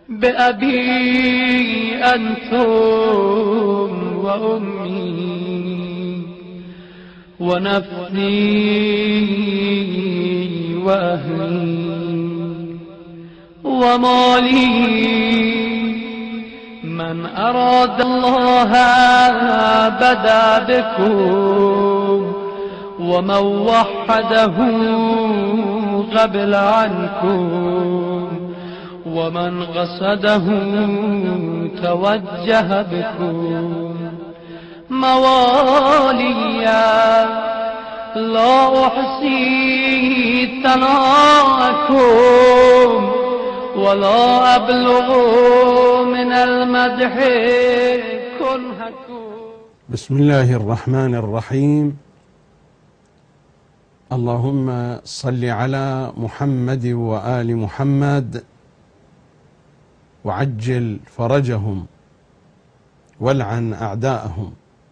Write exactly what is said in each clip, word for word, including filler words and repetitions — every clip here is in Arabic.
بأبي أنتم وأمي ونفسي وأهلي ومالي. من أراد الله بدا بكم ومن وحده قبل عنكم ومن قصده توجه بكم. مواليا لا أحصي ثناءكم ولا أبلغ من المدح كنهكم. بسم الله الرحمن الرحيم. اللهم صل على محمد وآل محمد وعجل فرجهم والعن أعداءهم.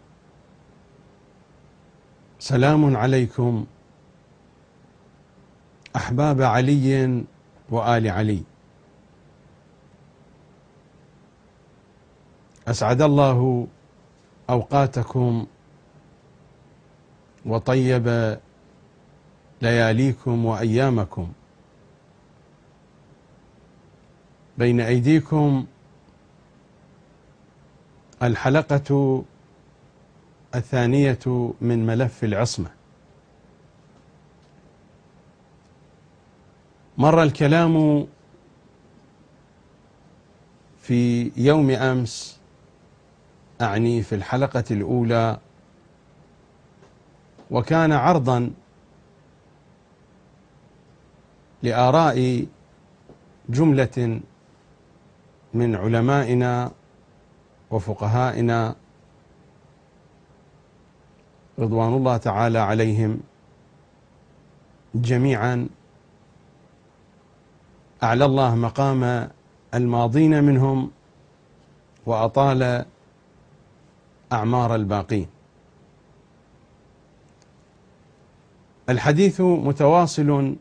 سلام عليكم أحباب علي وآل علي. أسعد الله أوقاتكم وطيب لياليكم وأيامكم. بين أيديكم الحلقة الثانية من ملف العصمة. مر الكلام في يوم أمس، أعني في الحلقة الأولى، وكان عرضا لآراء جملة من علمائنا وفقهائنا رضوان الله تعالى عليهم جميعا. أعلى الله مقام الماضين منهم وأطال أعمار الباقين. الحديث متواصل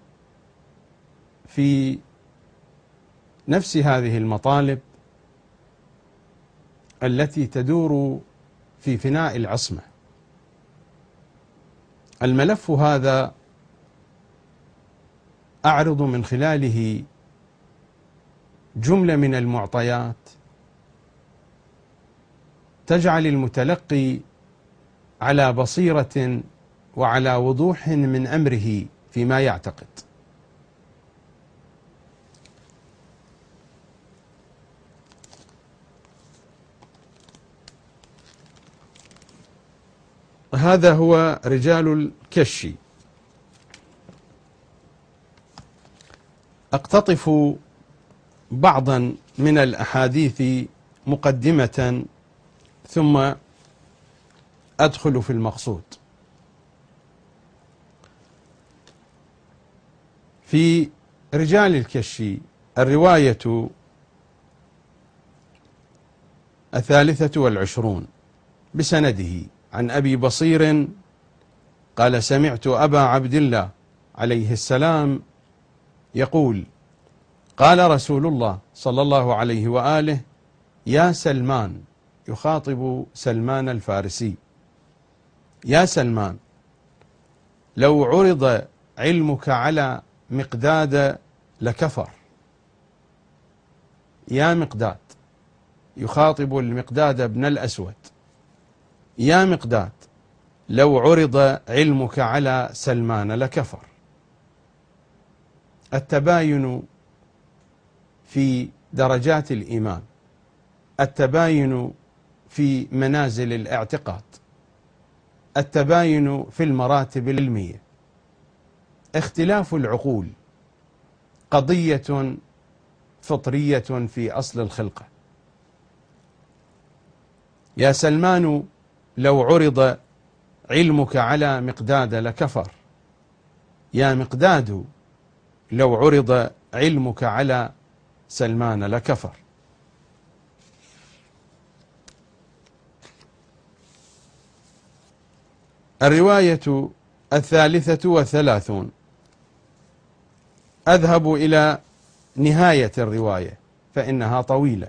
في نفس هذه المطالب التي تدور في فناء العصمة. الملف هذا أعرض من خلاله جملة من المعطيات تجعل المتلقي على بصيرة وعلى وضوح من أمره فيما يعتقد. هذا هو رجال الكشي. أقتطف بعضا من الأحاديث مقدمة ثم أدخل في المقصود. في رجال الكشي الرواية الثالثة والعشرون بسنده عن أبي بصير قال: سمعت أبا عبد الله عليه السلام يقول: قال رسول الله صلى الله عليه وآله: يا سلمان، يخاطب سلمان الفارسي: يا سلمان، لو عرض علمك على مقداد لكفر. يا مقداد، يخاطب المقداد بن الأسود: يا مقداد، لو عرض علمك على سلمان لكفر. التباين في درجات الإيمان، التباين في منازل الاعتقاد، التباين في المراتب العلمية، اختلاف العقول قضية فطرية في أصل الخلقة. يا سلمان، لو عرض علمك على مقداد لكفر. يا مقداد، لو عرض علمك على سلمان لكفر. الرواية الثالثة والثلاثون. أذهب إلى نهاية الرواية فإنها طويلة.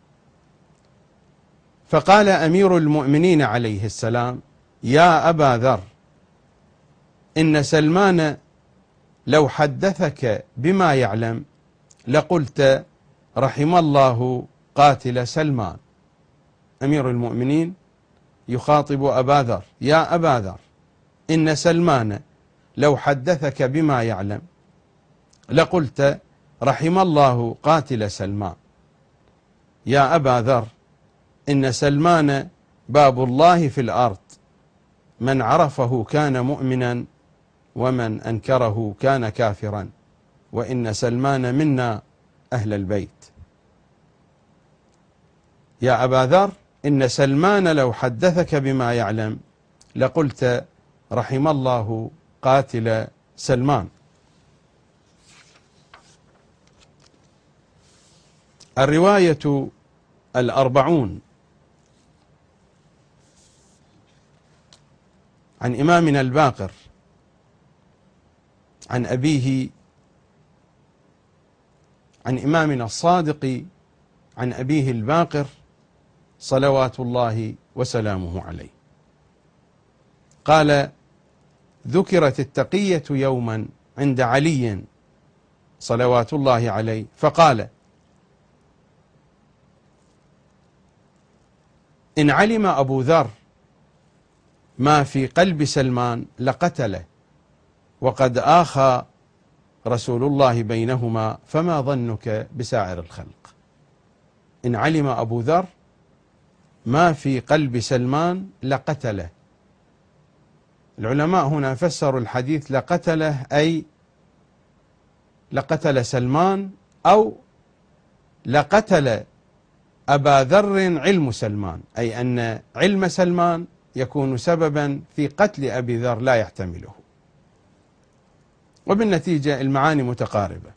فقال أمير المؤمنين عليه السلام: يا أبا ذر، إن سلمان لو حدثك بما يعلم لقلت رحم الله قاتل سلمان. أمير المؤمنين يخاطب أبا ذر: يا أبا ذر، إن سلمان لو حدثك بما يعلم لقلت رحم الله قاتل سلمان. يا أبا ذر، إن سلمان باب الله في الأرض، من عرفه كان مؤمنا ومن أنكره كان كافرا، وإن سلمان منا أهل البيت. يا أبا ذر، إن سلمان لو حدثك بما يعلم لقلت رحم الله قاتل سلمان. الرواية الأربعون عن إمامنا الباقر عن أبيه عن إمامنا الصادق عن أبيه الباقر صلوات الله وسلامه عليه قال: ذكرت التقية يوما عند علي صلوات الله عليه فقال: إن علم أبو ذر ما في قلب سلمان لقتله، وقد آخى رسول الله بينهما، فما ظنك بسائر الخلق. إن علم أبو ذر ما في قلب سلمان لقتله. العلماء هنا فسروا الحديث لقتله أي لقتل سلمان، أو لقتل أبا ذر علم سلمان، أي أن علم سلمان يكون سببا في قتل أبي ذر لا يحتمله. وبالنتيجة المعاني متقاربة.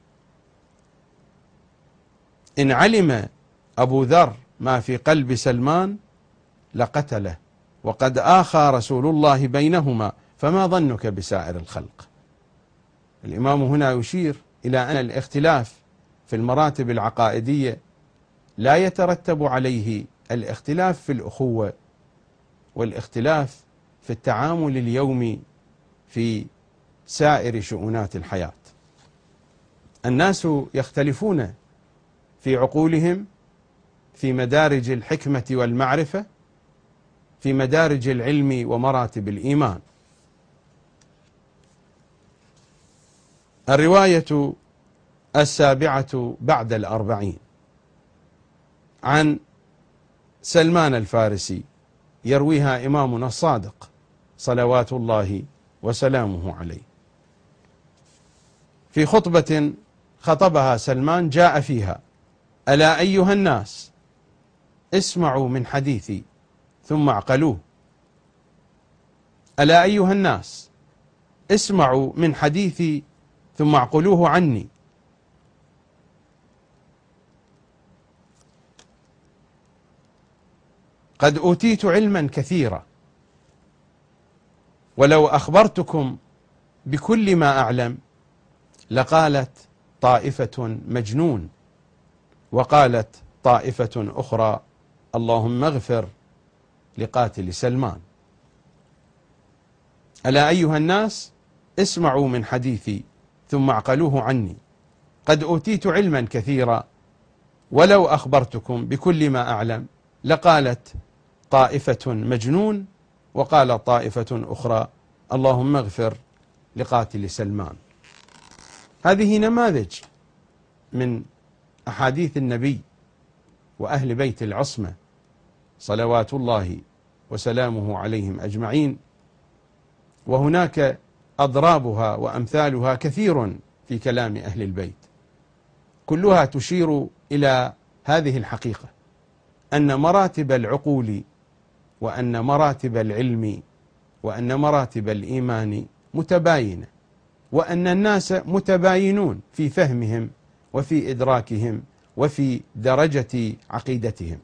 إن علم أبو ذر ما في قلب سلمان لقتله، وقد آخى رسول الله بينهما، فما ظنك بسائر الخلق. الإمام هنا يشير إلى أن الاختلاف في المراتب العقائدية لا يترتب عليه الاختلاف في الأخوة والاختلاف في التعامل اليومي في سائر شؤونات الحياة. الناس يختلفون في عقولهم، في مدارج الحكمة والمعرفة، في مدارج العلم ومراتب الإيمان. الرواية السابعة بعد الأربعين عن سلمان الفارسي، يرويها إمامنا الصادق صلوات الله وسلامه عليه في خطبة خطبها سلمان جاء فيها: ألا أيها الناس، اسمعوا من حديثي ثم اعقلوه. ألا أيها الناس، اسمعوا من حديثي ثم اعقلوه عني. قد أوتيت علما كثيرا، ولو أخبرتكم بكل ما أعلم لقالت طائفة مجنون، وقالت طائفة أخرى اللهم اغفر لقاتل سلمان. ألا أيها الناس، اسمعوا من حديثي ثم اعقلوه عني. قد أوتيت علما كثيرا، ولو أخبرتكم بكل ما أعلم لقالت طائفة مجنون، وقال طائفة أخرى اللهم اغفر لقاتل سلمان. هذه نماذج من أحاديث النبي وأهل بيت العصمة صلوات الله وسلامه عليهم أجمعين، وهناك أضرابها وأمثالها كثير في كلام أهل البيت، كلها تشير إلى هذه الحقيقة، أن مراتب العقول وأن مراتب العلم وأن مراتب الإيمان متباينة، وأن الناس متباينون في فهمهم وفي إدراكهم وفي درجة عقيدتهم.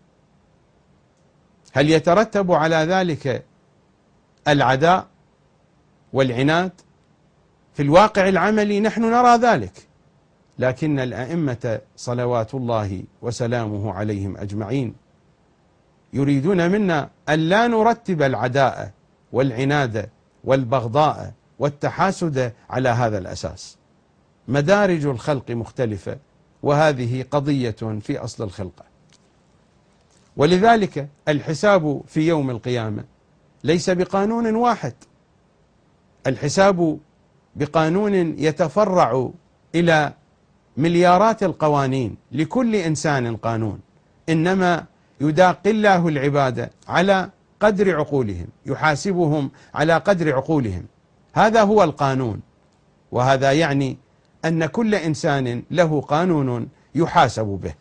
هل يترتب على ذلك العداء والعناد؟ في الواقع العملي نحن نرى ذلك، لكن الأئمة صلوات الله وسلامه عليهم أجمعين يريدون منا أن لا نرتب العداء والعناد والبغضاء والتحاسد على هذا الأساس. مدارج الخلق مختلفة، وهذه قضية في أصل الخلقة. ولذلك الحساب في يوم القيامة ليس بقانون واحد، الحساب بقانون يتفرع إلى مليارات القوانين، لكل إنسان قانون، إنما يداقي الله العباد على قدر عقولهم، يحاسبهم على قدر عقولهم. هذا هو القانون، وهذا يعني أن كل إنسان له قانون يحاسب به.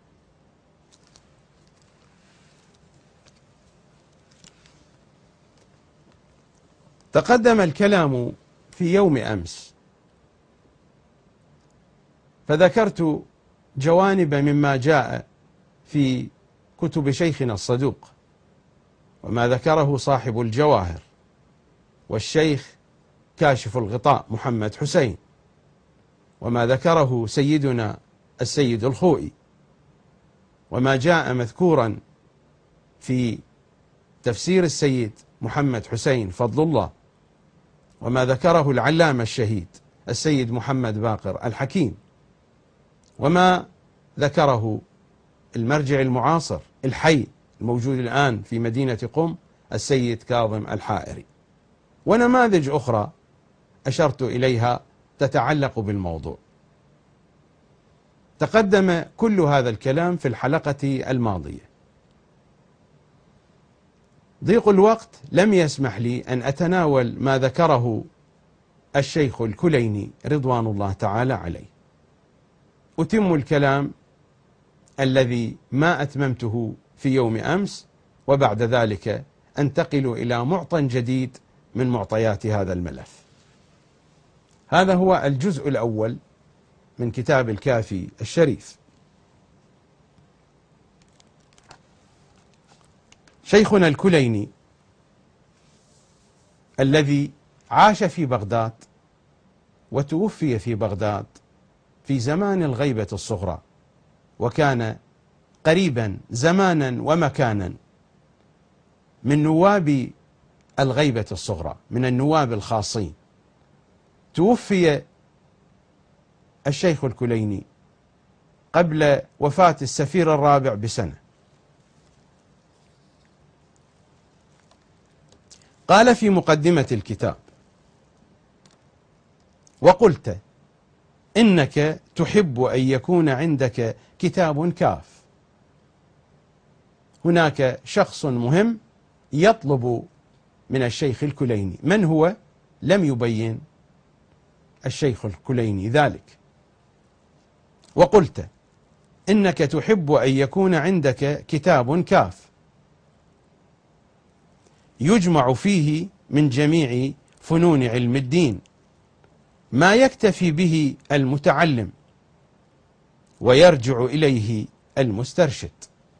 تقدم الكلام في يوم أمس، فذكرت جوانب مما جاء في كتب شيخنا الصدوق، وما ذكره صاحب الجواهر والشيخ كاشف الغطاء محمد حسين، وما ذكره سيدنا السيد الخوئي، وما جاء مذكورا في تفسير السيد محمد حسين فضل الله، وما ذكره العلامة الشهيد السيد محمد باقر الحكيم، وما ذكره المرجع المعاصر الحي الموجود الآن في مدينة قم السيد كاظم الحائري، ونماذج أخرى أشرت إليها تتعلق بالموضوع. تقدم كل هذا الكلام في الحلقة الماضية. ضيق الوقت لم يسمح لي أن أتناول ما ذكره الشيخ الكليني رضوان الله تعالى عليه. أتم الكلام الذي ما أتممته في يوم أمس، وبعد ذلك أنتقل إلى معطى جديد من معطيات هذا الملف. هذا هو الجزء الأول من كتاب الكافي الشريف. شيخنا الكليني الذي عاش في بغداد وتوفي في بغداد في زمان الغيبة الصغرى، وكان قريبا زمانا ومكانا من نواب الغيبة الصغرى، من النواب الخاصين. توفي الشيخ الكليني قبل وفاة السفير الرابع بسنة. قال في مقدمة الكتاب: وقلت إنك تحب أن يكون عندك كتاب كاف. هناك شخص مهم يطلب من الشيخ الكليني. من هو؟ لم يبين الشيخ الكليني ذلك. وقلت إنك تحب أن يكون عندك كتاب كاف يجمع فيه من جميع فنون علم الدين ما يكتفي به المتعلم ويرجع إليه المسترشد.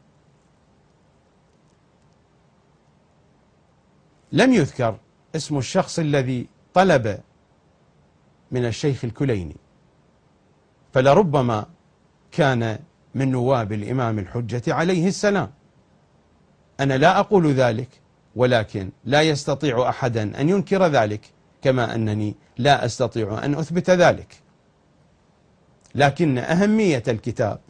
لم يذكر اسم الشخص الذي طلب من الشيخ الكليني، فلربما كان من نواب الإمام الحجة عليه السلام. أنا لا أقول ذلك، ولكن لا يستطيع أحدا أن ينكر ذلك، كما أنني لا أستطيع أن أثبت ذلك. لكن أهمية الكتاب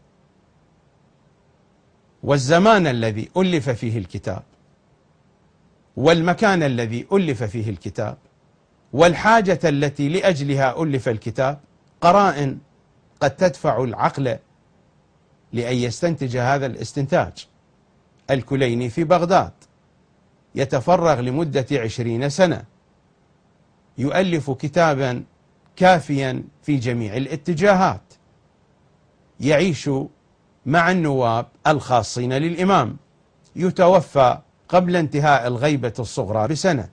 والزمان الذي ألف فيه الكتاب والمكان الذي ألف فيه الكتاب والحاجة التي لأجلها ألف الكتاب قرائن قد تدفع العقل لأن يستنتج هذا الاستنتاج. الكليني في بغداد يتفرغ لمدة عشرين سنة يؤلف كتابا كافيا في جميع الاتجاهات، يعيش مع النواب الخاصين للإمام، يتوفى قبل انتهاء الغيبة الصغرى بسنة.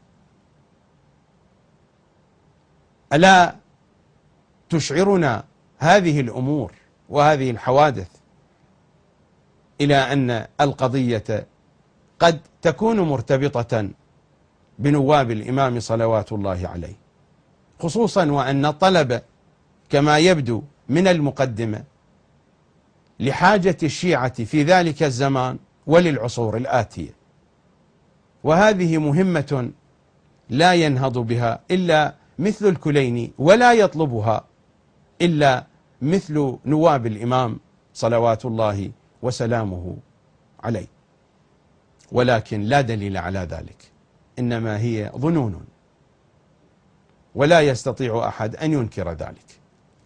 ألا تشعرنا هذه الأمور وهذه الحوادث إلى أن القضية قد تكون مرتبطة بنواب الإمام صلوات الله عليه، خصوصا وأن الطلب كما يبدو من المقدمة لحاجة الشيعة في ذلك الزمان وللعصور الآتية، وهذه مهمة لا ينهض بها إلا مثل الكليني، ولا يطلبها إلا مثل نواب الإمام صلوات الله وسلامه عليه، ولكن لا دليل على ذلك، إنما هي ظنون، ولا يستطيع أحد أن ينكر ذلك.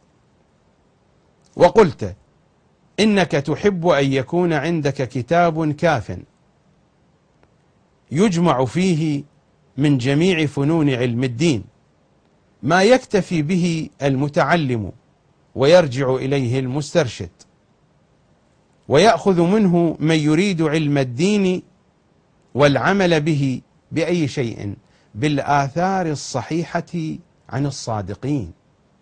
وقلت إنك تحب أن يكون عندك كتاب كاف يجمع فيه من جميع فنون علم الدين ما يكتفي به المتعلم ويرجع إليه المسترشد، ويأخذ منه من يريد علم الدين والعمل به بأي شيء بالآثار الصحيحة عن الصادقين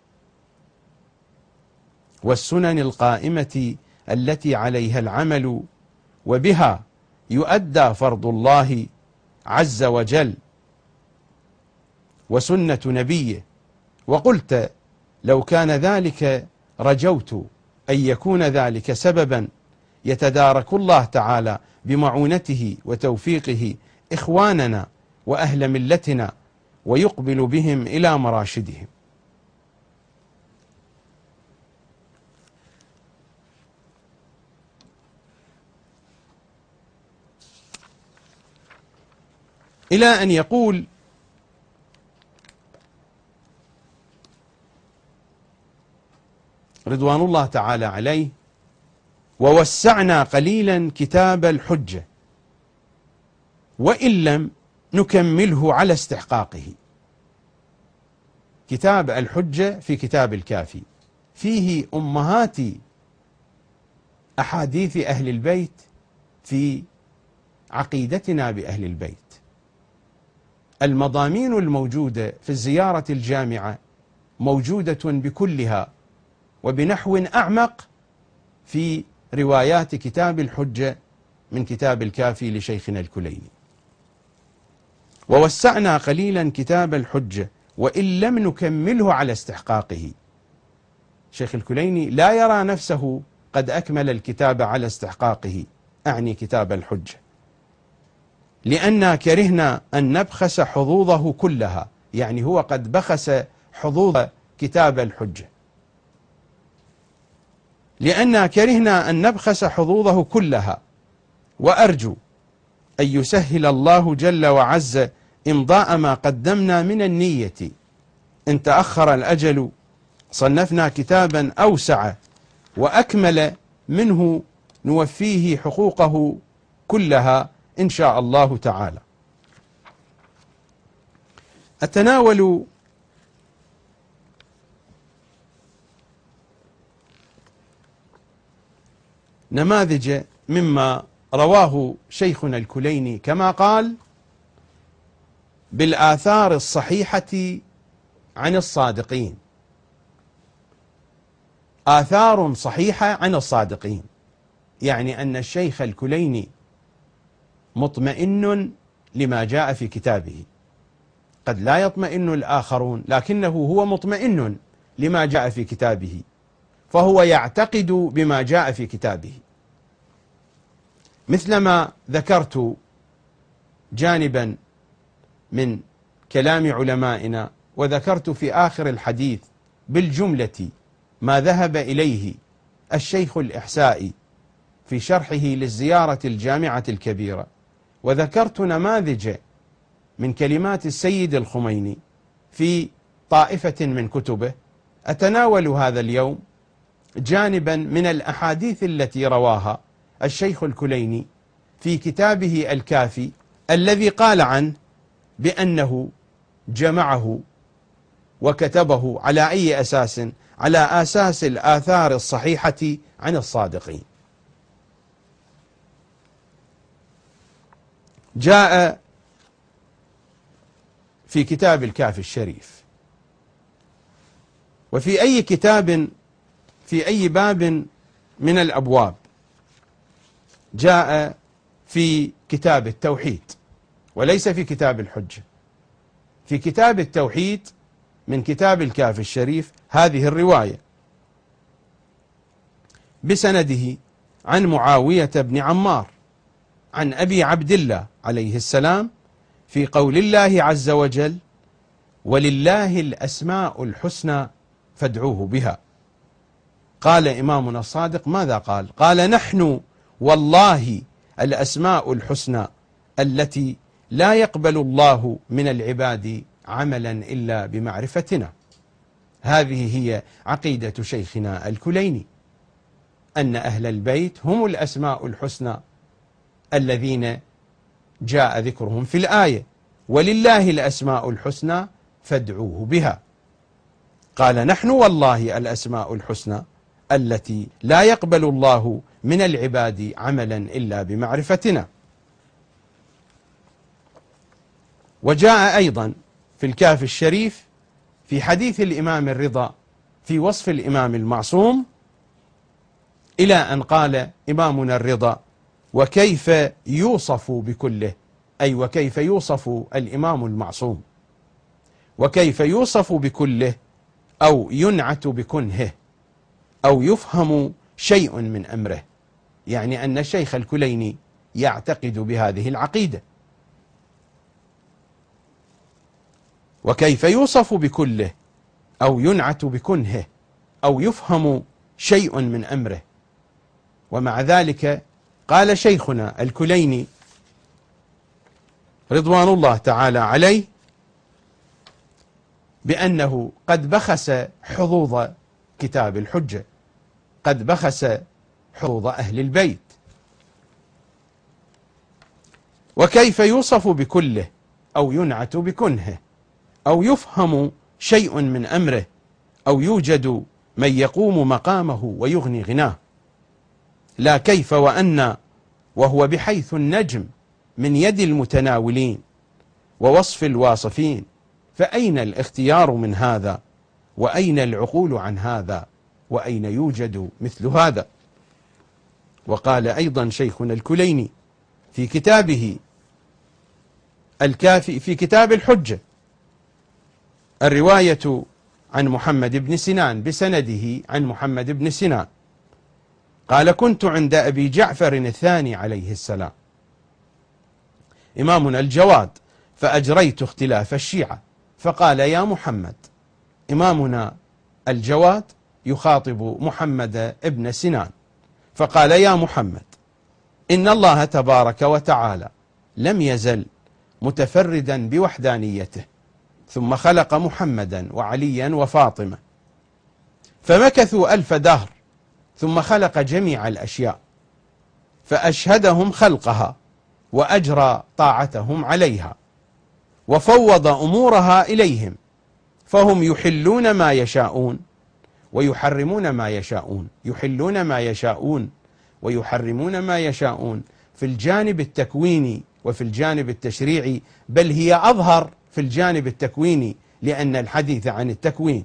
والسنن القائمة التي عليها العمل، وبها يؤدى فرض الله عز وجل وسنة نبيه. وقلت لو كان ذلك رجوت أن يكون ذلك سببا يتدارك الله تعالى بمعونته وتوفيقه إخواننا وأهل ملتنا ويقبل بهم إلى مراشدهم. إلى أن يقول رضوان الله تعالى عليه: ووسعنا قليلا كتاب الحجة وإن لم نكمله على استحقاقه. كتاب الحجة في كتاب الكافي فيه أمهات أحاديث أهل البيت في عقيدتنا بأهل البيت. المضامين الموجودة في الزيارة الجامعة موجودة بكلها وبنحو أعمق في روايات كتاب الحجة من كتاب الكافي لشيخنا الكليني. ووسعنا قليلا كتاب الحجة وإن لم نكمله على استحقاقه. شيخ الكليني لا يرى نفسه قد أكمل الكتاب على استحقاقه، أعني كتاب الحجة، لأننا كرهنا أن نبخس حظوظه كلها، يعني هو قد بخس حظوظ كتاب الحجة، لأننا كرهنا أن نبخس حظوظه كلها، وأرجو أن يسهل الله جل وعز إمضاء ما قدمنا من النية. إن تأخر الأجل صنفنا كتابا أوسع وأكمل منه نوفيه حقوقه كلها إن شاء الله تعالى. أتناول نماذج مما رواه شيخنا الكليني كما قال: بالآثار الصحيحة عن الصادقين. آثار صحيحة عن الصادقين يعني أن الشيخ الكليني مطمئن لما جاء في كتابه. قد لا يطمئن الآخرون، لكنه هو مطمئن لما جاء في كتابه، فهو يعتقد بما جاء في كتابه. مثلما ذكرت جانبا من كلام علمائنا، وذكرت في آخر الحديث بالجملة ما ذهب إليه الشيخ الإحسائي في شرحه للزيارة الجامعة الكبيرة، وذكرت نماذج من كلمات السيد الخميني في طائفة من كتبه. أتناول هذا اليوم جانبا من الأحاديث التي رواها الشيخ الكليني في كتابه الكافي، الذي قال عنه بأنه جمعه وكتبه على أي أساس؟ على أساس الآثار الصحيحة عن الصادقين. جاء في كتاب الكافي الشريف، وفي أي كتاب في أي باب من الأبواب. جاء في كتاب التوحيد وليس في كتاب الحجة. في كتاب التوحيد من كتاب الكافي الشريف هذه الرواية: بسنده عن معاوية بن عمار عن أبي عبد الله عليه السلام في قول الله عز وجل: ولله الأسماء الحسنى فادعوه بها. قال إمامنا الصادق ماذا قال؟ قال: نحن والله الأسماء الحسنى التي لا يقبل الله من العباد عملا إلا بمعرفتنا. هذه هي عقيدة شيخنا الكليني، أن أهل البيت هم الأسماء الحسنى الذين جاء ذكرهم في الآية: ولله الأسماء الحسنى فادعوه بها. قال: نحن والله الأسماء الحسنى التي لا يقبل الله من العباد عملا إلا بمعرفتنا. وجاء أيضا في الكافي الشريف في حديث الإمام الرضا في وصف الإمام المعصوم إلى أن قال إمامنا الرضا: وكيف يوصف بكله، أي وكيف يوصف الإمام المعصوم، وكيف يوصف بكله أو ينعت بكنهه أو يفهم شيء من أمره، يعني أن الشيخ الكليني يعتقد بهذه العقيدة. وكيف يوصف بكله أو ينعت بكنهه أو يفهم شيء من أمره. ومع ذلك قال شيخنا الكليني رضوان الله تعالى عليه بأنه قد بخس حظوظ كتاب الحجة، قد بخس حظوظ أهل البيت. وكيف يوصف بكله أو ينعت بكنهه أو يفهم شيء من أمره أو يوجد من يقوم مقامه ويغني غناه. لا كيف وأن وهو بحيث النجم من يد المتناولين ووصف الواصفين، فأين الاختيار من هذا؟ وأين العقول عن هذا؟ وأين يوجد مثل هذا؟ وقال أيضا شيخنا الكليني في كتابه الكافي في كتاب الحجة الرواية عن محمد بن سنان بسنده عن محمد بن سنان قال: كنت عند أبي جعفر الثاني عليه السلام إمامنا الجواد فأجريت اختلاف الشيعة، فقال: يا محمد. إمامنا الجواد يخاطب محمد ابن سنان فقال: يا محمد، إن الله تبارك وتعالى لم يزل متفردا بوحدانيته، ثم خلق محمدا وعليا وفاطمة، فمكثوا ألف دهر، ثم خلق جميع الأشياء فأشهدهم خلقها وأجرى طاعتهم عليها وفوض أمورها إليهم، فهم يحلون ما يشاءون ويحرمون ما يشاءون، يحلون ما يشاءون ويحرمون ما يشاءون في الجانب التكويني وفي الجانب التشريعي، بل هي أظهر في الجانب التكويني لأن الحديث عن التكوين،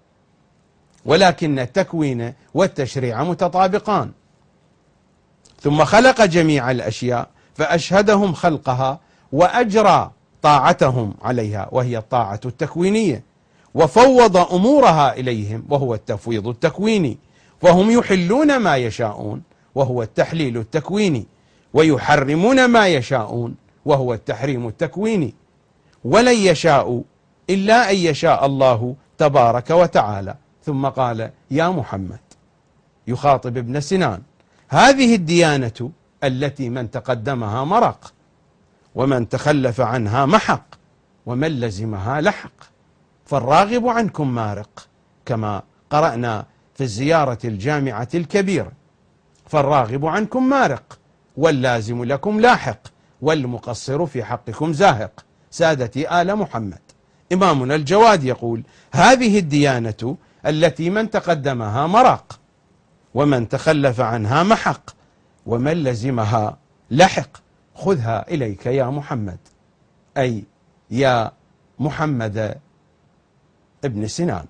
ولكن التكوين والتشريع متطابقان. ثم خلق جميع الأشياء فأشهدهم خلقها وأجرى طاعتهم عليها، وهي الطاعة التكوينية، وفوض أمورها إليهم، وهو التفويض التكويني، فهم يحلون ما يشاءون، وهو التحليل التكويني، ويحرمون ما يشاءون، وهو التحريم التكويني، ولن يشاءوا إلا أن يشاء الله تبارك وتعالى. ثم قال: يا محمد، يخاطب ابن سنان: هذه الديانة التي من تقدمها مرق، ومن تخلف عنها محق، ومن لزمها لحق، فالراغب عنكم مارق، كما قرأنا في الزيارة الجامعة الكبيرة: فالراغب عنكم مارق، واللازم لكم لاحق، والمقصر في حقكم زاهق. سادتي آل محمد، إمامنا الجواد يقول: هذه الديانة التي من تقدمها مرق، ومن تخلف عنها محق، ومن لزمها لحق، خذها إليك يا محمد، أي يا محمد ابن سنان.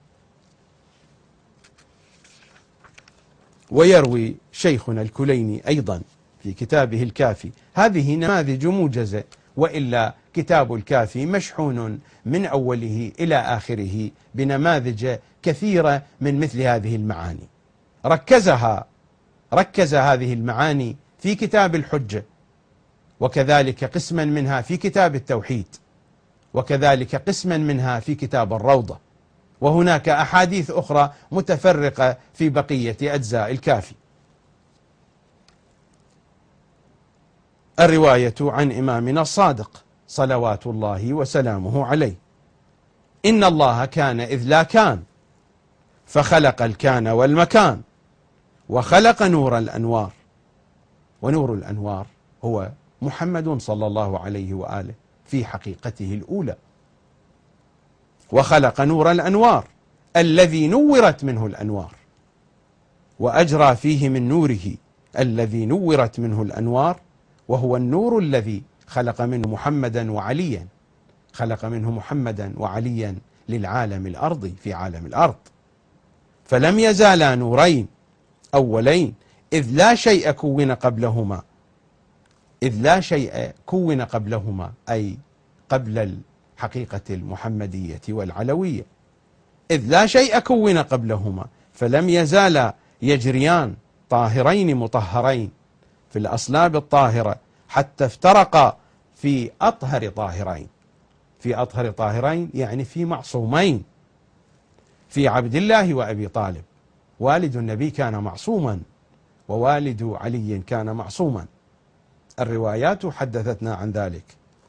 ويروي شيخنا الكليني أيضا في كتابه الكافي، هذه نماذج موجزة، وإلا كتاب الكافي مشحون من أوله إلى آخره بنماذج كثيرة من مثل هذه المعاني، ركزها ركز هذه المعاني في كتاب الحجة، وكذلك قسما منها في كتاب التوحيد، وكذلك قسما منها في كتاب الروضة، وهناك أحاديث أخرى متفرقة في بقية أجزاء الكافي. الرواية عن إمامنا الصادق صلوات الله وسلامه عليه: إن الله كان إذ لا كان، فخلق الكان والمكان، وخلق نور الأنوار. ونور الأنوار هو محمد صلى الله عليه وآله في حقيقته الأولى. وخلق نور الأنوار الذي نورت منه الأنوار، وأجرى فيه من نوره الذي نورت منه الأنوار، وهو النور الذي خلق منه محمدا وعليا، خلق منه محمدا وعليا للعالم الأرضي في عالم الأرض. فلم يزالا نورين أولين، إذ لا شيء كون قبلهما، إذ لا شيء كون قبلهما، أي قبل الحقيقة المحمدية والعلوية، إذ لا شيء كون قبلهما، فلم يزالا يجريان طاهرين مطهرين في الأصلاب الطاهرة حتى افترقا في أطهر طاهرين. في أطهر طاهرين يعني في معصومين، في عبد الله وأبي طالب. والد النبي كان معصوما، ووالد علي كان معصوما. الروايات حدثتنا عن ذلك،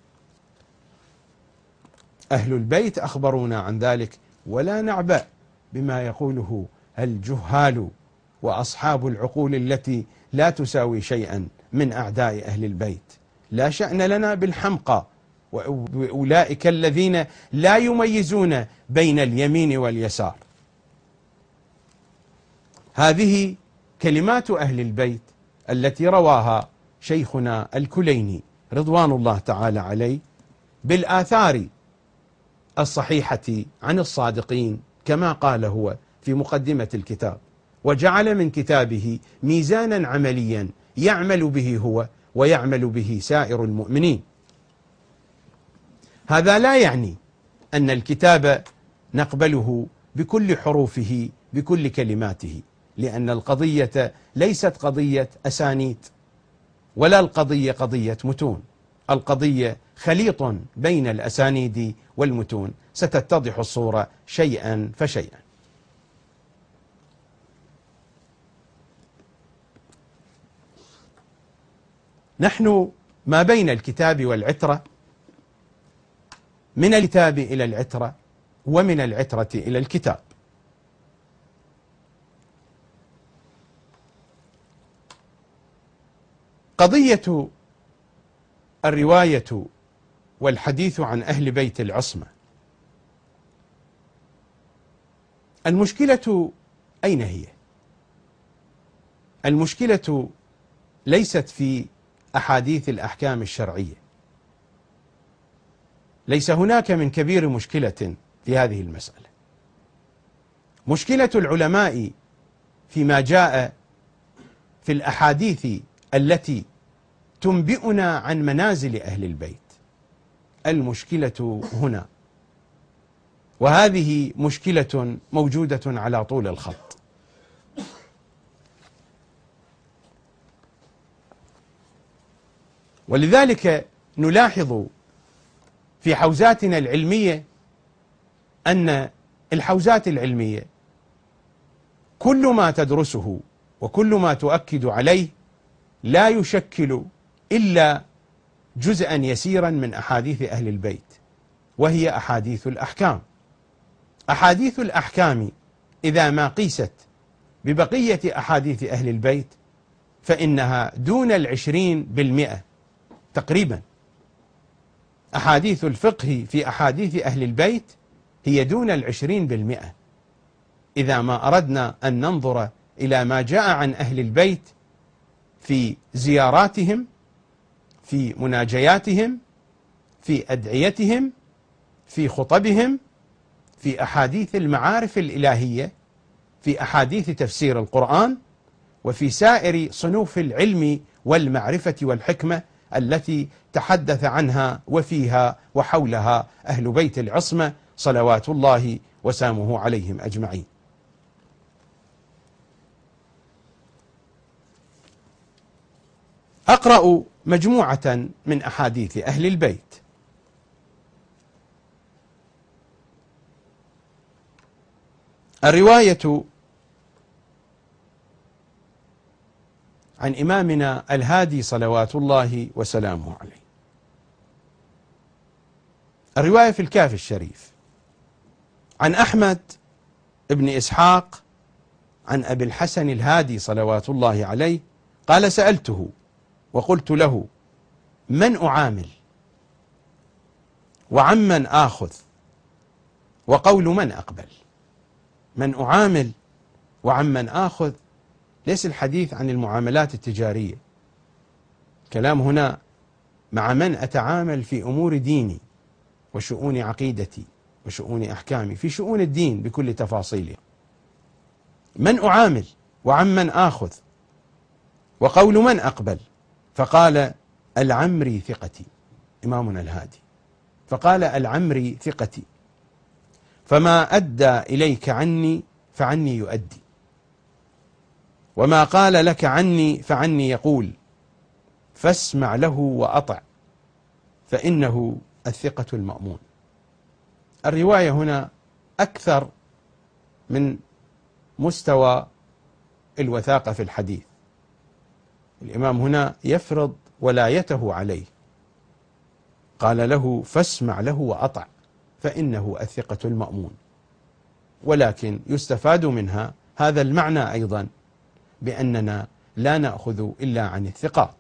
أهل البيت أخبرونا عن ذلك، ولا نعبأ بما يقوله الجهال وأصحاب العقول التي لا تساوي شيئا من أعداء أهل البيت. لا شأن لنا بالحمقى وأولئك الذين لا يميزون بين اليمين واليسار. هذه كلمات أهل البيت التي رواها شيخنا الكليني رضوان الله تعالى عليه بالآثار الصحيحة عن الصادقين، كما قال هو في مقدمة الكتاب، وجعل من كتابه ميزانا عمليا يعمل به هو ويعمل به سائر المؤمنين. هذا لا يعني أن الكتاب نقبله بكل حروفه بكل كلماته، لأن القضية ليست قضية أسانيد، ولا القضية قضية متون. القضية خليط بين الأسانيد والمتون، ستتضح الصورة شيئا فشيئا. نحن ما بين الكتاب والعترة، من الكتاب إلى العترة، ومن العترة إلى الكتاب. قضية الرواية والحديث عن أهل بيت العصمة، المشكلة أين هي؟ المشكلة ليست في أحاديث الأحكام الشرعية، ليس هناك من كبير مشكلة في هذه المسألة. مشكلة العلماء فيما جاء في الأحاديث التي تنبئنا عن منازل أهل البيت. المشكلة هنا، وهذه مشكلة موجودة على طول الخط. ولذلك نلاحظ في حوزاتنا العلمية أن الحوزات العلمية كل ما تدرسه وكل ما تؤكد عليه لا يشكل إلا جزءا يسيرا من أحاديث أهل البيت، وهي أحاديث الأحكام. أحاديث الأحكام إذا ما قيست ببقية أحاديث أهل البيت فإنها دون العشرين بالمئة تقريبا. أحاديث الفقه في أحاديث أهل البيت هي دون العشرين بالمئة. إذا ما أردنا أن ننظر إلى ما جاء عن أهل البيت في زياراتهم، في مناجياتهم، في أدعيتهم، في خطبهم، في أحاديث المعارف الإلهية، في أحاديث تفسير القرآن، وفي سائر صنوف العلم والمعرفة والحكمة التي تحدث عنها وفيها وحولها أهل بيت العصمة صلوات الله وسلامه عليهم أجمعين. أقرأ مجموعة من أحاديث أهل البيت. الرواية عن إمامنا الهادي صلوات الله وسلامه عليه. الرواية في الكافي الشريف عن أحمد بن إسحاق عن أبي الحسن الهادي صلوات الله عليه قال: سألته وقلت له: من أعامل وعمن آخذ وقول من أقبل؟ من أعامل وعمن آخذ ليس الحديث عن المعاملات التجارية، كلام هنا مع من أتعامل في أمور ديني وشؤون عقيدتي وشؤون أحكامي، في شؤون الدين بكل تفاصيله. من أعامل وعمن آخذ وقول من أقبل؟ فقال: العمري ثقتي، إمامنا الهادي، فقال: العمري ثقتي، فما أدى إليك عني فعني يؤدي، وما قال لك عني فعني يقول، فاسمع له وأطع، فإنه الثقة المأمون. الرواية هنا أكثر من مستوى الوثاقة في الحديث. الإمام هنا يفرض ولايته عليه، قال له: فاسمع له وأطع، فإنه الثقة المأمون. ولكن يستفاد منها هذا المعنى أيضا، بأننا لا نأخذ إلا عن الثقات.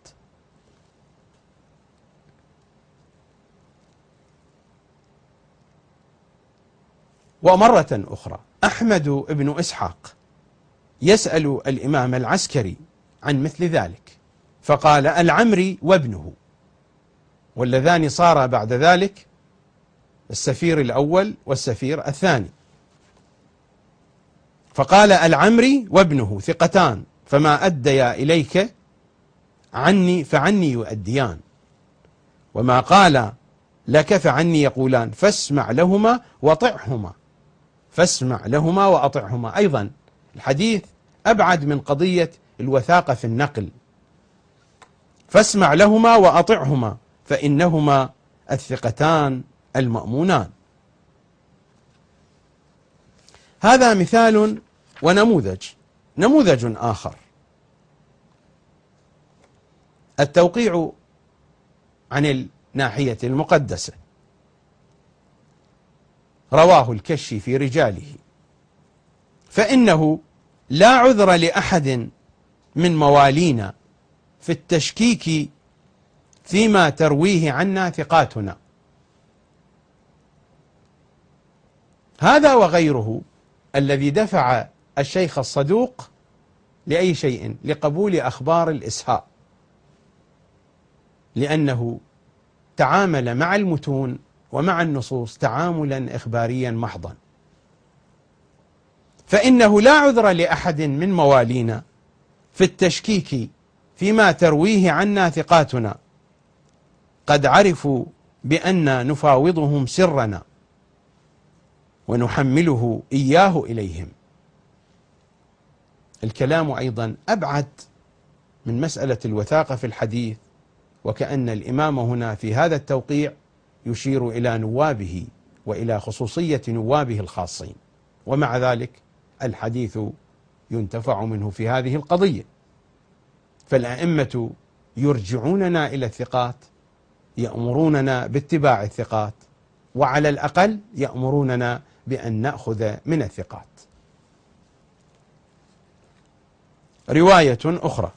ومرة أخرى أحمد بن إسحاق يسأل الإمام العسكري عن مثل ذلك، فقال: العمري وابنه، واللذان صار بعد ذلك السفير الأول والسفير الثاني. فقال: العمري وابنه ثقتان، فما أديا إليك عني فعني يؤديان، وما قال لك فعني يقولان، فاسمع لهما وأطعهما، فاسمع لهما وأطعهما. أيضا الحديث أبعد من قضية الوثاقة في النقل، فاسمع لهما وأطعهما فإنهما الثقتان المأمونان. هذا مثال ونموذج. نموذج آخر: التوقيع عن الناحية المقدسة. رواه الكشي في رجاله، فإنه لا عذر لأحد من موالينا في التشكيك فيما ترويه عنا ثقاتنا. هذا وغيره الذي دفع الشيخ الصدوق لأي شيء؟ لقبول أخبار الإسهاء، لأنه تعامل مع المتون ومع النصوص تعاملا إخباريا محضا. فإنه لا عذر لأحد من موالينا في التشكيك فيما ترويه عنا ثقاتنا، قد عرفوا بأن نفاوضهم سرنا ونحمله إياه إليهم. الكلام أيضا أبعد من مسألة الوثاقة في الحديث، وكأن الإمام هنا في هذا التوقيع يشير إلى نوابه وإلى خصوصية نوابه الخاصين، ومع ذلك الحديث ينتفع منه في هذه القضية. فالأئمة يرجعوننا إلى الثقات، يأمروننا باتباع الثقات، وعلى الأقل يأمروننا بأن نأخذ من الثقات. رواية أخرى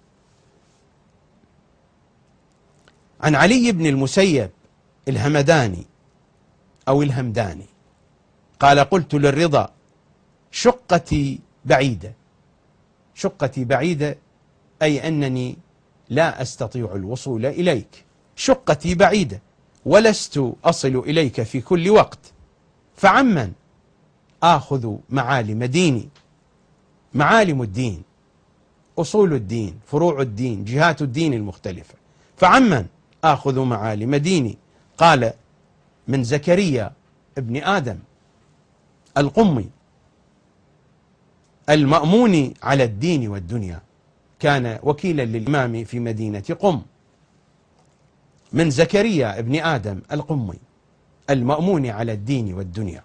عن علي بن المسيب الهمداني أو الهمداني قال: قلت للرضا: شقتي بعيدة. شقتي بعيدة أي أنني لا أستطيع الوصول إليك، شقتي بعيدة ولست أصل إليك في كل وقت، فعمن آخذ معالم ديني؟ معالم الدين، أصول الدين، فروع الدين، جهات الدين المختلفة، فعمن آخذ معالم ديني؟ قال: من زكريا ابن آدم القمي المأمون على الدين والدنيا، كان وكيلا للإمام في مدينة قم من زكريا ابن آدم القمي المأمون على الدين والدنيا.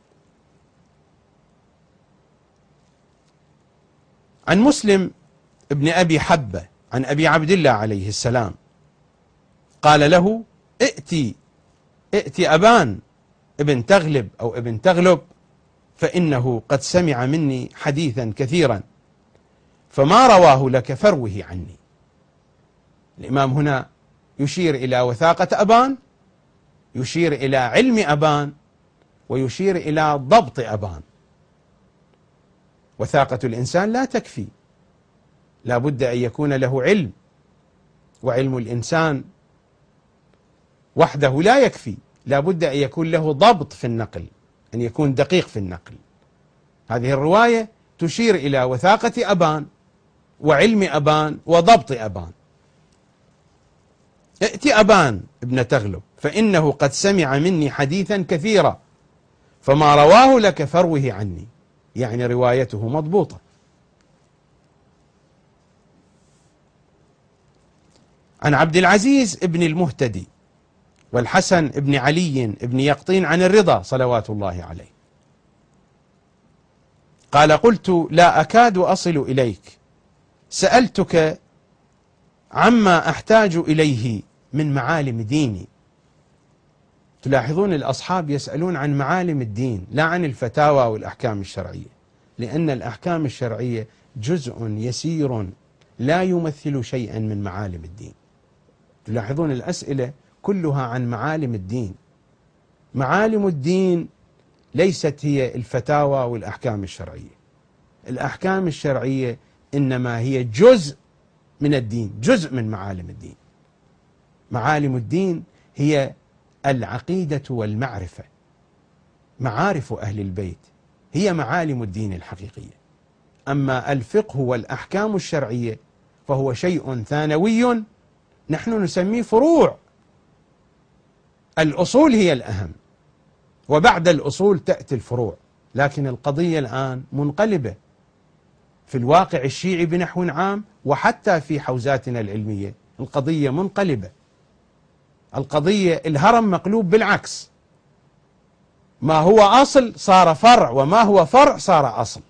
عن مسلم ابن أبي حبة عن أبي عبد الله عليه السلام قال له: ائتي ائتي أبان ابن تغلب أو ابن تغلب فإنه قد سمع مني حديثا كثيرا فما رواه لك فروه عني. الإمام هنا يشير إلى وثاقة أبان، يشير إلى علم أبان، ويشير إلى ضبط أبان. وثاقة الإنسان لا تكفي، لا بد أن يكون له علم، وعلم الإنسان وحده لا يكفي، لا بد أن يكون له ضبط في النقل، أن يكون دقيق في النقل. هذه الرواية تشير إلى وثاقة أبان وعلم أبان وضبط أبان. ائت أبان ابن تغلب فإنه قد سمع مني حديثا كثيرا فما رواه لك فروه عني، يعني روايته مضبوطة. عن عبد العزيز ابن المهتدي والحسن ابن علي ابن يقطين عن الرضا صلوات الله عليه قال: قلت لا أكاد أصل إليك، سألتك عما أحتاج إليه من معالم ديني. تلاحظون الأصحاب يسألون عن معالم الدين لا عن الفتاوى والأحكام الشرعية، لأن الأحكام الشرعية جزء يسير لا يمثل شيئا من معالم الدين. تلاحظون الأسئلة كلها عن معالم الدين. معالم الدين ليست هي الفتاوى والأحكام الشرعية، الأحكام الشرعية إنما هي جزء من الدين، جزء من معالم الدين. معالم الدين هي العقيدة والمعرفة، معارف أهل البيت هي معالم الدين الحقيقية. أما الفقه والأحكام الشرعية فهو شيء ثانوي نحن نسميه فروع. الأصول هي الأهم، وبعد الأصول تأتي الفروع. لكن القضية الآن منقلبة في الواقع الشيعي بنحو عام، وحتى في حوزاتنا العلمية القضية منقلبة. القضية الهرم مقلوب بالعكس، ما هو أصل صار فرع، وما هو فرع صار أصل.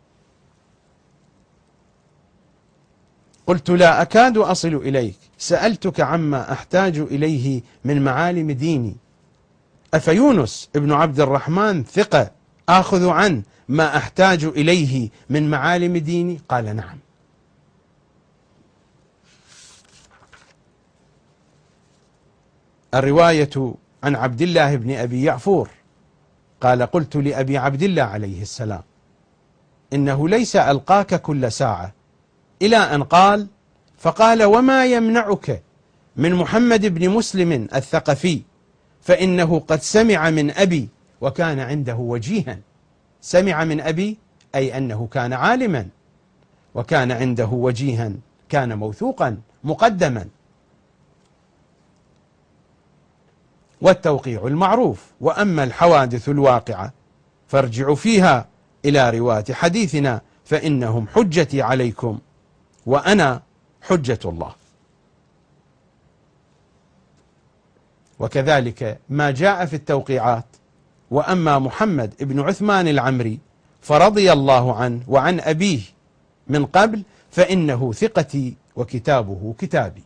قلت لا أكاد أصل إليك، سألتك عما أحتاج إليه من معالم ديني، أفيونس ابن عبد الرحمن ثقة آخذ عنه ما أحتاج إليه من معالم ديني؟ قال نعم. الرواية عن عبد الله بن أبي يعفور قال: قلت لأبي عبد الله عليه السلام: إنه ليس ألقاك كل ساعة، إلى أن قال: فقال: وما يمنعك من محمد بن مسلم الثقفي فإنه قد سمع من أبي وكان عنده وجيها. سمع من أبي أي أنه كان عالما، وكان عنده وجيها، كان موثوقا مقدما. والتوقيع المعروف. وأما الحوادث الواقعة فارجعوا فيها إلى رواة حديثنا فإنهم حجتي عليكم وأنا حجة الله. وكذلك ما جاء في التوقيعات: وأما محمد بن عثمان العمري فرضي الله عنه وعن أبيه من قبل فإنه ثقتي وكتابه كتابي.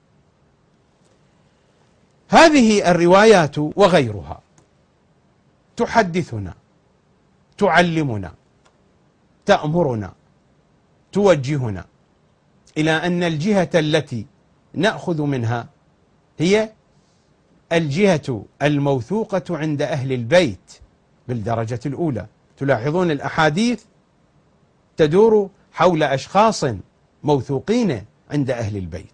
هذه الروايات وغيرها تحدثنا، تعلمنا، تأمرنا، توجهنا إلى أن الجهة التي نأخذ منها هي الجهة الموثوقة عند أهل البيت بالدرجة الأولى. تلاحظون الأحاديث تدور حول أشخاص موثوقين عند أهل البيت.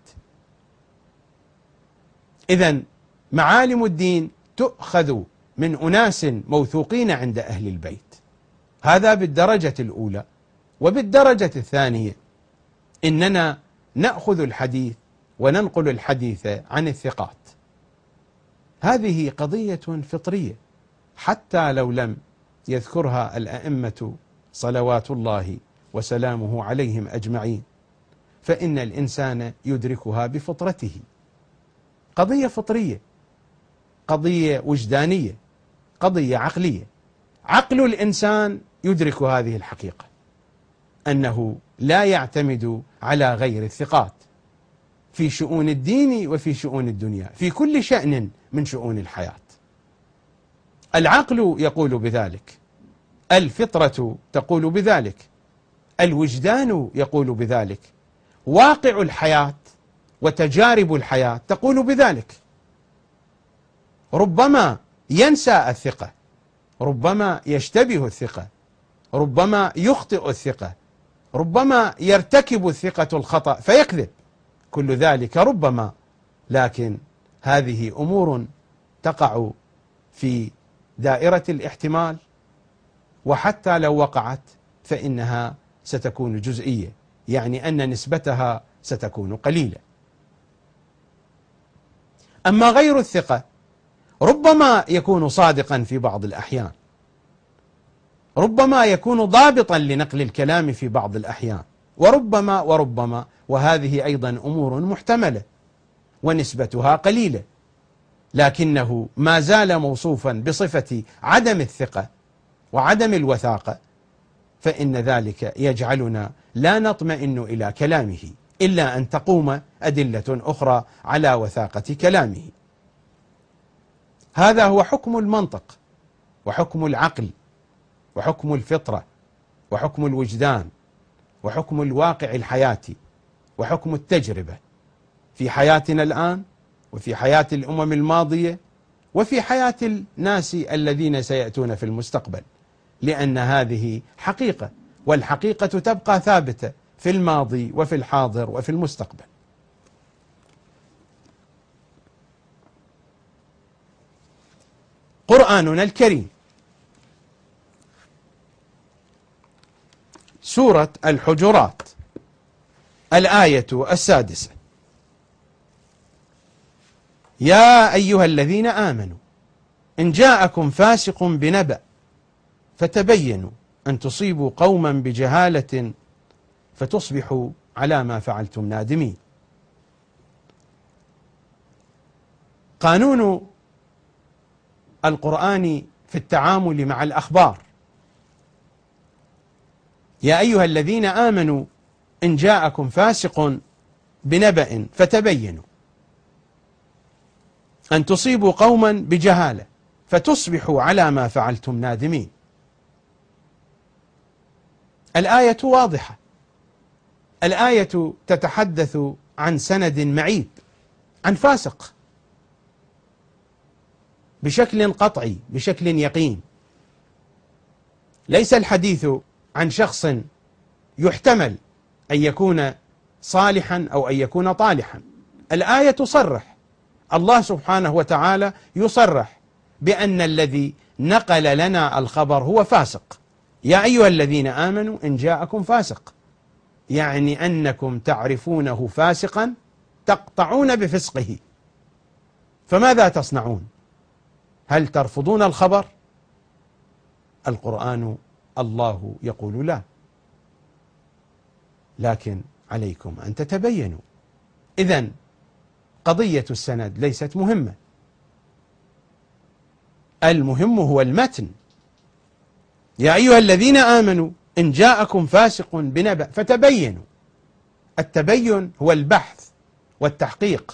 إذن معالم الدين تؤخذ من أناس موثوقين عند أهل البيت، هذا بالدرجة الأولى. وبالدرجة الثانية إننا نأخذ الحديث وننقل الحديث عن الثقات. هذه قضية فطرية حتى لو لم يذكرها الأئمة صلوات الله وسلامه عليهم أجمعين. فإن الإنسان يدركها بفطرته. قضية فطرية، قضية وجدانية، قضية عقلية. عقل الإنسان يدرك هذه الحقيقة، أنه لا يعتمد على غير الثقات في شؤون الدين وفي شؤون الدنيا، في كل شأن من شؤون الحياة. العقل يقول بذلك، الفطرة تقول بذلك، الوجدان يقول بذلك، واقع الحياة وتجارب الحياة تقول بذلك. ربما ينسى الثقة، ربما يشتبه الثقة، ربما يخطئ الثقة، ربما يرتكب الثقة الخطأ فيكذب، كل ذلك ربما، لكن هذه أمور تقع في دائرة الاحتمال، وحتى لو وقعت فإنها ستكون جزئية، يعني أن نسبتها ستكون قليلة. أما غير الثقة ربما يكون صادقا في بعض الأحيان، ربما يكون ضابطا لنقل الكلام في بعض الأحيان، وربما وربما وهذه أيضا أمور محتملة ونسبتها قليلة، لكنه ما زال موصوفا بصفة عدم الثقة وعدم الوثاقة، فإن ذلك يجعلنا لا نطمئن إلى كلامه إلا أن تقوم أدلة أخرى على وثاقة كلامه. هذا هو حكم المنطق وحكم العقل وحكم الفطرة وحكم الوجدان وحكم الواقع الحياتي وحكم التجربة في حياتنا الآن وفي حياة الأمم الماضية وفي حياة الناس الذين سيأتون في المستقبل، لأن هذه حقيقة، والحقيقة تبقى ثابتة في الماضي وفي الحاضر وفي المستقبل. قرآننا الكريم سورة الحجرات الآية السادسة: يا أيها الذين آمنوا إن جاءكم فاسق بنبأ فتبينوا أن تصيبوا قوما بجهالة فتصبحوا على ما فعلتم نادمين. قانون القرآن في التعامل مع الأخبار: يا أيها الذين آمنوا إن جاءكم فاسق بنبأ فتبينوا أن تصيبوا قوما بجهالة فتصبحوا على ما فعلتم نادمين. الآية واضحة، الآية تتحدث عن سند معيب، عن فاسق بشكل قطعي بشكل يقين، ليس الحديث عن شخص يحتمل أن يكون صالحا أو أن يكون طالحا. الآية تصرح، الله سبحانه وتعالى يصرح بأن الذي نقل لنا الخبر هو فاسق. يا أيها الذين آمنوا إن جاءكم فاسق، يعني أنكم تعرفونه فاسقا تقطعون بفسقه، فماذا تصنعون؟ هل ترفضون الخبر؟ القرآن الله يقول لا، لكن عليكم أن تتبينوا. إذن قضية السند ليست مهمة، المهم هو المتن. يا أيها الذين آمنوا إن جاءكم فاسق بنبأ فتبينوا. التبين هو البحث والتحقيق.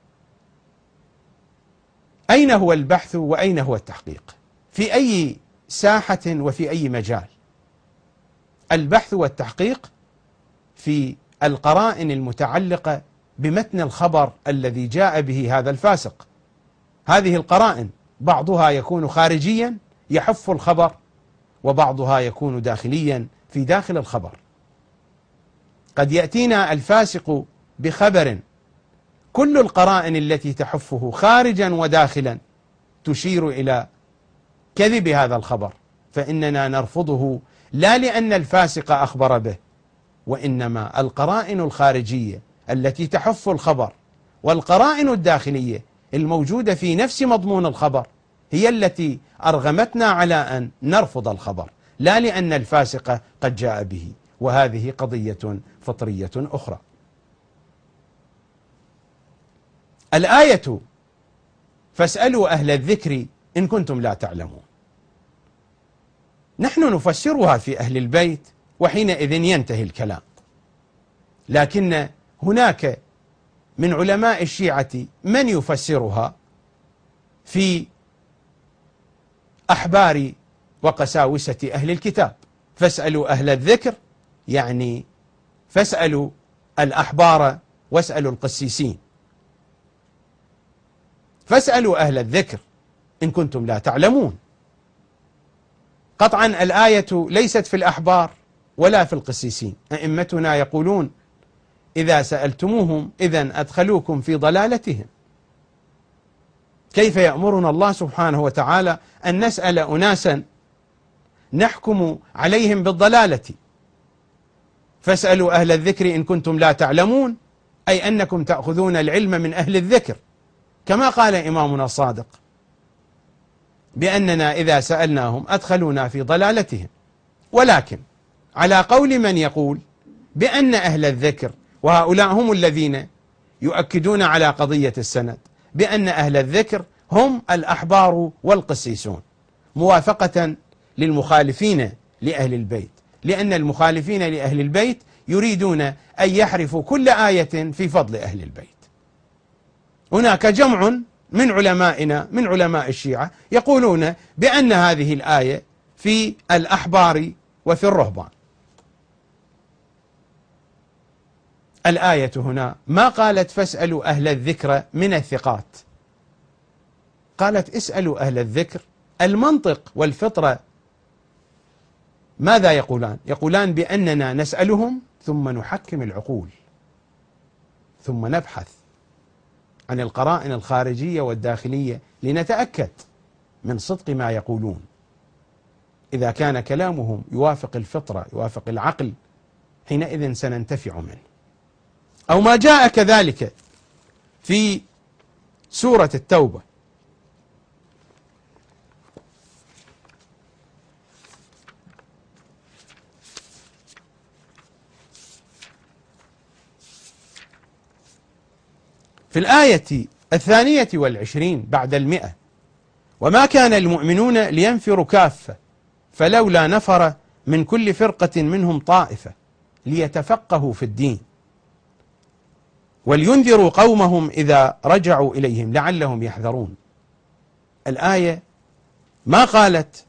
أين هو البحث وأين هو التحقيق؟ في أي ساحة وفي أي مجال؟ البحث والتحقيق في القرائن المتعلقة بمتن الخبر الذي جاء به هذا الفاسق. هذه القرائن بعضها يكون خارجيا يحف الخبر، وبعضها يكون داخليا في داخل الخبر. قد يأتينا الفاسق بخبر كل القرائن التي تحفه خارجا وداخلا تشير إلى كذب هذا الخبر، فإننا نرفضه لا لأن الفاسق أخبر به، وإنما القرائن الخارجية التي تحف الخبر والقرائن الداخلية الموجودة في نفس مضمون الخبر هي التي أرغمتنا على أن نرفض الخبر، لا لأن الفاسق قد جاء به، وهذه قضية فطرية أخرى. الآية فاسألوا أهل الذكر إن كنتم لا تعلمون، نحن نفسرها في أهل البيت وحينئذ ينتهي الكلام، لكن هناك من علماء الشيعة من يفسرها في أحبار وقساوسة أهل الكتاب. فاسألوا أهل الذكر يعني فاسألوا الأحبار واسألوا القسيسين، فاسألوا أهل الذكر إن كنتم لا تعلمون. قطعا الآية ليست في الأحبار ولا في القسيسين، أئمتنا يقولون إذا سألتموهم إذن أدخلوكم في ضلالتهم. كيف يأمرنا الله سبحانه وتعالى أن نسأل أناسا نحكم عليهم بالضلالة؟ فاسألوا أهل الذكر إن كنتم لا تعلمون، أي أنكم تأخذون العلم من أهل الذكر، كما قال إمامنا الصادق بأننا إذا سألناهم أدخلونا في ضلالتهم. ولكن على قول من يقول بأن أهل الذكر، وهؤلاء هم الذين يؤكدون على قضية السند، بأن أهل الذكر هم الأحبار والقسيسون، موافقة للمخالفين لأهل البيت، لأن المخالفين لأهل البيت يريدون أن يحرفوا كل آية في فضل أهل البيت. هناك جمع من علمائنا من علماء الشيعة يقولون بأن هذه الآية في الأحبار وفي الرهبان. الآية هنا ما قالت فاسألوا أهل الذكر من الثقات، قالت اسألوا أهل الذكر. المنطق والفطرة ماذا يقولان؟ يقولان بأننا نسألهم ثم نحكم العقول، ثم نبحث عن القرائن الخارجية والداخلية لنتأكد من صدق ما يقولون. إذا كان كلامهم يوافق الفطرة يوافق العقل حينئذ سننتفع منه. أو ما جاء كذلك في سورة التوبة، في الآية الثانية والعشرين بعد المئة: وما كان المؤمنون لينفروا كافة فلولا نفر من كل فرقة منهم طائفة ليتفقهوا في الدين ولينذروا قومهم إذا رجعوا إليهم لعلهم يحذرون. الآية ما قالت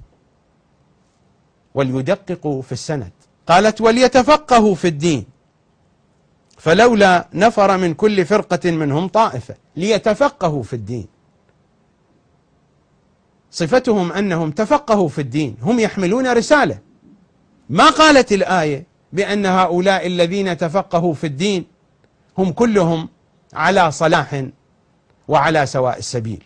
وليدققوا في السند، قالت وليتفقهوا في الدين، فلولا نفر من كل فرقة منهم طائفة ليتفقهوا في الدين. صفتهم أنهم تفقهوا في الدين، هم يحملون رسالة. ما قالت الآية بأن هؤلاء الذين تفقهوا في الدين هم كلهم على صلاح وعلى سواء السبيل.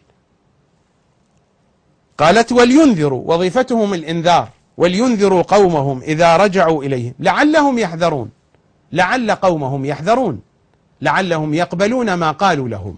قالت ولينذروا، وظيفتهم الإنذار، ولينذروا قومهم إذا رجعوا إليهم لعلهم يحذرون، لعل قومهم يحذرون، لعلهم يقبلون ما قالوا لهم.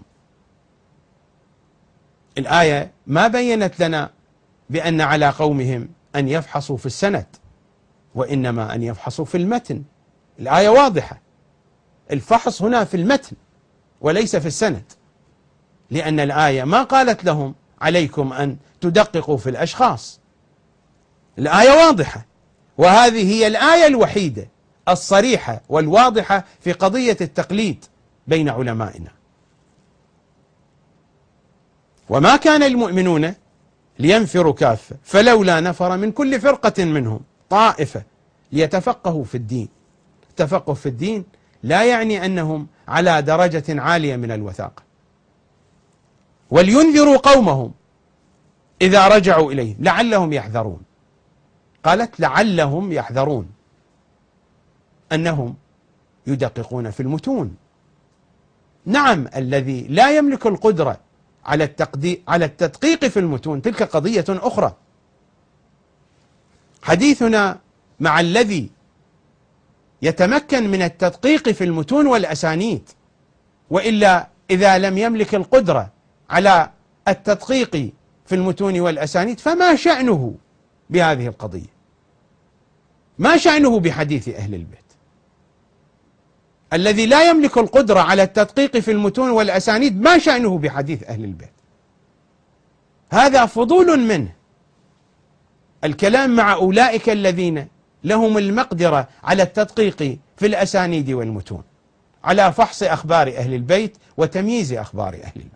الآية ما بينت لنا بأن على قومهم أن يفحصوا في السند، وإنما أن يفحصوا في المتن. الآية واضحة، الفحص هنا في المتن وليس في السند، لأن الآية ما قالت لهم عليكم أن تدققوا في الأشخاص. الآية واضحة، وهذه هي الآية الوحيدة الصريحة والواضحة في قضية التقليد بين علمائنا. وما كان المؤمنون لينفروا كافة فلولا نفر من كل فرقة منهم طائفة ليتفقهوا في الدين. التفقه في الدين لا يعني أنهم على درجة عالية من الوثاقة. ولينذروا قومهم إذا رجعوا إليهم لعلهم يحذرون. قالت لعلهم يحذرون، أنهم يدققون في المتون. نعم، الذي لا يملك القدرة على التقدي على التدقيق في المتون تلك قضية أخرى. حديثنا مع الذي يتمكن من التدقيق في المتون والأسانيد، وإلا إذا لم يملك القدرة على التدقيق في المتون والأسانيد فما شأنه بهذه القضية؟ ما شأنه بحديث أهل البيت؟ الذي لا يملك القدرة على التدقيق في المتون والأسانيد ما شأنه بحديث أهل البيت؟ هذا فضول منه الكلام مع أولئك الذين لهم المقدرة على التدقيق في الأسانيد والمتون، على فحص أخبار أهل البيت وتمييز أخبار أهل البيت.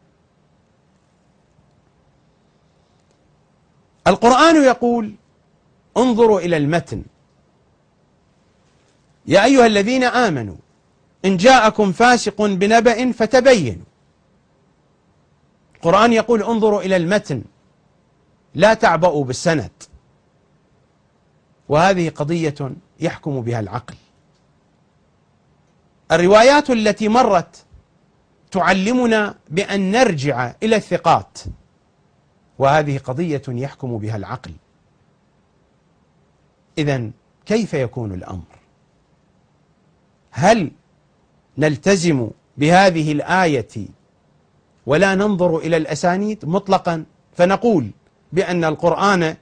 القرآن يقول: انظروا إلى المتن، يا أيها الذين آمنوا إن جاءكم فاسق بنبأ فتبينوا. القرآن يقول انظروا إلى المتن، لا تعبأوا بالسند، وهذه قضية يحكم بها العقل. الروايات التي مرت تعلمنا بأن نرجع إلى الثقات، وهذه قضية يحكم بها العقل. إذن كيف يكون الأمر؟ هل نلتزم بهذه الآية ولا ننظر إلى الأسانيد مطلقا، فنقول بأن القرآن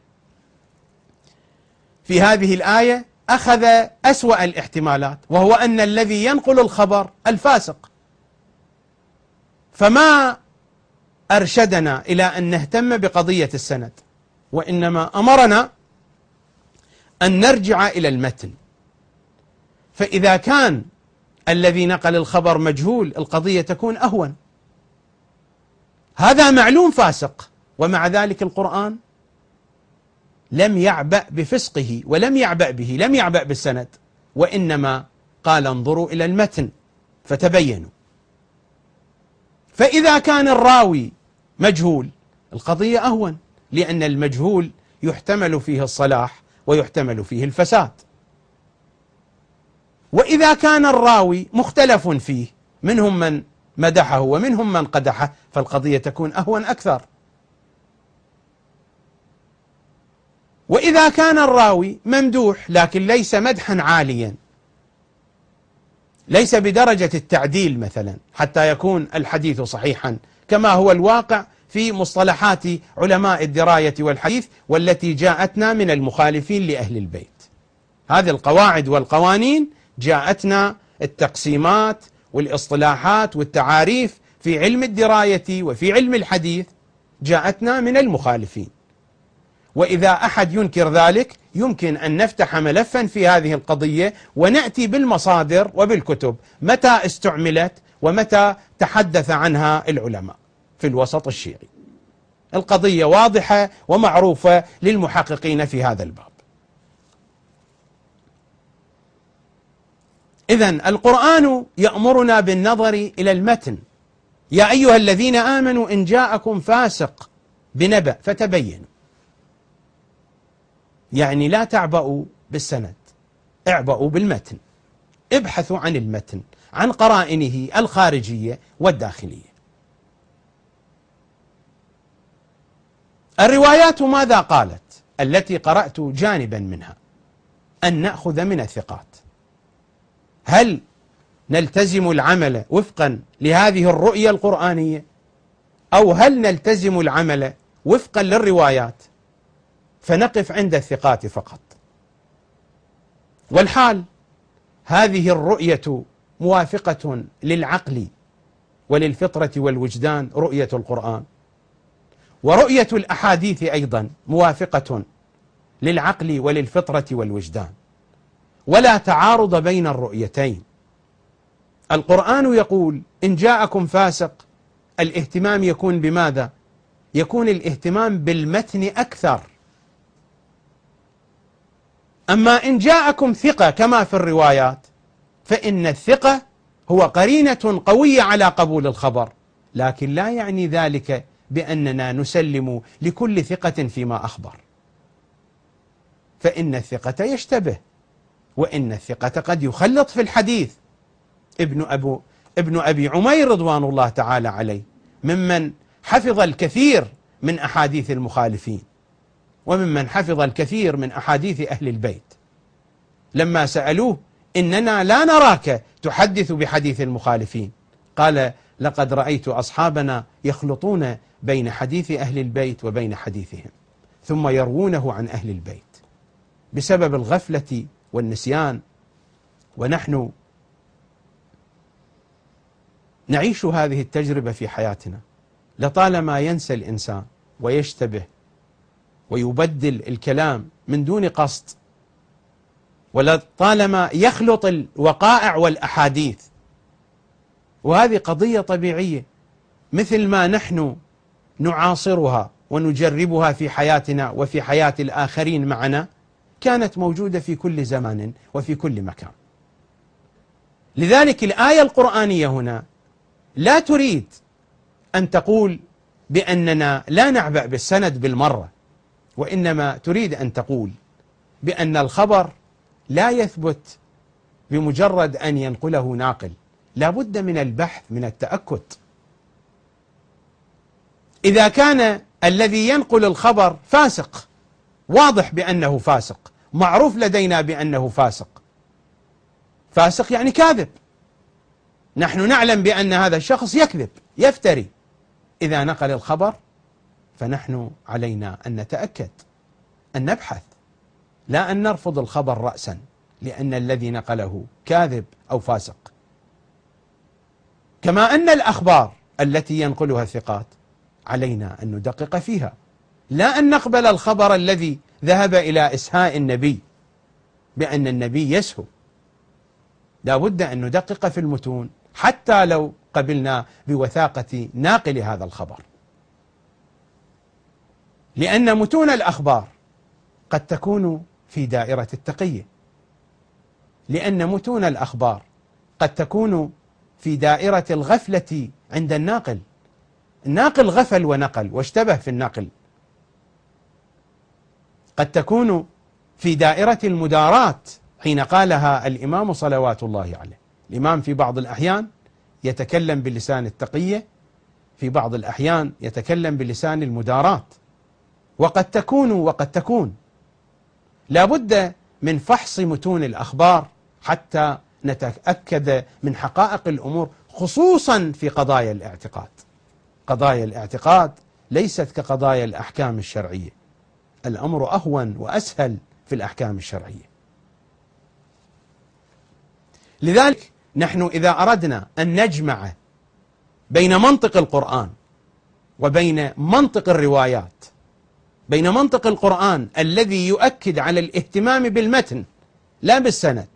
في هذه الآية أخذ أسوأ الاحتمالات، وهو أن الذي ينقل الخبر الفاسق، فما أرشدنا إلى أن نهتم بقضية السند، وإنما أمرنا أن نرجع إلى المتن. فإذا كان الذي نقل الخبر مجهول القضية تكون أهون. هذا معلوم فاسق، ومع ذلك القرآن لم يعبأ بفسقه ولم يعبأ به، لم يعبأ بالسند، وإنما قال انظروا إلى المتن فتبينوا. فإذا كان الراوي مجهول القضية أهون، لأن المجهول يحتمل فيه الصلاح ويحتمل فيه الفساد. وإذا كان الراوي مختلف فيه، منهم من مدحه ومنهم من قدحه، فالقضية تكون أهون أكثر. وإذا كان الراوي ممدوح لكن ليس مدحا عاليا، ليس بدرجة التعديل مثلا حتى يكون الحديث صحيحا، كما هو الواقع في مصطلحات علماء الدراية والحديث والتي جاءتنا من المخالفين لأهل البيت. هذه القواعد والقوانين جاءتنا، التقسيمات والاصطلاحات والتعاريف في علم الدراية وفي علم الحديث جاءتنا من المخالفين. وإذا أحد ينكر ذلك يمكن أن نفتح ملفا في هذه القضية ونأتي بالمصادر وبالكتب متى استعملت ومتى تحدث عنها العلماء في الوسط الشيعي. القضية واضحة ومعروفة للمحققين في هذا الباب. إذن القرآن يأمرنا بالنظر إلى المتن، يا أيها الذين آمنوا إن جاءكم فاسق بنبأ فتبينوا، يعني لا تعبأوا بالسند، اعبأوا بالمتن، ابحثوا عن المتن، عن قرائنه الخارجية والداخلية. الروايات ماذا قالت التي قرأت جانبا منها؟ أن نأخذ من الثقات. هل نلتزم العمل وفقا لهذه الرؤية القرآنية، أو هل نلتزم العمل وفقا للروايات فنقف عند الثقات فقط؟ والحال هذه الرؤية موافقة للعقل وللفطرة والوجدان، رؤية القرآن، ورؤية الأحاديث أيضا موافقة للعقل وللفطرة والوجدان، ولا تعارض بين الرؤيتين. القرآن يقول إن جاءكم فاسق، الاهتمام يكون بماذا؟ يكون الاهتمام بالمتن أكثر. أما إن جاءكم ثقة كما في الروايات، فإن الثقة هو قرينة قوية على قبول الخبر، لكن لا يعني ذلك بأننا نسلم لكل ثقة فيما أخبر، فإن الثقة يشتبه، وإن الثقة قد يخلط في الحديث. ابن أبو ابن أبي عمير رضوان الله تعالى عليه ممن حفظ الكثير من أحاديث المخالفين، وممن حفظ الكثير من أحاديث أهل البيت، لما سألوه إننا لا نراك تحدث بحديث المخالفين، قال لقد رأيت أصحابنا يخلطون بين حديث أهل البيت وبين حديثهم، ثم يروونه عن أهل البيت بسبب الغفلة والنسيان، ونحن نعيش هذه التجربة في حياتنا. لطالما ينسى الإنسان ويشتبه ويبدل الكلام من دون قصد، ولطالما يخلط الوقائع والأحاديث، وهذه قضية طبيعية مثل ما نحن نعاصرها ونجربها في حياتنا وفي حياة الآخرين معنا، كانت موجودة في كل زمان وفي كل مكان. لذلك الآية القرآنية هنا لا تريد أن تقول بأننا لا نعبأ بالسند بالمرة، وإنما تريد أن تقول بأن الخبر لا يثبت بمجرد أن ينقله ناقل، لا بد من البحث، من التأكد. إذا كان الذي ينقل الخبر فاسق، واضح بأنه فاسق، معروف لدينا بأنه فاسق، فاسق يعني كاذب، نحن نعلم بأن هذا الشخص يكذب يفتري، إذا نقل الخبر فنحن علينا أن نتأكد، أن نبحث، لا أن نرفض الخبر رأسا لأن الذي نقله كاذب أو فاسق. كما أن الأخبار التي ينقلها الثقات علينا أن ندقق فيها، لا أن نقبل الخبر الذي ذهب إلى إسهاء النبي بأن النبي يسهو، لا بد أن ندقق في المتون حتى لو قبلنا بوثاقة ناقل هذا الخبر، لأن متون الأخبار قد تكون في دائرة التقية، لأن متون الأخبار قد تكون في دائرة الغفلة عند الناقل. الناقل غفل ونقل واشتبه في النقل. قد تكون في دائرة المداراة حين قالها الإمام صلوات الله عليه. الإمام في بعض الأحيان يتكلم بلسان التقية، في بعض الأحيان يتكلم بلسان المداراة، وقد تكون وقد تكون لا بد من فحص متون الأخبار حتى نتأكد من حقائق الأمور، خصوصا في قضايا الاعتقاد. قضايا الاعتقاد ليست كقضايا الأحكام الشرعية، الأمر أهون وأسهل في الأحكام الشرعية. لذلك نحن إذا أردنا أن نجمع بين منطق القرآن وبين منطق الروايات، بين منطق القرآن الذي يؤكد على الاهتمام بالمتن لا بالسند،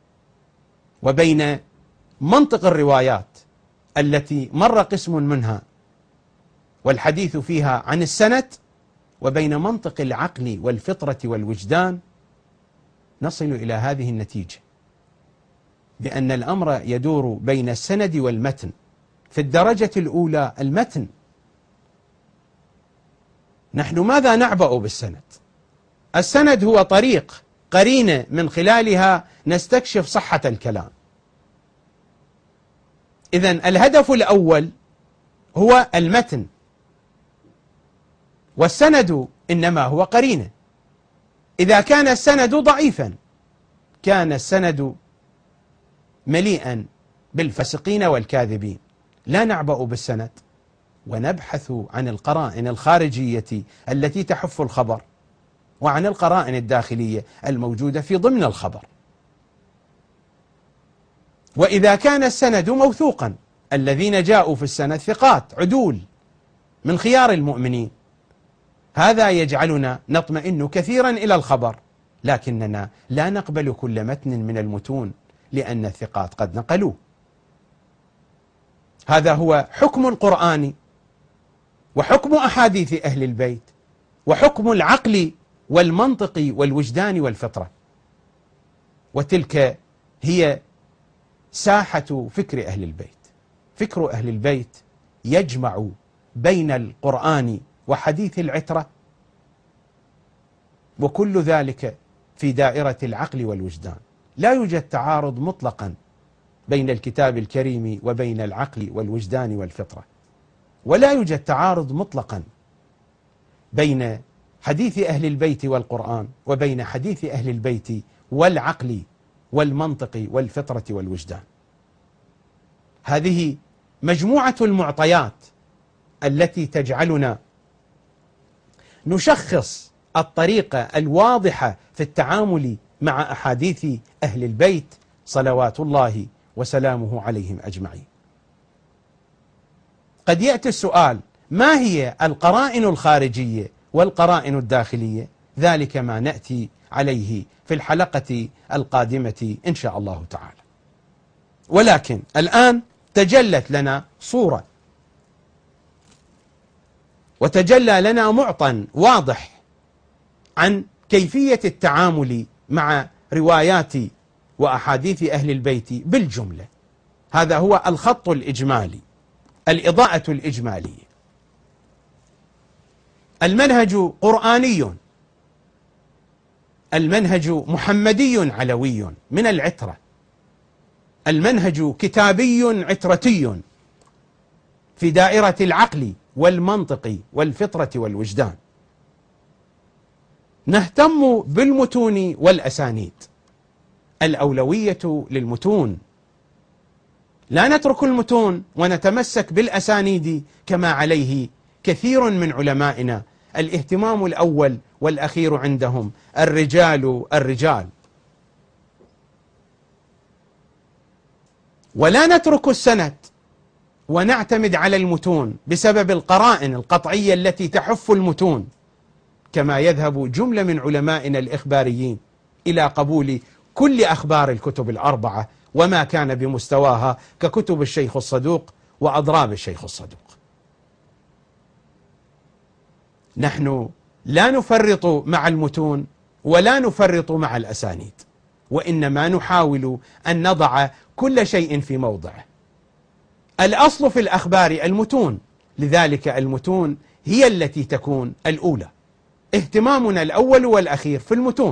وبين منطق الروايات التي مر قسم منها والحديث فيها عن السند، وبين منطق العقل والفطرة والوجدان، نصل إلى هذه النتيجة، بأن الأمر يدور بين السند والمتن. في الدرجة الأولى المتن، نحن ماذا نعبأ بالسند؟ السند هو طريق، قرينة من خلالها نستكشف صحة الكلام. إذن الهدف الأول هو المتن، والسند إنما هو قرينة. إذا كان السند ضعيفا كان السند مليئا بالفاسقين والكاذبين، لا نعبأ بالسند ونبحث عن القرائن الخارجية التي تحف الخبر، وعن القرائن الداخلية الموجودة في ضمن الخبر. وإذا كان السند موثوقا، الذين جاءوا في السند ثقات عدول من خيار المؤمنين، هذا يجعلنا نطمئن كثيرا إلى الخبر، لكننا لا نقبل كل متن من المتون لأن الثقات قد نقلوه. هذا هو حكم القرآن وحكم أحاديث أهل البيت وحكم العقل والمنطق والوجدان والفطرة، وتلك هي ساحة فكر أهل البيت. فكر أهل البيت يجمع بين القرآن وحديث العترة، وكل ذلك في دائرة العقل والوجدان. لا يوجد تعارض مطلقا بين الكتاب الكريم وبين العقل والوجدان والفطرة، ولا يوجد تعارض مطلقا بين حديث أهل البيت والقرآن وبين حديث أهل البيت والعقل والمنطق والفطرة والوجدان. هذه مجموعة المعطيات التي تجعلنا نشخص الطريقة الواضحة في التعامل مع أحاديث أهل البيت صلوات الله وسلامه عليهم أجمعين. قد يأتي السؤال: ما هي القرائن الخارجية والقرائن الداخلية؟ ذلك ما نأتي عليه في الحلقة القادمة إن شاء الله تعالى. ولكن الآن تجلت لنا صورة وتجلى لنا معطى واضح عن كيفية التعامل مع روايات وأحاديث أهل البيت بالجملة. هذا هو الخط الإجمالي، الإضاءة الإجمالية. المنهج قرآني، المنهج محمدي علوي من العترة، المنهج كتابي عترتي في دائرة العقل والمنطق والفطرة والوجدان. نهتم بالمتون والأسانيد، الأولوية للمتون، لا نترك المتون ونتمسك بالأسانيد كما عليه كثير من علمائنا. الاهتمام الأول والأخير عندهم الرجال الرجال، ولا نترك السند ونعتمد على المتون بسبب القرائن القطعية التي تحف المتون، كما يذهب جملة من علمائنا الإخباريين إلى قبول كل أخبار الكتب الأربعة وما كان بمستواها ككتب الشيخ الصدوق وأضراب الشيخ الصدوق. نحن لا نفرط مع المتون ولا نفرط مع الأسانيد، وإنما نحاول أن نضع كل شيء في موضعه. الأصل في الأخبار المتون، لذلك المتون هي التي تكون الأولى. اهتمامنا الأول والأخير في المتون.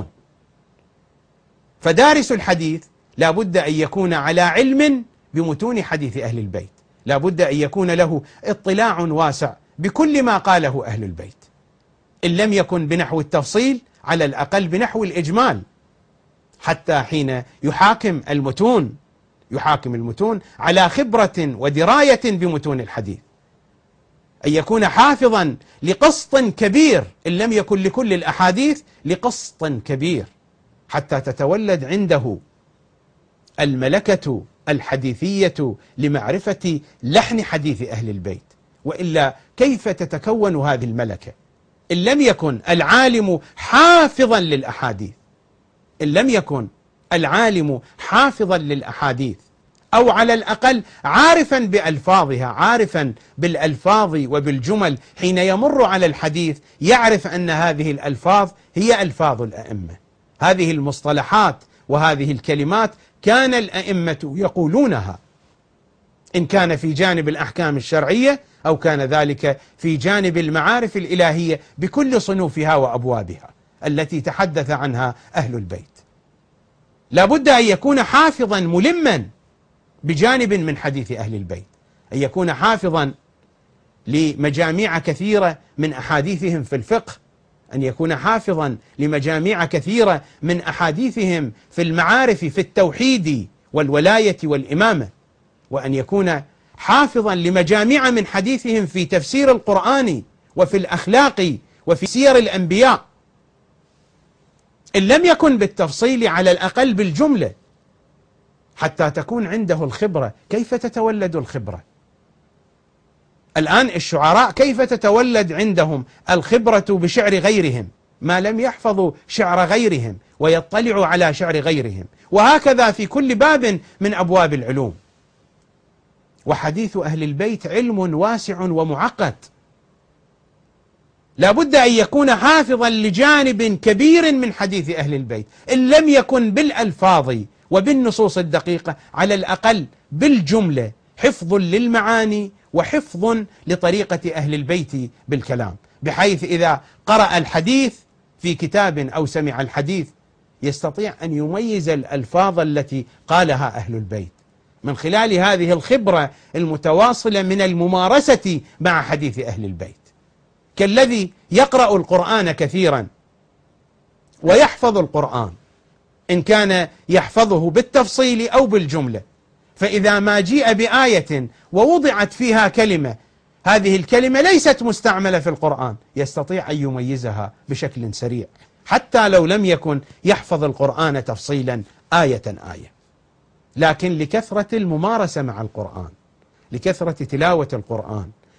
فدارس الحديث لا بد أن يكون على علم بمتون حديث أهل البيت، لا بد أن يكون له اطلاع واسع بكل ما قاله أهل البيت، إن لم يكن بنحو التفصيل على الأقل بنحو الإجمال، حتى حين يحاكم المتون يحاكم المتون على خبرة ودراية بمتون الحديث، أن يكون حافظا لقسط كبير، إن لم يكن لكل الأحاديث لقسط كبير، حتى تتولد عنده الملكة الحديثية لمعرفة لحن حديث أهل البيت. وإلا كيف تتكون هذه الملكة إن لم يكن العالم حافظا للأحاديث؟ إن لم يكن العالم حافظا للأحاديث، أو على الأقل عارفا بألفاظها، عارفا بالألفاظ وبالجمل، حين يمر على الحديث يعرف أن هذه الألفاظ هي ألفاظ الأئمة، هذه المصطلحات وهذه الكلمات كان الأئمة يقولونها، إن كان في جانب الأحكام الشرعية أو كان ذلك في جانب المعارف الإلهية بكل صنوفها وأبوابها التي تحدث عنها أهل البيت. لا بد أن يكون حافظا ملما بجانب من حديث أهل البيت، أن يكون حافظا لمجاميع كثيرة من أحاديثهم في الفقه، أن يكون حافظا لمجاميع كثيرة من أحاديثهم في المعارف في التوحيد والولاية والإمامة، وأن يكون حافظا لمجاميع من حديثهم في تفسير القرآن وفي الأخلاق وفي سير الأنبياء، إن لم يكن بالتفصيل على الأقل بالجملة، حتى تكون عنده الخبرة. كيف تتولد الخبرة؟ الآن الشعراء كيف تتولد عندهم الخبرة بشعر غيرهم ما لم يحفظوا شعر غيرهم ويطلعوا على شعر غيرهم؟ وهكذا في كل باب من أبواب العلوم. وحديث أهل البيت علم واسع ومعقد، لا بد أن يكون حافظا لجانب كبير من حديث أهل البيت، إن لم يكن بالألفاظ وبالنصوص الدقيقة على الأقل بالجملة، حفظ للمعاني وحفظ لطريقة أهل البيت بالكلام، بحيث إذا قرأ الحديث في كتاب أو سمع الحديث يستطيع أن يميز الألفاظ التي قالها أهل البيت من خلال هذه الخبرة المتواصلة من الممارسة مع حديث أهل البيت، كالذي يقرأ القرآن كثيرا ويحفظ القرآن، إن كان يحفظه بالتفصيل أو بالجملة، فإذا ما جيء بآية ووضعت فيها كلمة هذه الكلمة ليست مستعملة في القرآن يستطيع أن يميزها بشكل سريع، حتى لو لم يكن يحفظ القرآن تفصيلا آية آية. لكن لكثرة الممارسة مع القرآن، لكثرة تلاوة القرآن،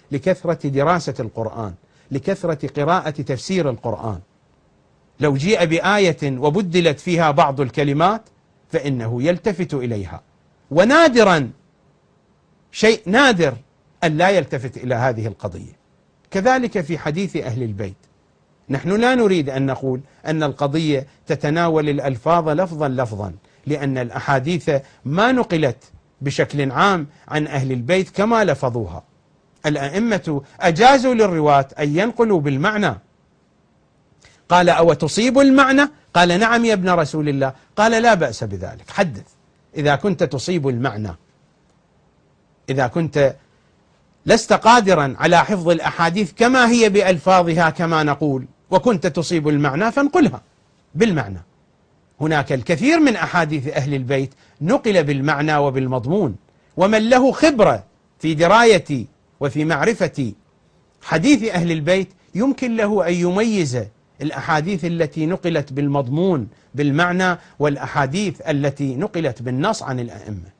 لكثرة دراسة القرآن، لكثرة قراءة تفسير القرآن. لو جيء بآية وبدلت فيها بعض الكلمات فإنه يلتفت إليها، ونادرا شيء نادر أن لا يلتفت إلى هذه القضية. كذلك في حديث أهل البيت، نحن لا نريد أن نقول أن القضية تتناول الألفاظ لفظا لفظا، لأن الأحاديث ما نقلت بشكل عام عن أهل البيت كما لفظوها. الأئمة أجازوا للرواة أن ينقلوا بالمعنى. قال: أو تصيب المعنى؟ قال: نعم يا ابن رسول الله. قال: لا بأس بذلك، حدث إذا كنت تصيب المعنى، إذا كنت لست قادرا على حفظ الأحاديث كما هي بألفاظها كما نقول، وكنت تصيب المعنى فانقلها بالمعنى. هناك الكثير من أحاديث أهل البيت نقل بالمعنى وبالمضمون، ومن له خبرة في دراية وفي معرفة حديث أهل البيت يمكن له أن يميز الأحاديث التي نقلت بالمضمون بالمعنى والأحاديث التي نقلت بالنص عن الأئمة.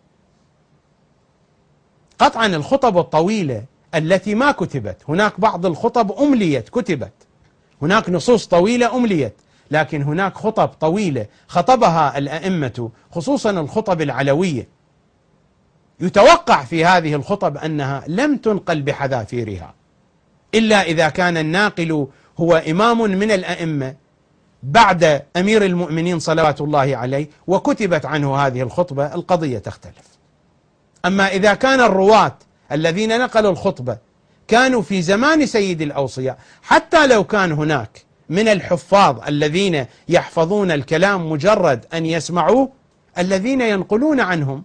قطعا الخطب الطويلة التي ما كتبت، هناك بعض الخطب أمليت كتبت، هناك نصوص طويلة أمليت، لكن هناك خطب طويلة خطبها الأئمة، خصوصا الخطب العلوية، يتوقع في هذه الخطب أنها لم تنقل بحذافيرها، إلا إذا كان الناقل هو إمام من الأئمة بعد أمير المؤمنين صلوات الله عليه وكتبت عنه هذه الخطبة، القضية تختلف. أما إذا كان الرواة الذين نقلوا الخطبة كانوا في زمان سيد الأوصياء، حتى لو كان هناك من الحفاظ الذين يحفظون الكلام مجرد أن يسمعوه، الذين ينقلون عنهم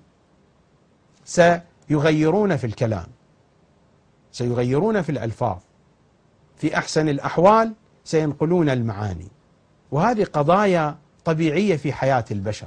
سيغيرون في الكلام، سيغيرون في الألفاظ، في أحسن الأحوال سينقلون المعاني، وهذه قضايا طبيعية في حياة البشر.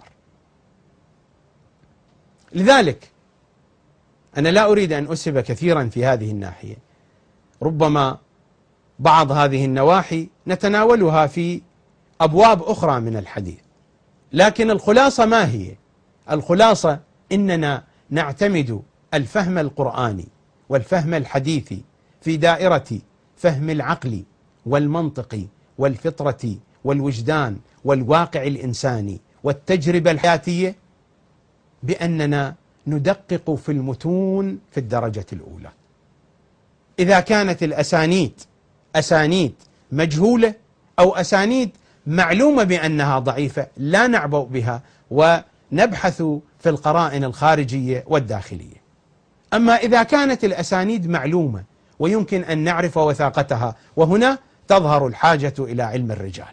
لذلك أنا لا أريد أن أسهب كثيرا في هذه الناحية، ربما بعض هذه النواحي نتناولها في أبواب أخرى من الحديث، لكن الخلاصة ما هي؟ الخلاصة إننا نعتمد الفهم القرآني والفهم الحديثي في دائرة فهم العقل والمنطق والفطرة والوجدان والواقع الإنساني والتجربة الحياتية، بأننا ندقق في المتون في الدرجة الأولى. إذا كانت الأسانيد أسانيد مجهولة أو أسانيد معلومة بأنها ضعيفة لا نعبأ بها ونبحث في القرائن الخارجية والداخلية. أما إذا كانت الأسانيد معلومة ويمكن أن نعرف وثاقتها، وهنا تظهر الحاجة إلى علم الرجال.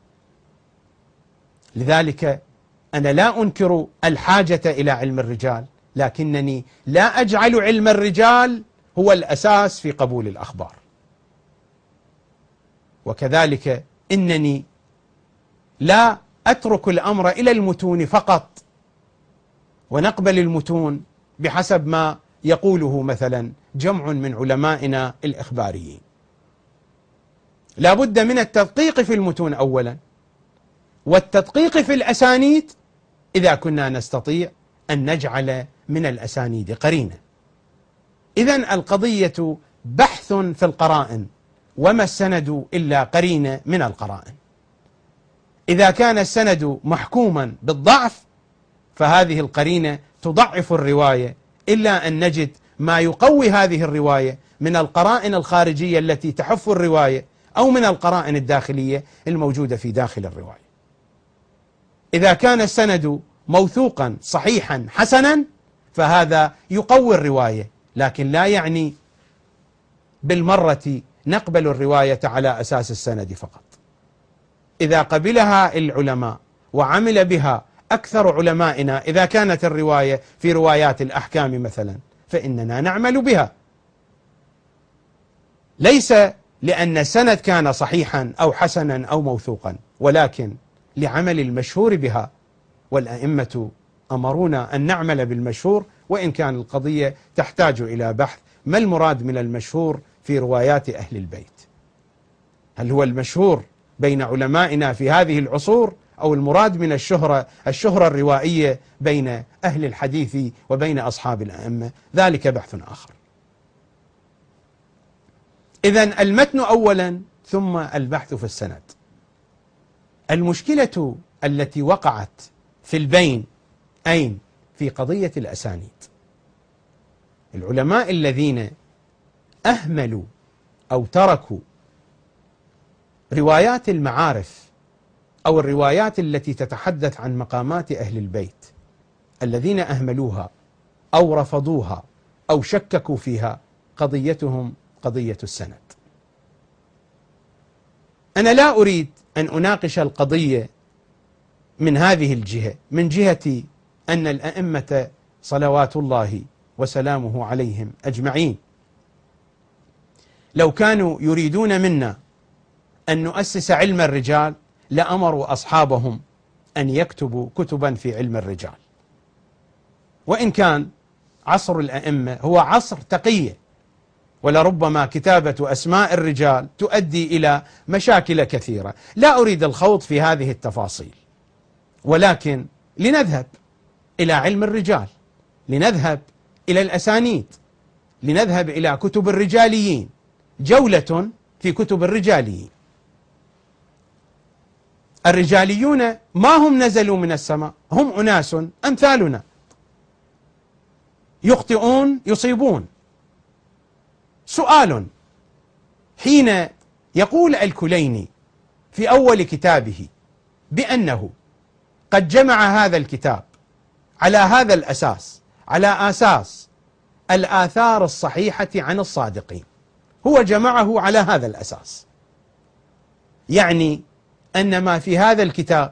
لذلك أنا لا أنكر الحاجة إلى علم الرجال، لكنني لا أجعل علم الرجال هو الأساس في قبول الأخبار. وكذلك إنني لا أترك الأمر إلى المتون فقط ونقبل المتون بحسب ما يقوله مثلا جمع من علمائنا الإخباريين. لا بد من التدقيق في المتون أولا، والتدقيق في الأسانيد إذا كنا نستطيع أن نجعل من الأسانيد قرينة. إذن القضية بحث في القرائن، وما السند إلا قرينة من القرائن. إذا كان السند محكوما بالضعف فهذه القرينة تضعف الرواية، إلا أن نجد ما يقوي هذه الرواية من القرائن الخارجية التي تحف الرواية أو من القرائن الداخلية الموجودة في داخل الرواية. إذا كان السند موثوقا صحيحا حسنا فهذا يقوي الرواية، لكن لا يعني بالمرة نقبل الرواية على أساس السند فقط. إذا قبلها العلماء وعمل بها أكثر علمائنا، إذا كانت الرواية في روايات الأحكام مثلا، فإننا نعمل بها، ليس لأن السند كان صحيحا أو حسنا أو موثوقا، ولكن لعمل المشهور بها. والأئمة أمرونا أن نعمل بالمشهور، وإن كان القضية تحتاج إلى بحث ما المراد من المشهور في روايات أهل البيت. هل هو المشهور بين علمائنا في هذه العصور، أو المراد من الشهرة الشهرة الروائية بين أهل الحديث وبين أصحاب الأئمة؟ ذلك بحث آخر. إذن المتن أولا ثم البحث في السند. المشكلة التي وقعت في البين أين؟ في قضية الأسانيد. العلماء الذين أهملوا أو تركوا روايات المعارف أو الروايات التي تتحدث عن مقامات أهل البيت، الذين أهملوها أو رفضوها أو شككوا فيها، قضيتهم قضية السند. أنا لا أريد أن أناقش القضية من هذه الجهة، من جهة أن الأئمة صلوات الله وسلامه عليهم أجمعين لو كانوا يريدون منا أن نؤسس علم الرجال لأمروا أصحابهم أن يكتبوا كتبا في علم الرجال. وإن كان عصر الأئمة هو عصر تقية، ولربما كتابة أسماء الرجال تؤدي إلى مشاكل كثيرة، لا أريد الخوض في هذه التفاصيل، ولكن لنذهب إلى علم الرجال، لنذهب إلى الأسانيد، لنذهب إلى كتب الرجاليين، جولة في كتب الرجاليين. الرجاليون ما هم نزلوا من السماء، هم أناس أمثالنا، يخطئون يصيبون. سؤال: حين يقول الكليني في أول كتابه بأنه قد جمع هذا الكتاب على هذا الأساس، على أساس الآثار الصحيحة عن الصادقين، هو جمعه على هذا الأساس، يعني أن ما في هذا الكتاب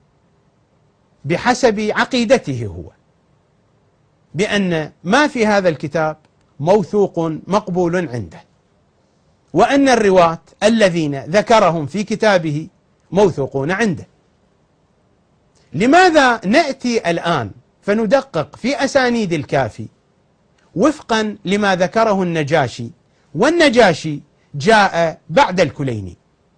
بحسب عقيدته هو، بأن ما في هذا الكتاب موثوق مقبول عنده، وأن الرواة الذين ذكرهم في كتابه موثوقون عنده. لماذا نأتي الآن فندقق في أسانيد الكافي وفقا لما ذكره النجاشي، والنجاشي جاء بعد الكليني؟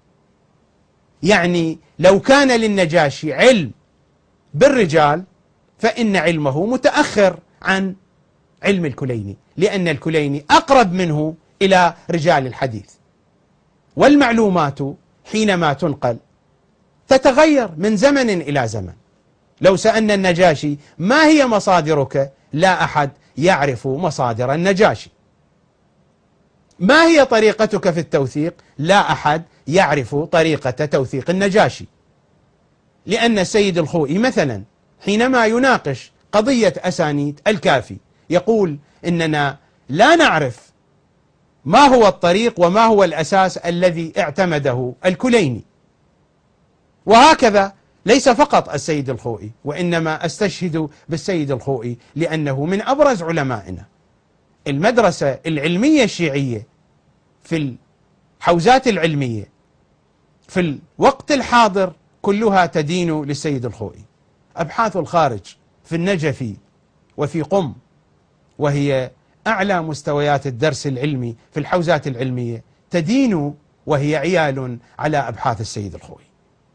يعني لو كان للنجاشي علم بالرجال فإن علمه متأخر عن علم الكليني، لأن الكليني أقرب منه إلى رجال الحديث، والمعلومات حينما تنقل تتغير من زمن إلى زمن. لو سألنا النجاشي ما هي مصادرك، لا أحد يعرف مصادر النجاشي. ما هي طريقتك في التوثيق، لا أحد يعرف طريقة توثيق النجاشي. لأن السيد الخوئي مثلا حينما يناقش قضية أسانيد الكافي يقول إننا لا نعرف ما هو الطريق وما هو الأساس الذي اعتمده الكليني. وهكذا ليس فقط السيد الخوئي، وإنما أستشهد بالسيد الخوئي لأنه من أبرز علمائنا. المدرسة العلمية الشيعية في الحوزات العلمية في الوقت الحاضر كلها تدين للسيد الخوئي. أبحاث الخارج في النجفي وفي قم، وهي أعلى مستويات الدرس العلمي في الحوزات العلمية، تدين وهي عيال على أبحاث السيد الخوئي.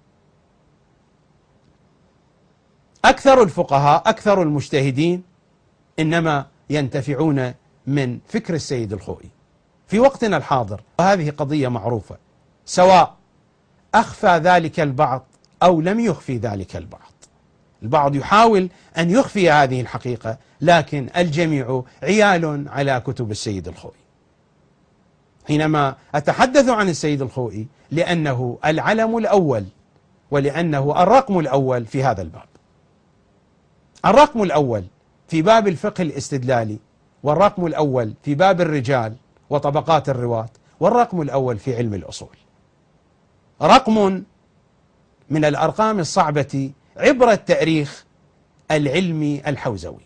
أكثر الفقهاء أكثر المجتهدين إنما ينتفعون من فكر السيد الخوئي في وقتنا الحاضر، وهذه قضية معروفة، سواء أخفى ذلك البعض أو لم يخفي ذلك البعض. البعض يحاول أن يخفي هذه الحقيقة، لكن الجميع عيال على كتب السيد الخوئي. حينما أتحدث عن السيد الخوئي لأنه العلم الأول، ولأنه الرقم الأول في هذا الباب، الرقم الأول في باب الفقه الاستدلالي، والرقم الأول في باب الرجال وطبقات الرواة، والرقم الأول في علم الأصول. رقم من الأرقام الصعبة عبر التاريخ العلمي الحوزوي.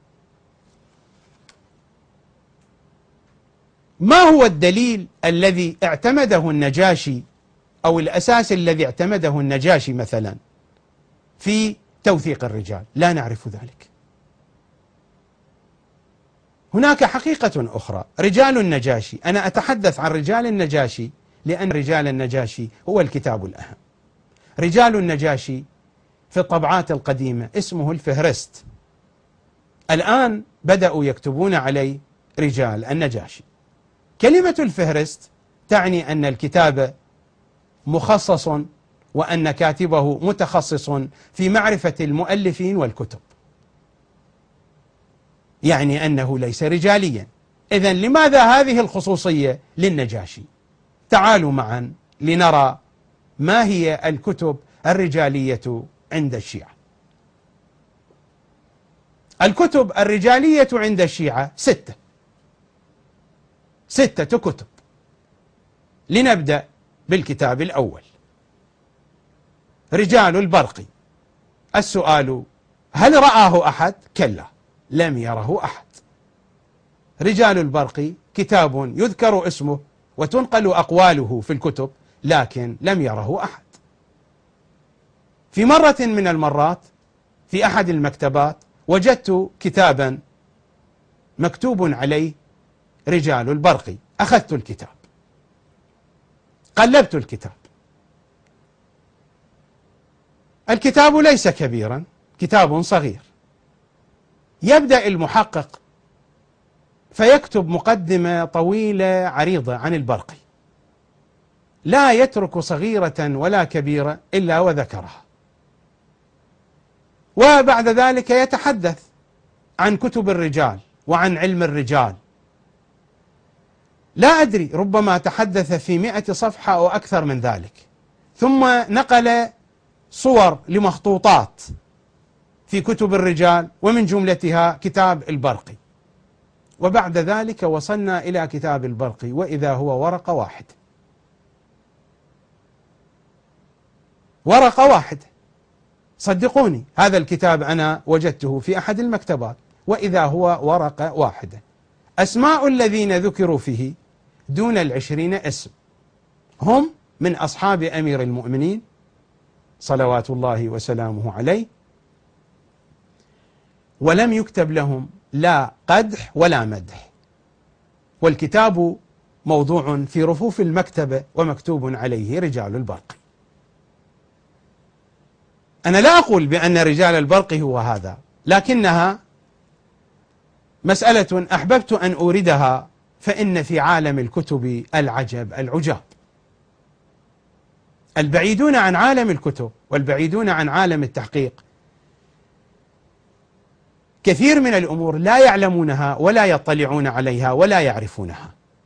ما هو الدليل الذي اعتمده النجاشي أو الأساس الذي اعتمده النجاشي مثلا في توثيق الرجال؟ لا نعرف ذلك. هناك حقيقة أخرى، رجال النجاشي. أنا أتحدث عن رجال النجاشي لأن رجال النجاشي هو الكتاب الأهم. رجال النجاشي في الطبعات القديمة اسمه الفهرست، الآن بدأوا يكتبون عليه رجال النجاشي. كلمة الفهرست تعني أن الكتاب مخصص وأن كاتبه متخصص في معرفة المؤلفين والكتب، يعني أنه ليس رجاليا. إذن لماذا هذه الخصوصية للنجاشي؟ تعالوا معا لنرى ما هي الكتب الرجالية عند الشيعة. الكتب الرجالية عند الشيعة ستة ستة كتب. لنبدأ بالكتاب الأول، رجال البرقي. السؤال: هل رآه أحد؟ كلا، لم يره أحد. رجال البرقي كتاب يذكر اسمه وتنقل أقواله في الكتب، لكن لم يره أحد. في مرة من المرات في أحد المكتبات وجدت كتابا مكتوب عليه رجال البرقي. أخذت الكتاب، قلبت الكتاب. الكتاب ليس كبيرا، كتاب صغير. يبدأ المحقق فيكتب مقدمة طويلة عريضة عن البرقي، لا يترك صغيرة ولا كبيرة إلا وذكرها، وبعد ذلك يتحدث عن كتب الرجال وعن علم الرجال. لا أدري، ربما تحدث في مئة صفحة أو أكثر من ذلك، ثم نقل صور لمخطوطات في كتب الرجال ومن جملتها كتاب البرقي. وبعد ذلك وصلنا إلى كتاب البرقي وإذا هو ورقة واحدة، ورقة واحدة. صدقوني، هذا الكتاب أنا وجدته في أحد المكتبات وإذا هو ورقة واحدة. أسماء الذين ذكروا فيه دون العشرين اسم، هم من أصحاب أمير المؤمنين صلوات الله وسلامه عليه، ولم يكتب لهم لا قدح ولا مدح، والكتاب موضوع في رفوف المكتبة ومكتوب عليه رجال البرقي. أنا لا أقول بأن رجال البرقي هو هذا، لكنها مسألة أحببت أن أوردها، فإن في عالم الكتب العجب العجاب. البعيدون عن عالم الكتب والبعيدون عن عالم التحقيق كثير من الأمور لا يعلمونها ولا يطلعون عليها ولا يعرفونها.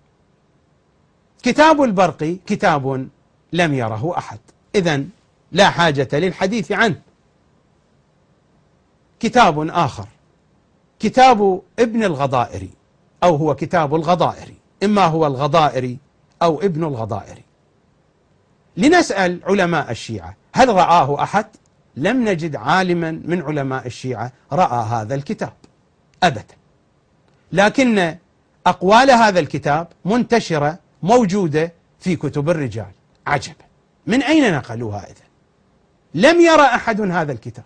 كتاب البرقي كتاب لم يره أحد، إذن لا حاجة للحديث عنه. كتاب آخر، كتاب ابن الغضائري، أو هو كتاب الغضائري، إما هو الغضائري أو ابن الغضائري. لنسأل علماء الشيعة هل رآه أحد؟ لم نجد عالما من علماء الشيعة رأى هذا الكتاب أبدا، لكن أقوال هذا الكتاب منتشرة موجودة في كتب الرجال. عجبا، من أين نقلوها إذن؟ لم يرى أحد هذا الكتاب.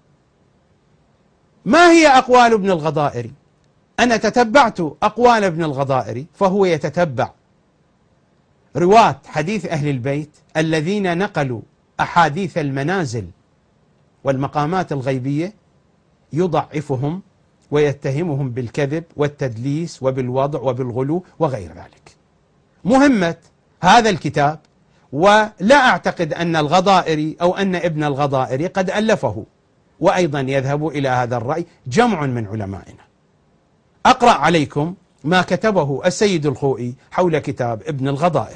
ما هي أقوال ابن الغضائري؟ أنا تتبعت أقوال ابن الغضائري، فهو يتتبع رواة حديث أهل البيت الذين نقلوا أحاديث المنازل والمقامات الغيبية، يضعفهم ويتهمهم بالكذب والتدليس وبالوضع وبالغلو وغير ذلك. مهمة هذا الكتاب، ولا أعتقد أن الغضائري أو أن ابن الغضائري قد ألفه، وأيضا يذهب إلى هذا الرأي جمع من علمائنا. أقرأ عليكم ما كتبه السيد الخوئي حول كتاب ابن الغضائري.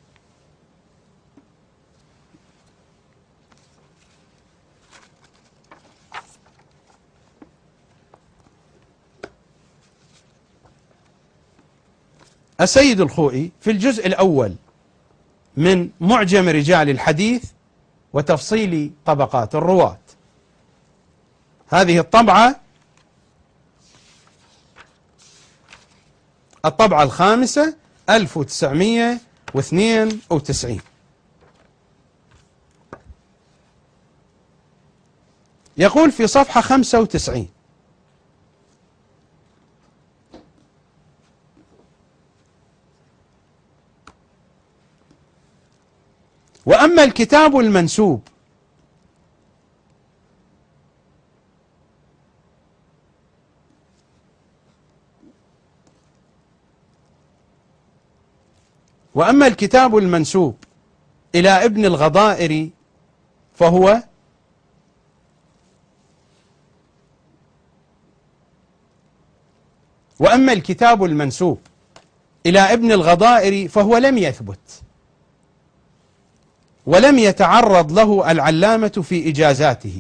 السيد الخوئي في الجزء الأول من معجم رجال الحديث وتفصيل طبقات الرواة، هذه الطبعة الطبعة الخامسة ألف وتسعمئة واثنين وتسعين، يقول في صفحة خمسة وتسعين: وأما الكتاب المنسوب وأما الكتاب المنسوب إلى ابن الغضائر فهو وأما الكتاب المنسوب إلى ابن الغضائر فهو لم يثبت، ولم يتعرض له العلامة في إجازاته،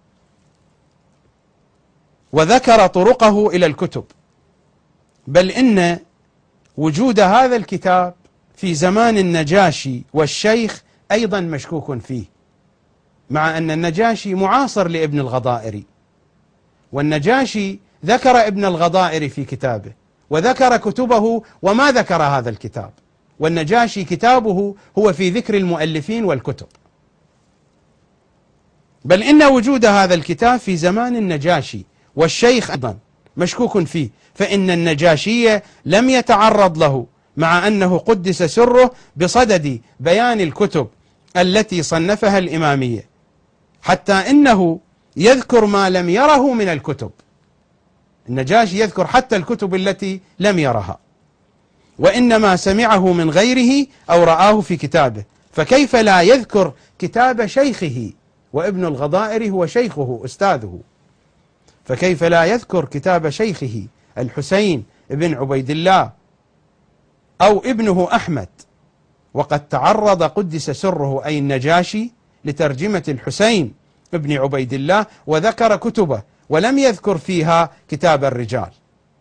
وذكر طرقه إلى الكتب، بل إن وجود هذا الكتاب في زمان النجاشي والشيخ أيضا مشكوك فيه، مع أن النجاشي معاصر لابن الغضائر، والنجاشي ذكر ابن الغضائر في كتابه وذكر كتبه وما ذكر هذا الكتاب، والنجاشي كتابه هو في ذكر المؤلفين والكتب، بل إن وجود هذا الكتاب في زمان النجاشي والشيخ أيضا مشكوك فيه، فإن النجاشي لم يتعرض له مع أنه قدس سره بصدد بيان الكتب التي صنفها الإمامية، حتى إنه يذكر ما لم يره من الكتب. النجاشي يذكر حتى الكتب التي لم يرها، وإنما سمعه من غيره أو رآه في كتابه، فكيف لا يذكر كتاب شيخه، وابن الغضائر هو شيخه أستاذه، فكيف لا يذكر كتاب شيخه الحسين بن عبيد الله أو ابنه أحمد، وقد تعرض قدس سره أي النجاشي لترجمة الحسين بن عبيد الله وذكر كتبه ولم يذكر فيها كتاب الرجال،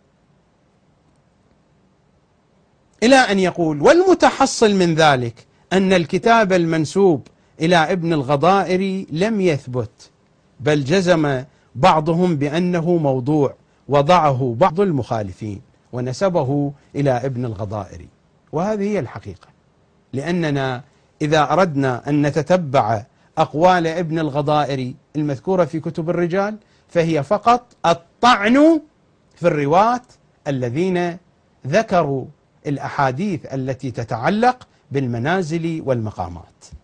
إلى أن يقول: والمتحصل من ذلك أن الكتاب المنسوب إلى ابن الغضائر لم يثبت، بل جزم بعضهم بأنه موضوع وضعه بعض المخالفين ونسبه إلى ابن الغضائر. وهذه هي الحقيقة، لأننا إذا أردنا أن نتتبع أقوال ابن الغضائر المذكورة في كتب الرجال فهي فقط الطعن في الرواة الذين ذكروا الأحاديث التي تتعلق بالمنازل والمقامات.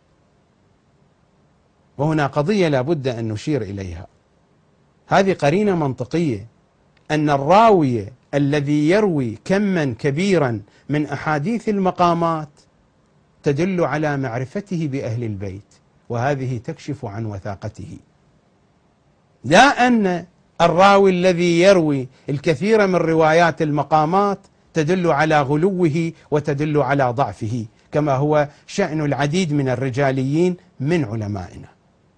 وهنا قضية لا بد أن نشير إليها، هذه قرينة منطقية، أن الراوي الذي يروي كما كبيرا من أحاديث المقامات تدل على معرفته بأهل البيت، وهذه تكشف عن وثاقته، لا أن الراوي الذي يروي الكثير من روايات المقامات تدل على غلوه وتدل على ضعفه، كما هو شأن العديد من الرجاليين من علمائنا.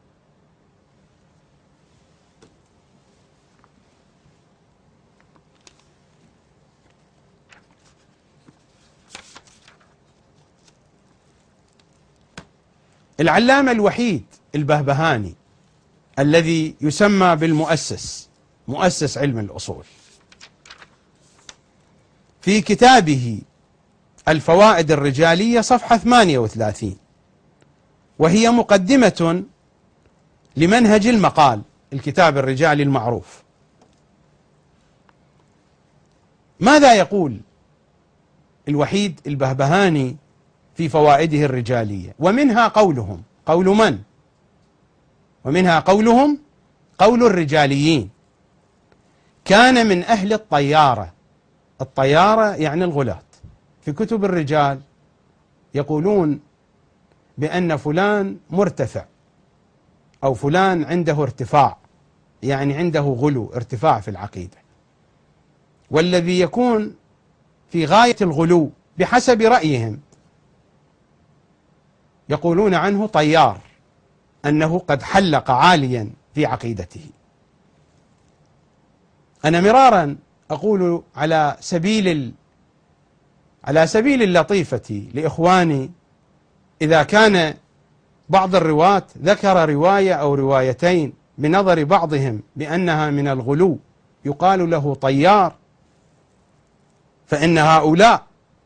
العلامة الوحيد البهبهاني الذي يسمى بالمؤسس، مؤسس علم الأصول، في كتابه الفوائد الرجالية صفحة ثمانية وثلاثين، وهي مقدمة لمنهج المقال، الكتاب الرجالي المعروف. ماذا يقول الوحيد البهبهاني في فوائده الرجالية؟ ومنها قولهم، قول من؟ ومنها قولهم قول الرجاليين: كان من أهل الطيارة. الطيارة يعني الغلاة. في كتب الرجال يقولون بأن فلان مرتفع أو فلان عنده ارتفاع، يعني عنده غلو، ارتفاع في العقيدة، والذي يكون في غاية الغلو بحسب رأيهم يقولون عنه طيار، أنه قد حلق عاليا في عقيدته. أنا مرارا أقول على سبيل ال... على سبيل اللطيفة لإخواني، إذا كان بعض الرواة ذكر رواية أو روايتين بنظر بعضهم بأنها من الغلو يقال له طيار، فإن هؤلاء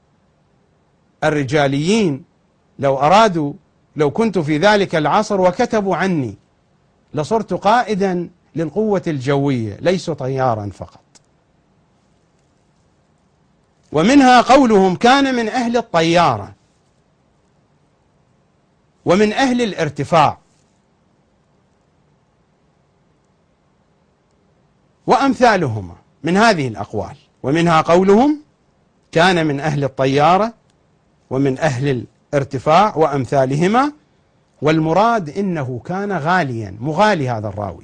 الرجاليين لو أرادوا، لو كنت في ذلك العصر وكتبوا عني لصرت قائدا للقوة الجوية، ليس طيارا فقط. ومنها قولهم: كان من أهل الطيارة ومن أهل الارتفاع، وأمثالهما من هذه الأقوال. ومنها قولهم: كان من أهل الطيارة ومن أهل الارتفاع وأمثالهما. والمراد إنه كان غاليا، مغالي هذا الراوي.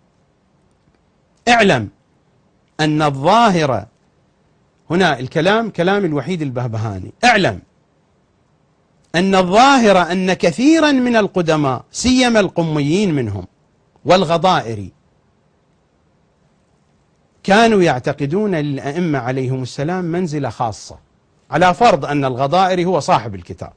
اعلم أن الظاهر، هنا الكلام كلام الوحيد البهبهاني، اعلم أن الظاهر أن كثيرا من القدماء سيما القميين منهم والغضائر كانوا يعتقدون للأئمة عليهم السلام منزلة خاصة، على فرض أن الغضائر هو صاحب الكتاب.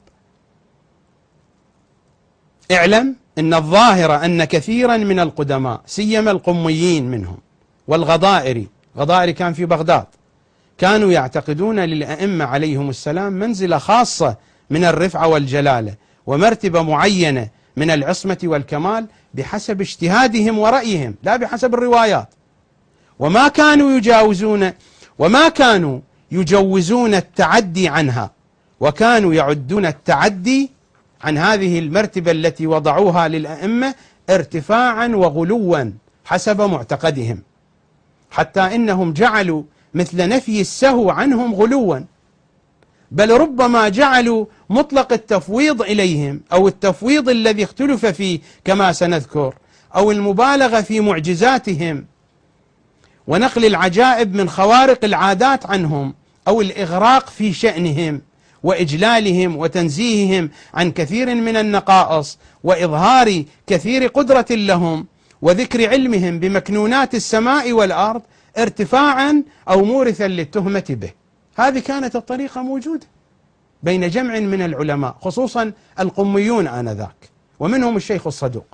اعلم أن الظاهر أن كثيرا من القدماء سيما القميين منهم والغضائر، غضائر كان في بغداد، كانوا يعتقدون للأئمة عليهم السلام منزلة خاصة من الرفعة والجلالة ومرتبة معينة من العصمة والكمال بحسب اجتهادهم ورأيهم لا بحسب الروايات، وما كانوا يجاوزون وما كانوا يجوزون التعدي عنها، وكانوا يعدون التعدي عن هذه المرتبة التي وضعوها للأئمة ارتفاعا وغلوا حسب معتقدهم، حتى إنهم جعلوا مثل نفي السهو عنهم غلوا، بل ربما جعلوا مطلق التفويض إليهم أو التفويض الذي اختلف فيه كما سنذكر، أو المبالغة في معجزاتهم ونقل العجائب من خوارق العادات عنهم، أو الإغراق في شأنهم وإجلالهم وتنزيههم عن كثير من النقائص وإظهار كثير قدرة لهم وذكر علمهم بمكنونات السماء والأرض ارتفاعا أو مورثا للتهمة به. هذه كانت الطريقة موجودة بين جمع من العلماء خصوصا القميون آنذاك، ومنهم الشيخ الصدوق.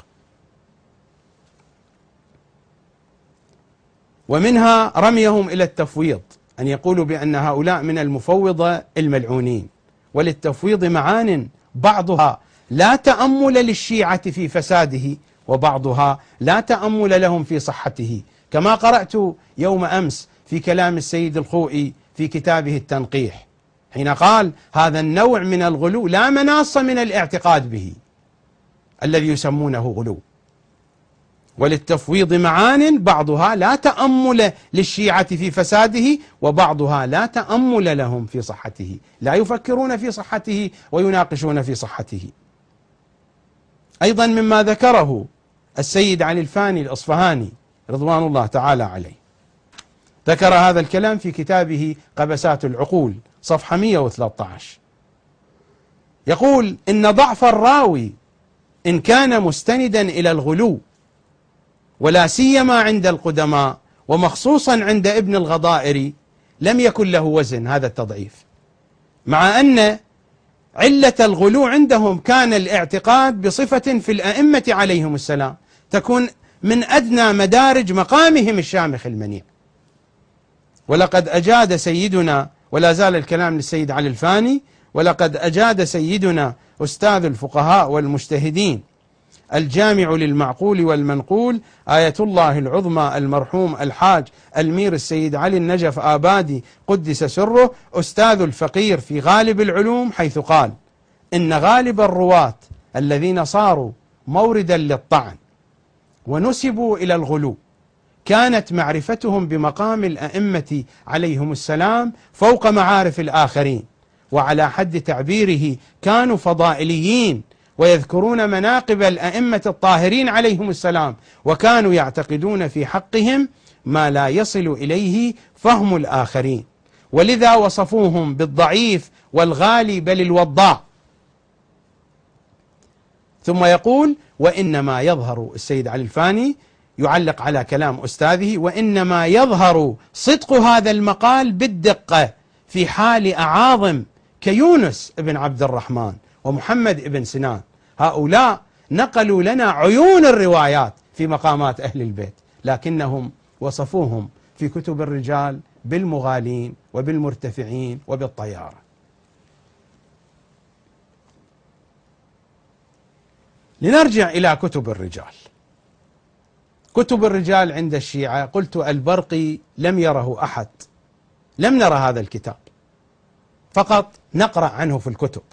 ومنها رميهم إلى التفويض، أن يقولوا بأن هؤلاء من المفوضة الملعونين، وللتفويض معان بعضها لا تأمل للشيعة في فساده وبعضها لا تأمل لهم في صحته، كما قرأت يوم أمس في كلام السيد الخوئي في كتابه التنقيح حين قال هذا النوع من الغلو لا مناص من الاعتقاد به الذي يسمونه غلو، وللتفويض معان بعضها لا تأمل للشيعة في فساده وبعضها لا تأمل لهم في صحته، لا يفكرون في صحته ويناقشون في صحته. أيضا مما ذكره السيد علي الفاني الأصفهاني رضوان الله تعالى عليه، ذكر هذا الكلام في كتابه قبسات العقول صفحة مئة وثلاثة عشر، يقول إن ضعف الراوي إن كان مستندا إلى الغلو ولا سيما عند القدماء ومخصوصا عند ابن الغضائر لم يكن له وزن هذا التضعيف، مع أن علة الغلو عندهم كان الاعتقاد بصفة في الأئمة عليهم السلام تكون من أدنى مدارج مقامهم الشامخ المنيع. ولقد أجاد سيدنا، ولا زال الكلام للسيد علي الفاني، ولقد أجاد سيدنا أستاذ الفقهاء والمجتهدين الجامع للمعقول والمنقول آية الله العظمى المرحوم الحاج المير السيد علي النجف آبادي قدس سره أستاذ الفقير في غالب العلوم، حيث قال إن غالب الرواة الذين صاروا موردا للطعن ونسبوا إلى الغلو كانت معرفتهم بمقام الأئمة عليهم السلام فوق معارف الآخرين، وعلى حد تعبيره كانوا فضائليين ويذكرون مناقب الأئمة الطاهرين عليهم السلام، وكانوا يعتقدون في حقهم ما لا يصل إليه فهم الآخرين، ولذا وصفوهم بالضعيف والغالي بل الوضاع. ثم يقول وإنما يظهر، السيد علي الفاني يعلق على كلام أستاذه، وإنما يظهر صدق هذا المقال بالدقة في حال أعاظم كيونس بن عبد الرحمن ومحمد بن سنان، هؤلاء نقلوا لنا عيون الروايات في مقامات أهل البيت، لكنهم وصفوهم في كتب الرجال بالمغالين وبالمرتفعين وبالطيارة. لنرجع إلى كتب الرجال. كتب الرجال عند الشيعة قلت البرقي لم يره أحد، لم نرى هذا الكتاب، فقط نقرأ عنه في الكتب.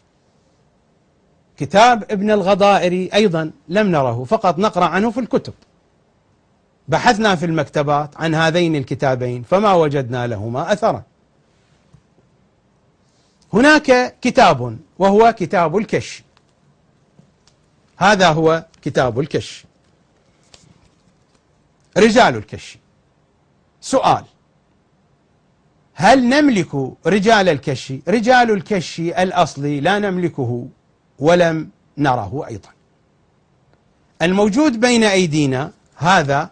كتاب ابن الغضائر أيضا لم نره، فقط نقرأ عنه في الكتب. بحثنا في المكتبات عن هذين الكتابين فما وجدنا لهما أثرا. هناك كتاب وهو كتاب الكشي، هذا هو كتاب الكشي. رجال الكشي. سؤال: هل نملك رجال الكشي؟ رجال الكشي الأصلي لا نملكه ولم نره أيضا. الموجود بين أيدينا هذا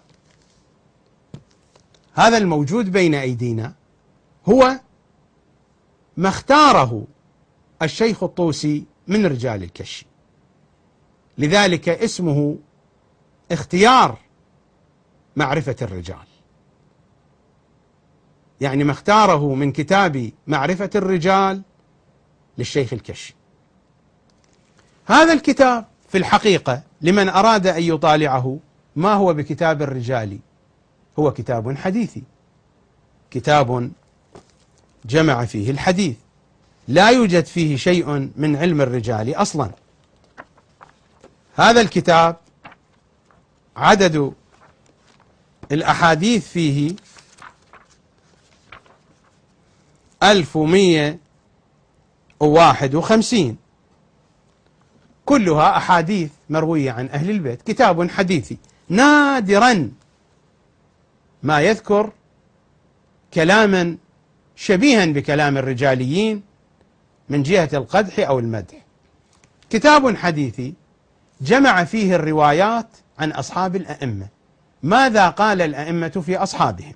هذا الموجود بين أيدينا هو ما اختاره الشيخ الطوسي من رجال الكشي، لذلك اسمه اختيار معرفة الرجال، يعني ما اختاره من كتاب معرفة الرجال للشيخ الكشي. هذا الكتاب في الحقيقة لمن أراد أن يطالعه ما هو بكتاب الرجال، هو كتاب حديثي، كتاب جمع فيه الحديث، لا يوجد فيه شيء من علم الرجال أصلا. هذا الكتاب عدد الأحاديث فيه ألف ومئة وواحد وخمسين، كلها أحاديث مروية عن أهل البيت، كتاب حديثي. نادرا ما يذكر كلاما شبيها بكلام الرجاليين من جهة القدح أو المدح. كتاب حديثي جمع فيه الروايات عن أصحاب الأئمة، ماذا قال الأئمة في أصحابهم،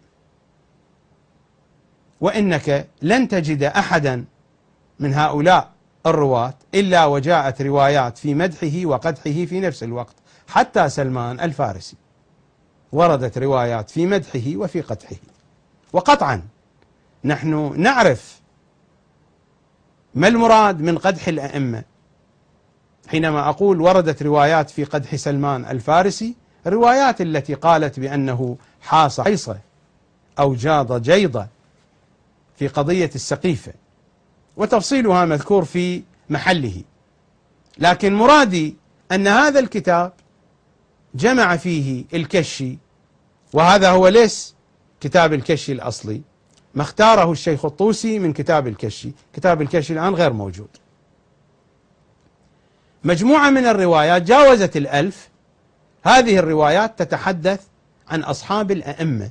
وإنك لن تجد أحدا من هؤلاء الرواة إلا وجاءت روايات في مدحه وقدحه في نفس الوقت. حتى سلمان الفارسي وردت روايات في مدحه وفي قدحه. وقطعا نحن نعرف ما المراد من قدح الأئمة. حينما أقول وردت روايات في قدح سلمان الفارسي، الروايات التي قالت بأنه حاص حيصة أو جاض جيضة في قضية السقيفة، وتفصيلها مذكور في محله. لكن مرادي أن هذا الكتاب جمع فيه الكشي، وهذا هو ليس كتاب الكشي الأصلي، ما اختاره الشيخ الطوسي من كتاب الكشي. كتاب الكشي الآن غير موجود. مجموعة من الروايات جاوزت الألف. هذه الروايات تتحدث عن أصحاب الأئمة،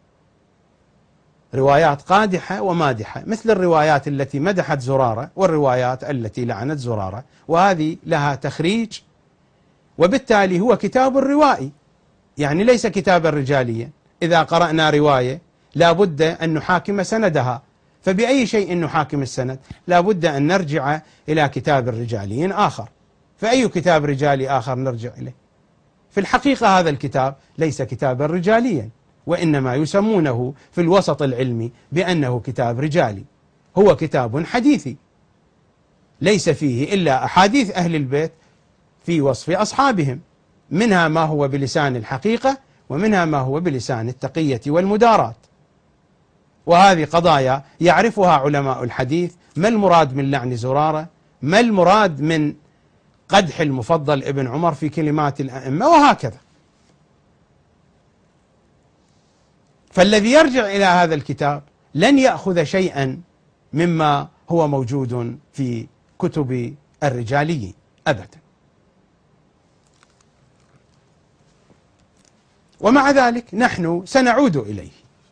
روايات قادحة ومادحة، مثل الروايات التي مدحت زرارة والروايات التي لعنت زرارة، وهذه لها تخريج، وبالتالي هو كتاب روائي، يعني ليس كتابا رجاليا. إذا قرأنا رواية لا بد أن نحاكم سندها، فبأي شيء نحاكم السند؟ لا بد أن نرجع إلى كتاب رجالي آخر. فأي كتاب رجالي آخر نرجع إليه؟ في الحقيقة هذا الكتاب ليس كتابا رجاليا، وإنما يسمونه في الوسط العلمي بأنه كتاب رجالي. هو كتاب حديثي ليس فيه إلا أحاديث أهل البيت في وصف أصحابهم، منها ما هو بلسان الحقيقة ومنها ما هو بلسان التقية والمداراة. وهذه قضايا يعرفها علماء الحديث. ما المراد من لعن زرارة؟ ما المراد من قدح المفضل ابن عمر في كلمات الأئمة؟ وهكذا. فالذي يرجع إلى هذا الكتاب لن يأخذ شيئا مما هو موجود في كتب الرجاليين أبدا. ومع ذلك نحن سنعود إليه.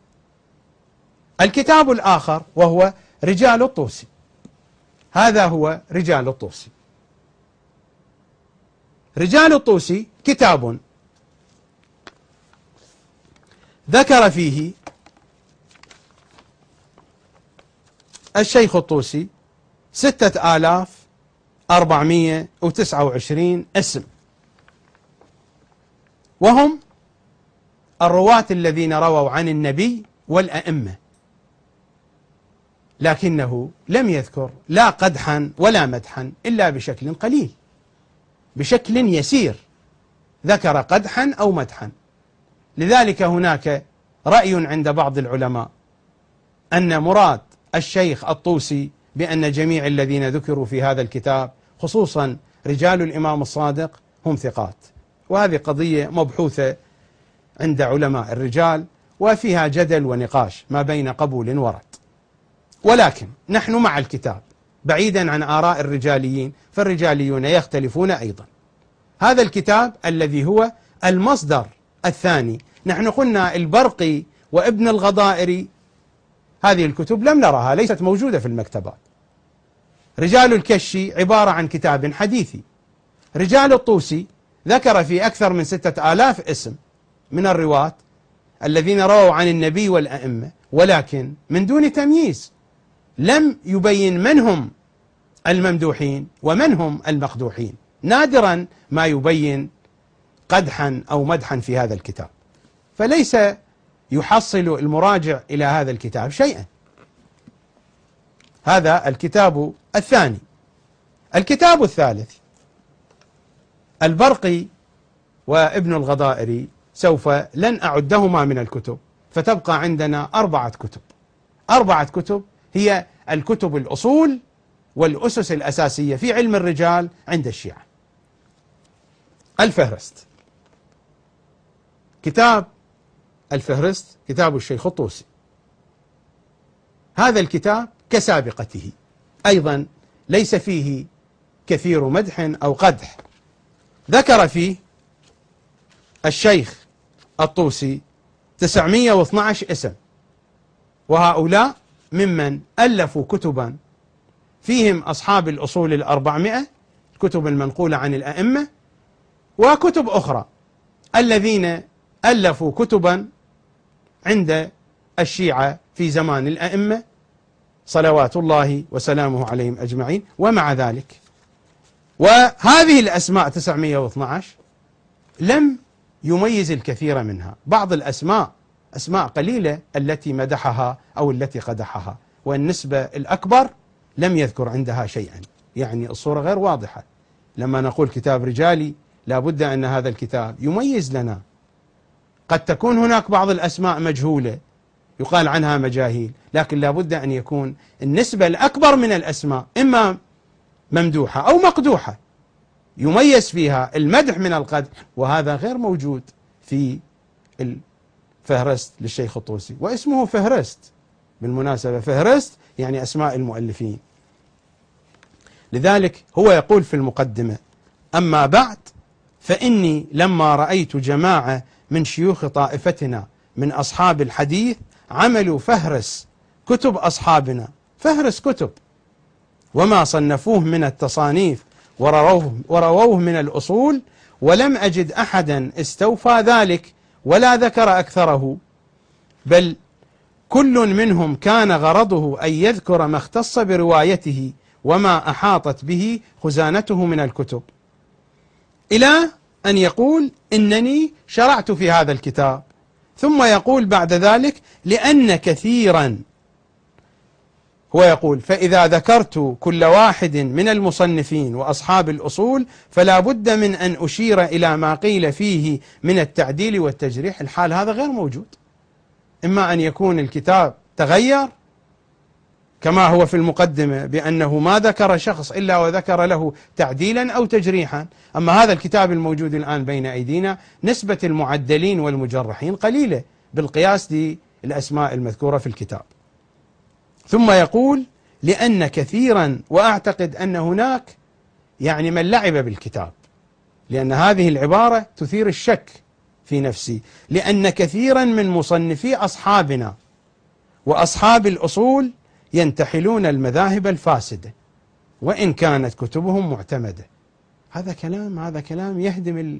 الكتاب الآخر وهو رجال الطوسي، هذا هو رجال الطوسي. رجال الطوسي كتاب ذكر فيه الشيخ الطوسي ستة آلاف أربعمئة وتسعة وعشرين اسم، وهم الرواة الذين رووا عن النبي والأئمة، لكنه لم يذكر لا قدحا ولا مدحا إلا بشكل قليل، بشكل يسير ذكر قدحا أو مدحا. لذلك هناك رأي عند بعض العلماء أن مراد الشيخ الطوسي بأن جميع الذين ذكروا في هذا الكتاب خصوصا رجال الإمام الصادق هم ثقات، وهذه قضية مبحوثة عند علماء الرجال وفيها جدل ونقاش ما بين قبول ورد. ولكن نحن مع الكتاب بعيدا عن آراء الرجاليين، فالرجاليون يختلفون أيضا. هذا الكتاب الذي هو المصدر الثاني، نحن قلنا البرقي وابن الغضائري هذه الكتب لم نرها، ليست موجودة في المكتبات. رجال الكشي عبارة عن كتاب حديثي. رجال الطوسي ذكر في أكثر من ستة آلاف اسم من الرواة الذين رووا عن النبي والأئمة، ولكن من دون تمييز، لم يبين من هم الممدوحين ومن هم المقدوحين. نادرا ما يبين قدحا أو مدحا في هذا الكتاب، فليس يحصل المراجع إلى هذا الكتاب شيئا. هذا الكتاب الثاني. الكتاب الثالث البرقي وابن الغضائري سوف لن أعدهما من الكتب، فتبقى عندنا أربعة كتب. أربعة كتب هي الكتب الأصول والأسس الأساسية في علم الرجال عند الشيعة. الفهرست، كتاب الفهرست كتاب الشيخ الطوسي. هذا الكتاب كسابقته أيضا ليس فيه كثير مدح أو قدح. ذكر فيه الشيخ الطوسي تسعمئة واثني عشر اسم، وهؤلاء ممن ألفوا كتبا فيهم أصحاب الأصول الأربعمائة، الكتب المنقولة عن الأئمة، وكتب أخرى الذين ألفوا كتبا عند الشيعة في زمان الأئمة صلوات الله وسلامه عليهم أجمعين. ومع ذلك وهذه الأسماء تسعمئة واثني عشر لم يميز الكثير منها. بعض الأسماء أسماء قليلة التي مدحها أو التي قدحها، والنسبة الأكبر لم يذكر عندها شيئا. يعني الصورة غير واضحة. لما نقول كتاب رجالي لابد أن هذا الكتاب يميز لنا. قد تكون هناك بعض الأسماء مجهولة يقال عنها مجاهيل، لكن لابد أن يكون النسبة الأكبر من الأسماء إما ممدوحة أو مقدوحة يميز فيها المدح من القدح، وهذا غير موجود في الفهرست للشيخ الطوسي. واسمه فهرست بالمناسبة، فهرست يعني أسماء المؤلفين. لذلك هو يقول في المقدمة: أما بعد فإني لما رأيت جماعة من شيوخ طائفتنا من أصحاب الحديث عملوا فهرس كتب أصحابنا، فهرس كتب وما صنفوه من التصانيف ورووه, ورووه من الأصول، ولم أجد أحدا استوفى ذلك ولا ذكر أكثره، بل كل منهم كان غرضه أن يذكر ما اختص بروايته وما أحاطت به خزانته من الكتب، إلى أن يقول إنني شرعت في هذا الكتاب. ثم يقول بعد ذلك: لأن كثيرا، هو يقول: فإذا ذكرت كل واحد من المصنفين وأصحاب الأصول فلا بد من أن أشير إلى ما قيل فيه من التعديل والتجريح. الحال هذا غير موجود. إما أن يكون الكتاب تغير كما هو في المقدمة بأنه ما ذكر شخص إلا وذكر له تعديلا أو تجريحا، أما هذا الكتاب الموجود الآن بين أيدينا نسبة المعدلين والمجرحين قليلة بالقياس للأسماء المذكورة في الكتاب. ثم يقول: لأن كثيرا، وأعتقد أن هناك يعني من لعب بالكتاب، لأن هذه العبارة تثير الشك في نفسي، لأن كثيرا من مصنفي أصحابنا وأصحاب الأصول ينتحلون المذاهب الفاسدة وإن كانت كتبهم معتمدة. هذا كلام هذا كلام يهدم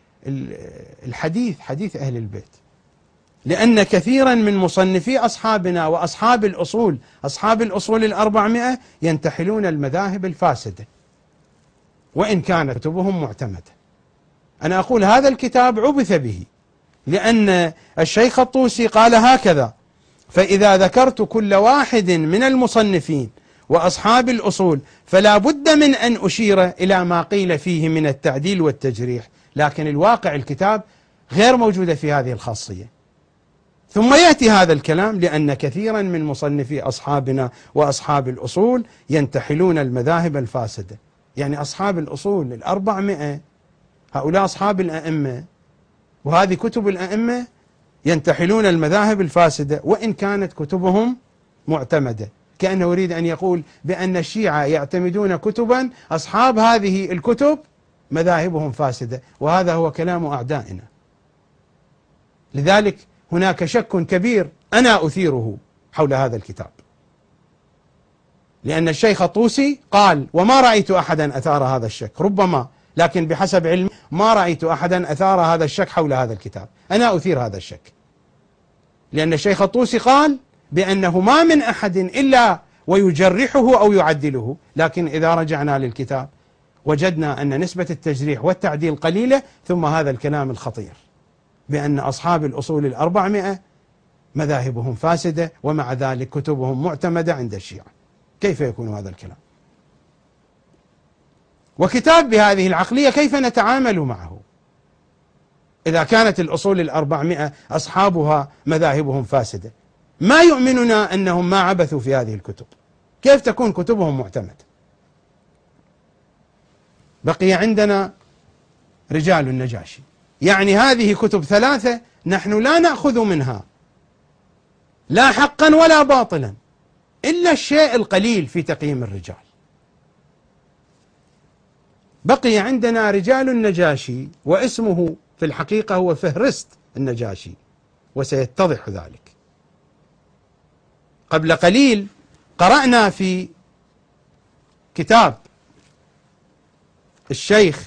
الحديث، حديث أهل البيت. لأن كثيرا من مصنفي أصحابنا وأصحاب الأصول، أصحاب الأصول الأربعمائة، ينتحلون المذاهب الفاسدة وإن كانت كتبهم معتمدة. أنا أقول هذا الكتاب عبث به، لأن الشيخ الطوسي قال هكذا: فإذا ذكرت كل واحد من المصنفين وأصحاب الأصول فلا بد من أن أشير إلى ما قيل فيه من التعديل والتجريح، لكن الواقع الكتاب غير موجودة في هذه الخاصية. ثم يأتي هذا الكلام: لأن كثيرا من مصنفي أصحابنا وأصحاب الأصول ينتحلون المذاهب الفاسدة. يعني أصحاب الأصول الأربعمائة هؤلاء أصحاب الأئمة، وهذه كتب الأئمة، ينتحلون المذاهب الفاسدة وإن كانت كتبهم معتمدة. كأنه يريد أن يقول بأن الشيعة يعتمدون كتبا أصحاب هذه الكتب مذاهبهم فاسدة، وهذا هو كلام أعدائنا. لذلك هناك شك كبير أنا أثيره حول هذا الكتاب، لأن الشيخ الطوسي قال وما رأيت أحدا أثار هذا الشك، ربما لكن بحسب علمي ما رأيت أحدا أثار هذا الشك حول هذا الكتاب، أنا أثير هذا الشك، لأن الشيخ الطوسي قال بأنه ما من أحد إلا ويجرحه أو يعدله، لكن إذا رجعنا للكتاب وجدنا أن نسبة التجريح والتعديل قليلة، ثم هذا الكلام الخطير بأن أصحاب الأصول الأربعمائة مذاهبهم فاسدة ومع ذلك كتبهم معتمدة عند الشيعة. كيف يكون هذا الكلام؟ وكتاب بهذه العقلية كيف نتعامل معه إذا كانت الأصول الأربعمائة أصحابها مذاهبهم فاسدة؟ ما يؤمننا أنهم ما عبثوا في هذه الكتب، كيف تكون كتبهم معتمدة؟ بقي عندنا رجال النجاشي، يعني هذه كتب ثلاثة نحن لا نأخذ منها لا حقا ولا باطلا إلا الشيء القليل في تقييم الرجال. بقي عندنا رجال النجاشي، واسمه في الحقيقة هو فهرست النجاشي، وسيتضح ذلك. قبل قليل قرأنا في كتاب الشيخ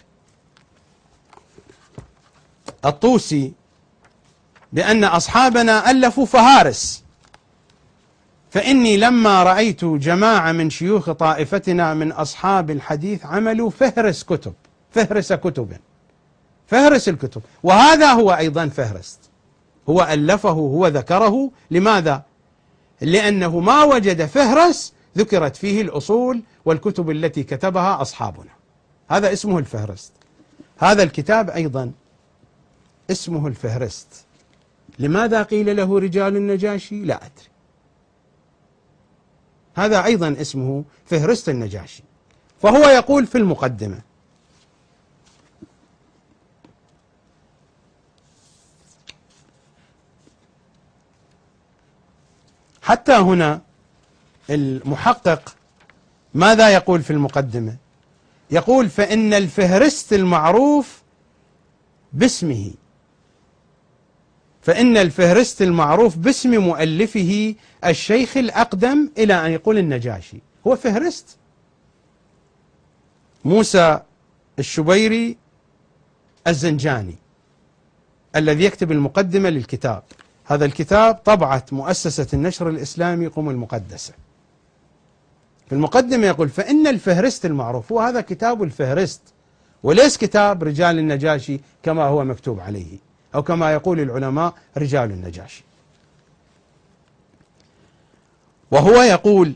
الطوسي بأن أصحابنا ألفوا فهارس، فإني لما رأيت جماعة من شيوخ طائفتنا من أصحاب الحديث عملوا فهرس كتب، فهرس كتب، فهرس الكتب، وهذا هو أيضا فهرست، هو ألفه، هو ذكره. لماذا؟ لأنه ما وجد فهرس ذكرت فيه الأصول والكتب التي كتبها أصحابنا، هذا اسمه الفهرست. هذا الكتاب أيضا اسمه الفهرست. لماذا قيل له رجال النجاشي؟ لا أدري. هذا أيضا اسمه فهرست النجاشي. فهو يقول في المقدمة: حتى هنا المحقق ماذا يقول في المقدمة؟ يقول: فإن الفهرست المعروف باسمه، فإن الفهرست المعروف باسم مؤلفه الشيخ الأقدم إلى أن يقول النجاشي. هو فهرست موسى الشبيري الزنجاني الذي يكتب المقدمة للكتاب. هذا الكتاب طبعت مؤسسة النشر الإسلامي قم المقدسة. في المقدمة يقول: فإن الفهرست المعروف، هو هذا كتاب الفهرست وليس كتاب رجال النجاشي كما هو مكتوب عليه، أو كما يقول العلماء رجال النجاشي. وهو يقول: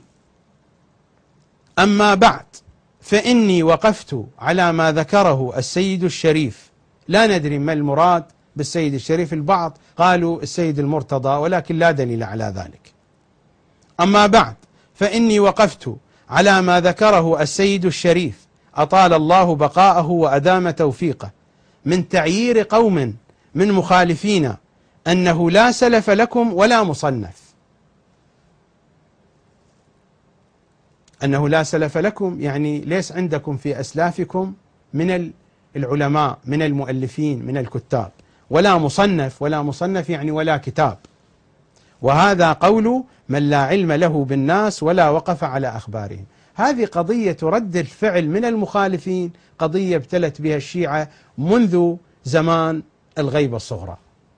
أما بعد فإني وقفت على ما ذكره السيد الشريف. لا ندري ما المراد بالسيد الشريف، البعض قالوا السيد المرتضى، ولكن لا دليل على ذلك. أما بعد فإني وقفت على ما ذكره السيد الشريف أطال الله بقاءه وأدام توفيقه من تعيير قوم من مخالفين أنه لا سلف لكم ولا مصنف، أنه لا سلف لكم يعني ليس عندكم في أسلافكم من العلماء من المؤلفين من الكتاب، ولا مصنف، ولا مصنف يعني ولا كتاب، وهذا قول من لا علم له بالناس ولا وقف على أخبارهم. هذه قضية رد الفعل من المخالفين، قضية ابتلت بها الشيعة منذ زمان الغيبة الصغرى.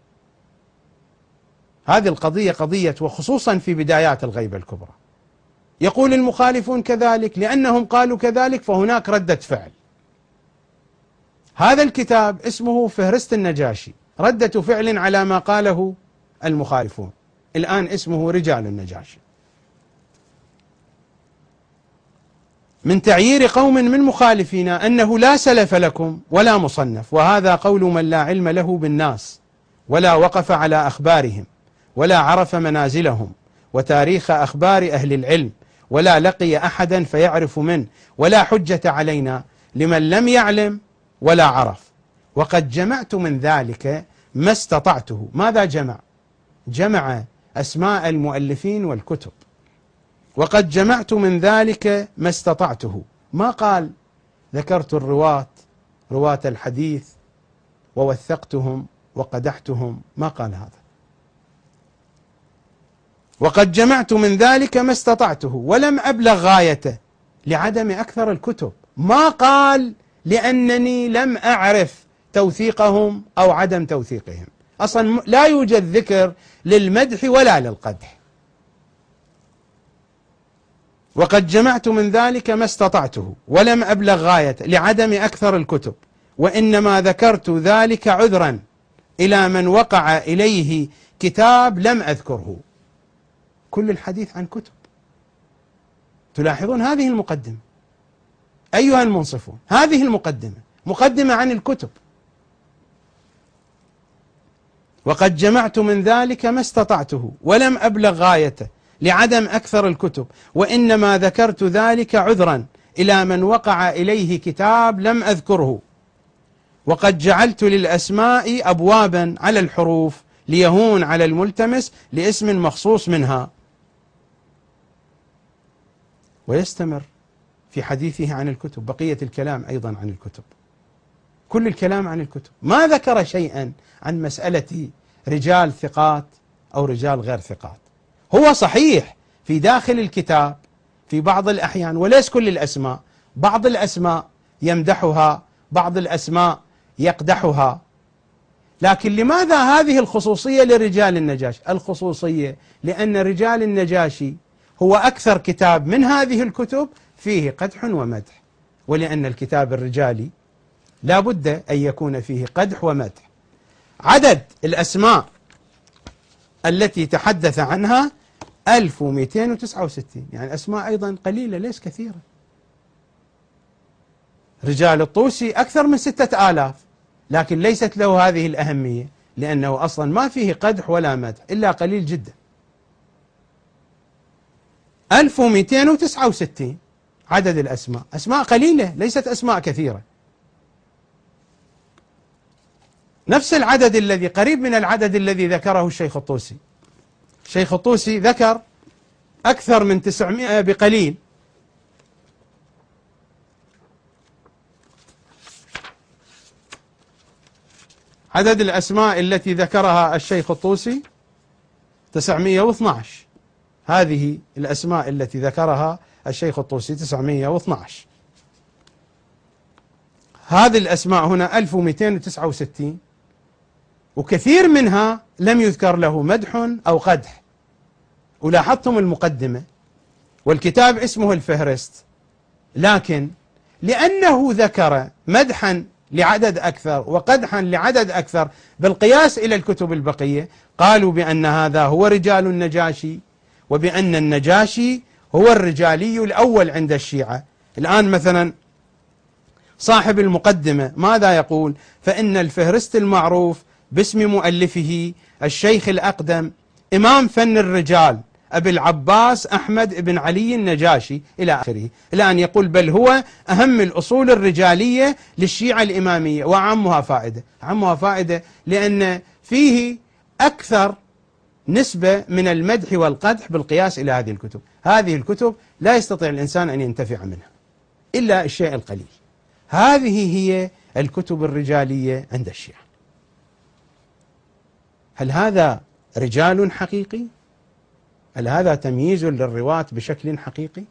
هذه القضية قضية، وخصوصا في بدايات الغيبة الكبرى. يقول المخالفون كذلك لأنهم قالوا كذلك، فهناك ردة فعل. هذا الكتاب اسمه فهرست النجاشي، ردة فعل على ما قاله المخالفون. الآن اسمه رجال النجاشي. من تعيير قوم من مخالفينا أنه لا سلف لكم ولا مصنف، وهذا قول من لا علم له بالناس ولا وقف على أخبارهم ولا عرف منازلهم وتاريخ أخبار أهل العلم ولا لقي أحدا فيعرف منه، ولا حجة علينا لمن لم يعلم ولا عرف. وقد جمعت من ذلك ما استطعته. ماذا جمع؟ جمع أسماء المؤلفين والكتب، وقد جمعت من ذلك ما استطعته. ما قال ذكرت الرواة رواة الحديث ووثقتهم وقدحتهم، ما قال هذا. وقد جمعت من ذلك ما استطعته ولم أبلغ غايته لعدم أكثر الكتب. ما قال لأنني لم أعرف توثيقهم أو عدم توثيقهم، أصلا لا يوجد ذكر للمدح ولا للقدح. وقد جمعت من ذلك ما استطعته ولم أبلغ غايته لعدم أكثر الكتب، وإنما ذكرت ذلك عذرا إلى من وقع إليه كتاب لم أذكره. كل الحديث عن كتب. تلاحظون هذه المقدمة أيها المنصفون، هذه المقدمة مقدمة عن الكتب. وقد جمعت من ذلك ما استطعته ولم أبلغ غايته لعدم أكثر الكتب، وإنما ذكرت ذلك عذرا إلى من وقع إليه كتاب لم أذكره. وقد جعلت للأسماء أبوابا على الحروف ليهون على الملتمس لاسم مخصوص منها. ويستمر في حديثه عن الكتب، بقية الكلام أيضا عن الكتب، كل الكلام عن الكتب. ما ذكر شيئا عن مسألة رجال ثقات أو رجال غير ثقات. هو صحيح في داخل الكتاب في بعض الأحيان، وليس كل الأسماء، بعض الأسماء يمدحها، بعض الأسماء يقدحها. لكن لماذا هذه الخصوصية لرجال النجاشي؟ الخصوصية لأن رجال النجاشي هو أكثر كتاب من هذه الكتب فيه قدح ومدح، ولأن الكتاب الرجالي لا بد أن يكون فيه قدح ومدح. عدد الأسماء التي تحدث عنها ألف ومئتين وتسعة وستين، يعني أسماء أيضا قليلة ليس كثيرة. رجال الطوسي أكثر من ستة آلاف، لكن ليست له هذه الأهمية لأنه أصلا ما فيه قدح ولا مدح إلا قليل جدا. ألف ومئتين وتسعة وستين عدد الأسماء، أسماء قليلة ليست أسماء كثيرة. نفس العدد الذي قريب من العدد الذي ذكره الشيخ الطوسي. الشيخ الطوسي ذكر أكثر من تسعمائة بقليل. عدد الأسماء التي ذكرها الشيخ الطوسي تسعمائة واثني عشر. هذه الأسماء التي ذكرها الشيخ الطوسي تسعمائة واثني عشر. هذه الأسماء هنا ألف ومئتين وتسعة وستين، وكثير منها لم يذكر له مدح أو قدح. ولاحظتم المقدمة والكتاب اسمه الفهرست، لكن لأنه ذكر مدحا لعدد أكثر وقدحا لعدد أكثر بالقياس إلى الكتب البقية، قالوا بأن هذا هو رجال النجاشي، وبأن النجاشي هو الرجالي الأول عند الشيعة. الآن مثلا صاحب المقدمة ماذا يقول؟ فإن الفهرست المعروف باسم مؤلفه الشيخ الأقدم إمام فن الرجال أبي العباس أحمد بن علي النجاشي إلى آخره، إلى أن يقول بل هو أهم الأصول الرجالية للشيعة الإمامية وعمها فائدة. عمها فائدة لأن فيه أكثر نسبة من المدح والقدح بالقياس إلى هذه الكتب. هذه الكتب لا يستطيع الإنسان أن ينتفع منها إلا الشيء القليل. هذه هي الكتب الرجالية عند الشيعة. هل هذا رجال حقيقي؟ هل هذا تمييز للرواة بشكل حقيقي؟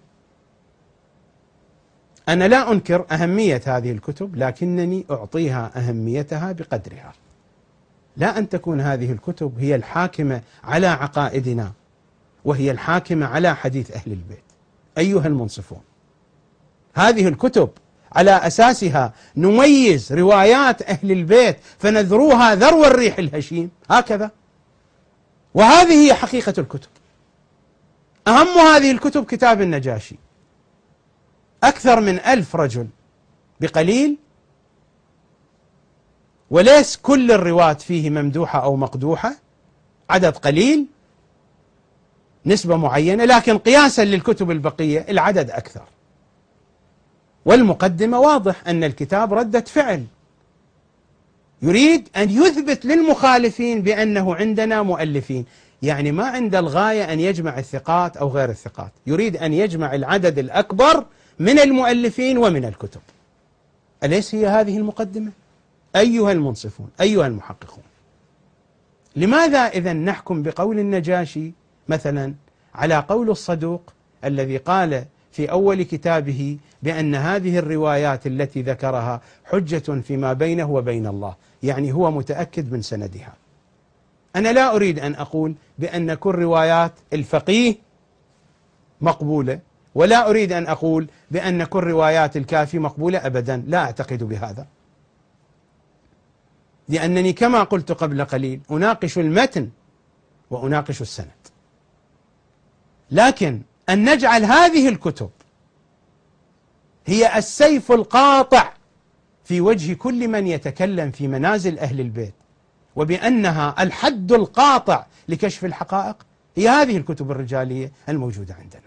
أنا لا أنكر أهمية هذه الكتب، لكنني أعطيها أهميتها بقدرها، لا أن تكون هذه الكتب هي الحاكمة على عقائدنا وهي الحاكمة على حديث أهل البيت. أيها المنصفون، هذه الكتب على أساسها نميز روايات أهل البيت فنذروها ذرو الريح الهشيم هكذا، وهذه هي حقيقة الكتب. أهم هذه الكتب كتاب النجاشي، أكثر من ألف رجل بقليل، وليس كل الرواة فيه ممدوحة أو مقدوحة، عدد قليل نسبة معينة، لكن قياسا للكتب البقية العدد أكثر. والمقدمة واضح أن الكتاب ردة فعل، يريد أن يثبت للمخالفين بأنه عندنا مؤلفين. يعني ما عند الغاية أن يجمع الثقات أو غير الثقات، يريد أن يجمع العدد الأكبر من المؤلفين ومن الكتب. أليس هي هذه المقدمة؟ أيها المنصفون، أيها المحققون، لماذا إذن نحكم بقول النجاشي مثلا على قول الصدوق الذي قال في أول كتابه بأن هذه الروايات التي ذكرها حجة فيما بينه وبين الله، يعني هو متأكد من سندها. أنا لا أريد أن أقول بأن كل روايات الفقيه مقبولة، ولا أريد أن أقول بأن كل روايات الكافي مقبولة أبدا، لا أعتقد بهذا، لأنني كما قلت قبل قليل أناقش المتن وأناقش السند. لكن أن نجعل هذه الكتب هي السيف القاطع في وجه كل من يتكلم في منازل أهل البيت، وبأنها الحد القاطع لكشف الحقائق، هي هذه الكتب الرجالية الموجودة عندنا.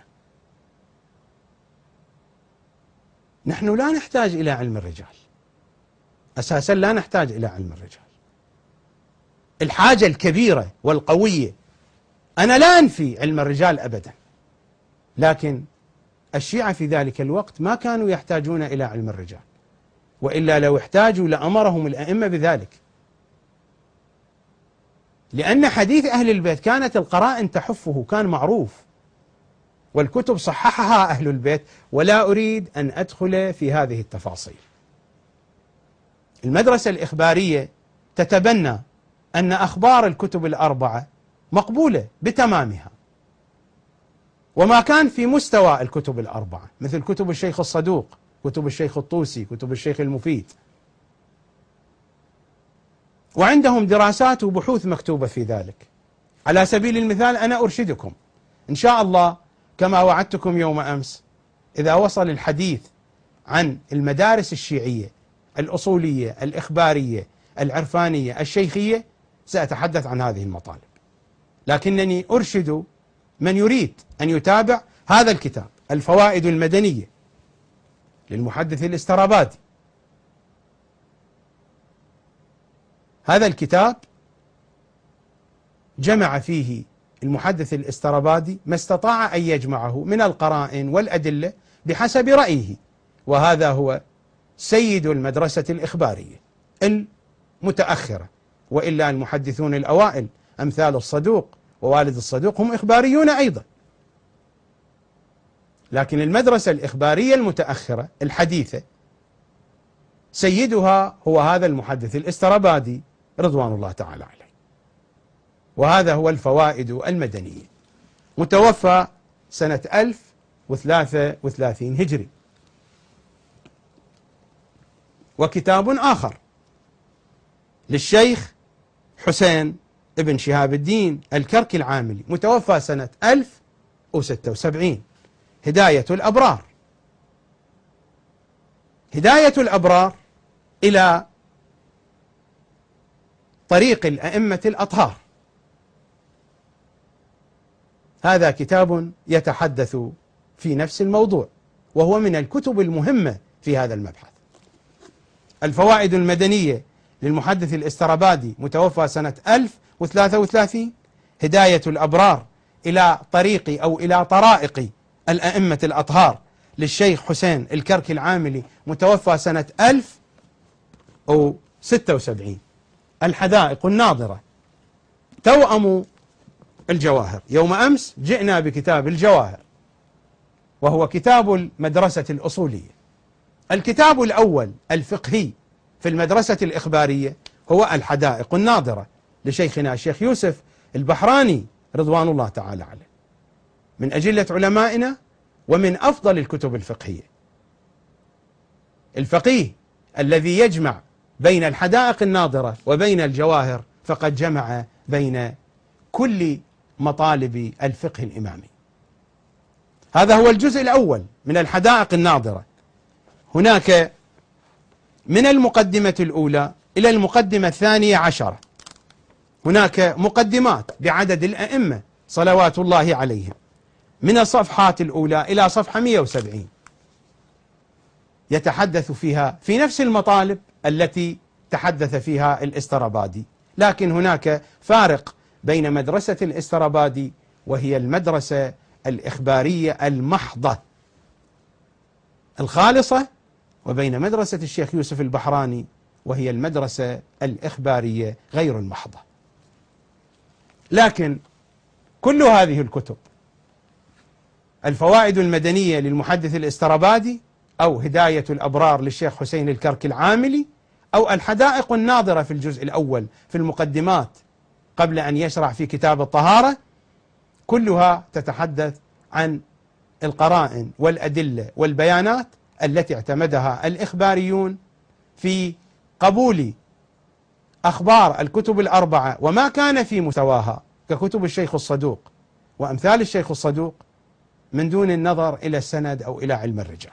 نحن لا نحتاج إلى علم الرجال، أساسا لا نحتاج إلى علم الرجال. الحاجة الكبيرة والقوية، أنا لا أنفي علم الرجال أبدا، لكن الشيعة في ذلك الوقت ما كانوا يحتاجون إلى علم الرجال، وإلا لو احتاجوا لأمرهم الأئمة بذلك، لأن حديث أهل البيت كانت القرائن تحفه، كان معروف، والكتب صححها أهل البيت، ولا أريد أن أدخل في هذه التفاصيل. المدرسة الإخبارية تتبنى أن أخبار الكتب الأربعة مقبولة بتمامها، وما كان في مستوى الكتب الأربعة مثل كتب الشيخ الصدوق، كتب الشيخ الطوسي، كتب الشيخ المفيد، وعندهم دراسات وبحوث مكتوبة في ذلك. على سبيل المثال أنا أرشدكم إن شاء الله كما وعدتكم يوم أمس، إذا وصل الحديث عن المدارس الشيعية الأصولية الإخبارية العرفانية الشيخية سأتحدث عن هذه المطالب، لكنني أرشد من يريد أن يتابع هذا الكتاب الفوائد المدنية للمحدث الاسترابادي. هذا الكتاب جمع فيه المحدث الاسترابادي ما استطاع أن يجمعه من القرائن والأدلة بحسب رأيه، وهذا هو سيد المدرسة الإخبارية المتأخرة، وإلا المحدثون الأوائل أمثال الصدوق ووالد الصدوق هم إخباريون أيضا، لكن المدرسة الإخبارية المتأخرة الحديثة سيدها هو هذا المحدث الاسترابادي رضوان الله تعالى عليه، وهذا هو الفوائد المدنية، متوفى سنة ألف وثلاثة وثلاثين هجري. وكتاب آخر للشيخ حسين ابن شهاب الدين الكركي العاملي، متوفى سنة ألف وستة وسبعين، هداية الأبرار. هداية الأبرار إلى طريق الأئمة الأطهار، هذا كتاب يتحدث في نفس الموضوع، وهو من الكتب المهمة في هذا المبحث. الفوائد المدنية للمحدث الاسترابادي، متوفى سنة ألف وثلاثة وثلاثين، هداية الأبرار إلى طريق أو إلى طرائق الأئمة الأطهار للشيخ حسين الكركي العاملي، متوفى سنة ألف وستة وسبعين. الحدائق الناظرة توأم الجواهر، يوم أمس جئنا بكتاب الجواهر وهو كتاب المدرسة الأصولية. الكتاب الأول الفقهي في المدرسة الإخبارية هو الحدائق الناظرة لشيخنا الشيخ يوسف البحراني رضوان الله تعالى عليه، من أجلة علمائنا ومن أفضل الكتب الفقهية. الفقيه الذي يجمع بين الحدائق الناظرة وبين الجواهر فقد جمع بين كل مطالب الفقه الإمامي. هذا هو الجزء الأول من الحدائق الناظرة. هناك من المقدمة الأولى إلى المقدمة الثانية عشرة، هناك مقدمات بعدد الأئمة صلوات الله عليهم من الصفحات الأولى إلى صفحة مئة وسبعين، يتحدث فيها في نفس المطالب التي تحدث فيها الاسترابادي، لكن هناك فارق بين مدرسة الاسترابادي وهي المدرسة الإخبارية المحضة الخالصة، وبين مدرسة الشيخ يوسف البحراني وهي المدرسة الإخبارية غير المحضة. لكن كل هذه الكتب، الفوائد المدنية للمحدث الاسترابادي، أو هداية الأبرار للشيخ حسين الكرك العاملي، أو الحدائق الناظرة في الجزء الأول في المقدمات قبل أن يشرع في كتاب الطهارة، كلها تتحدث عن القرائن والأدلة والبيانات التي اعتمدها الإخباريون في قبول أخبار الكتب الأربعة وما كان في مستواها ككتب الشيخ الصدوق وأمثال الشيخ الصدوق من دون النظر إلى السند أو إلى علم الرجال.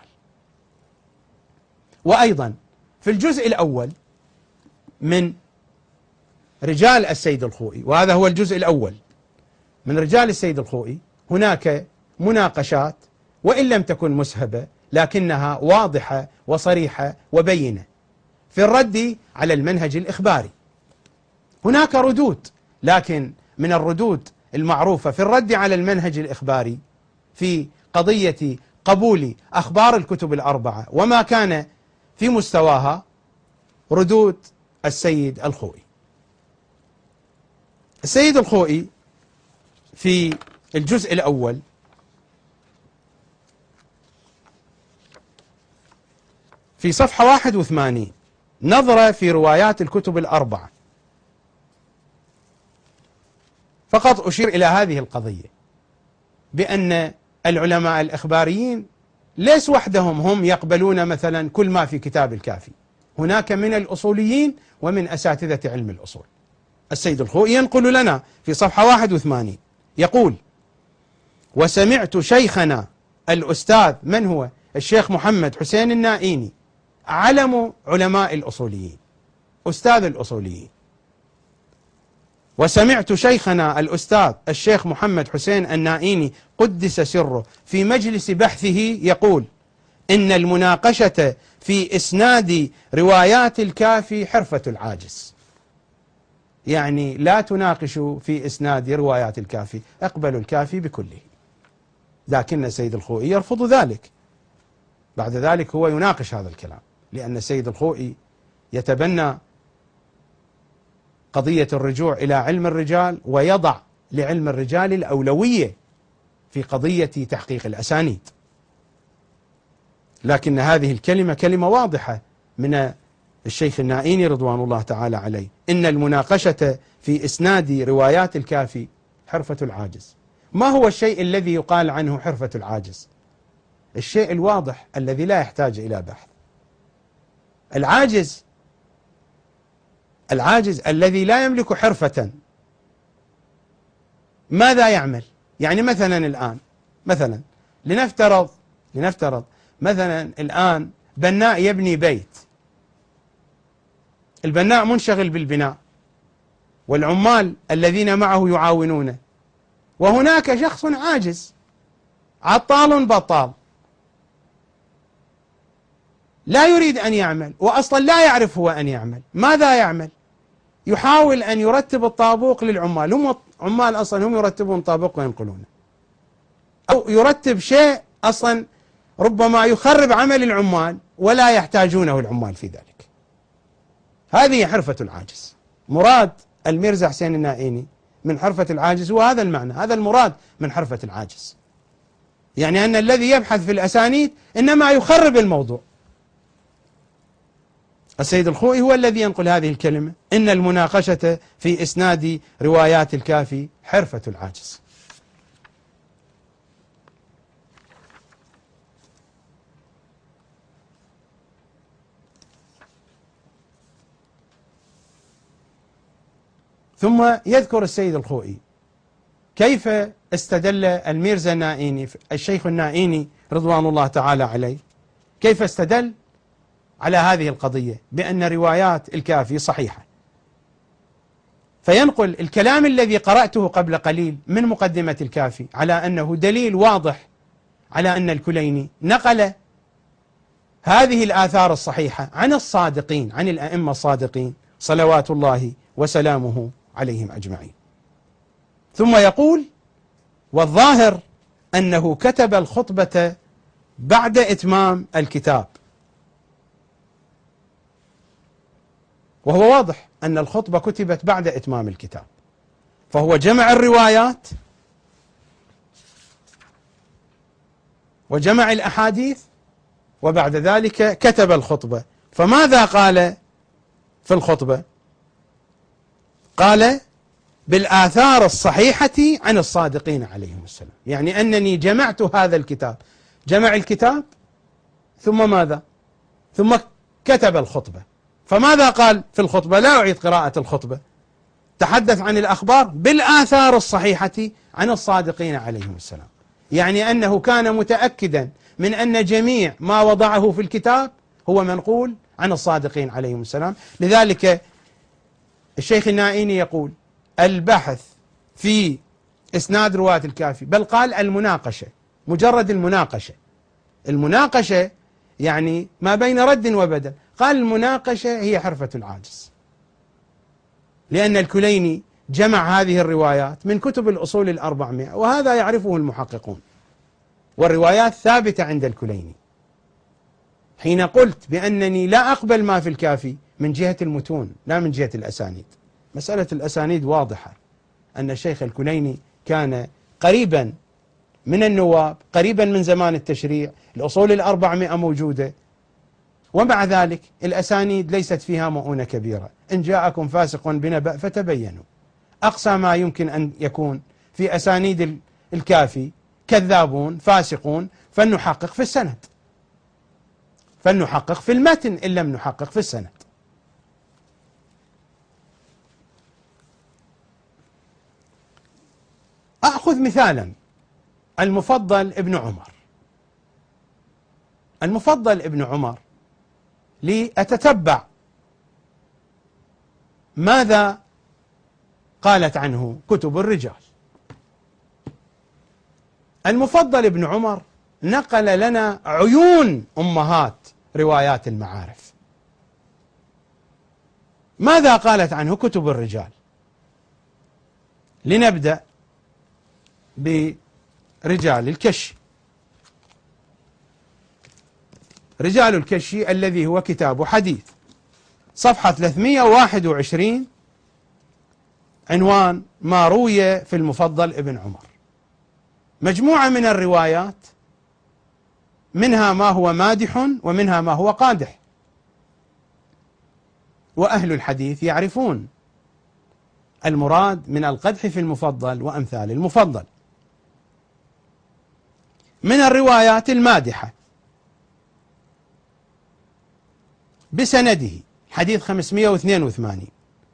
وأيضا في الجزء الأول من رجال السيد الخوئي، وهذا هو الجزء الأول من رجال السيد الخوئي، هناك مناقشات وإن لم تكن مسهبة لكنها واضحة وصريحة وبينة في الرد على المنهج الإخباري. هناك ردود، لكن من الردود المعروفة في الرد على المنهج الإخباري في قضية قبول أخبار الكتب الأربعة وما كان في مستواها ردود السيد الخوئي. السيد الخوئي في الجزء الأول في صفحة واحد وثمانين نظرة في روايات الكتب الأربعة، فقط أشير إلى هذه القضية بأن العلماء الإخباريين ليس وحدهم هم يقبلون مثلا كل ما في كتاب الكافي، هناك من الأصوليين ومن أساتذة علم الأصول. السيد الخوئي ينقل لنا في صفحة واحد وثمانين يقول: وسمعت شيخنا الأستاذ، من هو؟ الشيخ محمد حسين النائيني، علم علماء الأصوليين، أستاذ الأصوليين. وسمعت شيخنا الأستاذ الشيخ محمد حسين النائيني قدس سره في مجلس بحثه يقول: إن المناقشة في إسناد روايات الكافي حرفة العاجز. يعني لا تناقشوا في إسناد روايات الكافي، اقبلوا الكافي بكله. لكن السيد الخوئي يرفض ذلك. بعد ذلك هو يناقش هذا الكلام، لأن السيد الخوئي يتبنى قضية الرجوع إلى علم الرجال ويضع لعلم الرجال الأولوية في قضية تحقيق الأسانيد. لكن هذه الكلمة كلمة واضحة من الشيخ النائيني رضوان الله تعالى عليه: إن المناقشة في إسناد روايات الكافي حرفة العاجز. ما هو الشيء الذي يقال عنه حرفة العاجز؟ الشيء الواضح الذي لا يحتاج إلى بحث. العاجز العاجز الذي لا يملك حرفة ماذا يعمل؟ يعني مثلا الآن مثلا لنفترض لنفترض مثلا الآن بناء يبني بيت، البناء منشغل بالبناء والعمال الذين معه يعاونونه، وهناك شخص عاجز عطال بطال لا يريد أن يعمل وأصلا لا يعرف هو أن يعمل. ماذا يعمل؟ يحاول أن يرتب الطابوق للعمال، هم عمال أصلا هم يرتبون طابوق وينقلونه، أو يرتب شيء أصلا ربما يخرب عمل العمال ولا يحتاجونه العمال في ذلك. هذه حرفة العاجز. مراد الميرزا حسين النائيني من حرفة العاجز هو هذا المعنى، هذا المراد من حرفة العاجز، يعني أن الذي يبحث في الأسانيد إنما يخرب الموضوع. السيد الخوئي هو الذي ينقل هذه الكلمة: إن المناقشة في إسناد روايات الكافي حرفة العاجز. ثم يذكر السيد الخوئي كيف استدل الميرزا النائيني الشيخ النائيني رضوان الله تعالى عليه، كيف استدل على هذه القضية بأن روايات الكافي صحيحة. فينقل الكلام الذي قرأته قبل قليل من مقدمة الكافي على أنه دليل واضح على أن الكليني نقل هذه الآثار الصحيحة عن الصادقين، عن الأئمة الصادقين صلوات الله وسلامه عليهم أجمعين. ثم يقول: والظاهر أنه كتب الخطبة بعد إتمام الكتاب. وهو واضح أن الخطبة كتبت بعد إتمام الكتاب، فهو جمع الروايات وجمع الأحاديث وبعد ذلك كتب الخطبة. فماذا قال في الخطبة؟ قال: بالآثار الصحيحة عن الصادقين عليهم السلام، يعني أنني جمعت هذا الكتاب، جمع الكتاب ثم ماذا؟ ثم كتب الخطبة. فماذا قال في الخطبة؟ لا أعيد قراءة الخطبة، تحدث عن الأخبار بالآثار الصحيحة عن الصادقين عليهم السلام، يعني أنه كان متأكدا من أن جميع ما وضعه في الكتاب هو منقول عن الصادقين عليهم السلام. لذلك الشيخ النائيني يقول: البحث في إسناد رواة الكافي، بل قال المناقشة، مجرد المناقشة، المناقشة يعني ما بين رد وبدل، قال المناقشة هي حرفة العاجز، لأن الكليني جمع هذه الروايات من كتب الأصول الأربعمائة، وهذا يعرفه المحققون، والروايات ثابتة عند الكليني. حين قلت بأنني لا أقبل ما في الكافي من جهة المتون لا من جهة الأسانيد، مسألة الأسانيد واضحة، أن الشيخ الكليني كان قريبا من النواب، قريبا من زمان التشريع، الأصول الأربعمائة موجودة، ومع ذلك الأسانيد ليست فيها مؤونة كبيرة. إن جاءكم فاسق بنبأ فتبينوا، أقصى ما يمكن أن يكون في أسانيد الكافي كذابون فاسقون، فلنحقق في السند، فلنحقق في المتن إن لم نحقق في السند. أخذ مثالا: المفضل ابن عمر. المفضل ابن عمر لأتتبع ماذا قالت عنه كتب الرجال. المفضل ابن عمر نقل لنا عيون أمهات روايات المعارف. ماذا قالت عنه كتب الرجال؟ لنبدأ برجال الكشي. رجال الكشي الذي هو كتاب حديث، صفحة ثلاثمائة وواحد وعشرين، عنوان: ما روي في المفضل ابن عمر. مجموعة من الروايات، منها ما هو مادح ومنها ما هو قادح، وأهل الحديث يعرفون المراد من القدح في المفضل وأمثال المفضل. من الروايات المادحة بسنده، حديث خمسمائة واثنين وثمانين،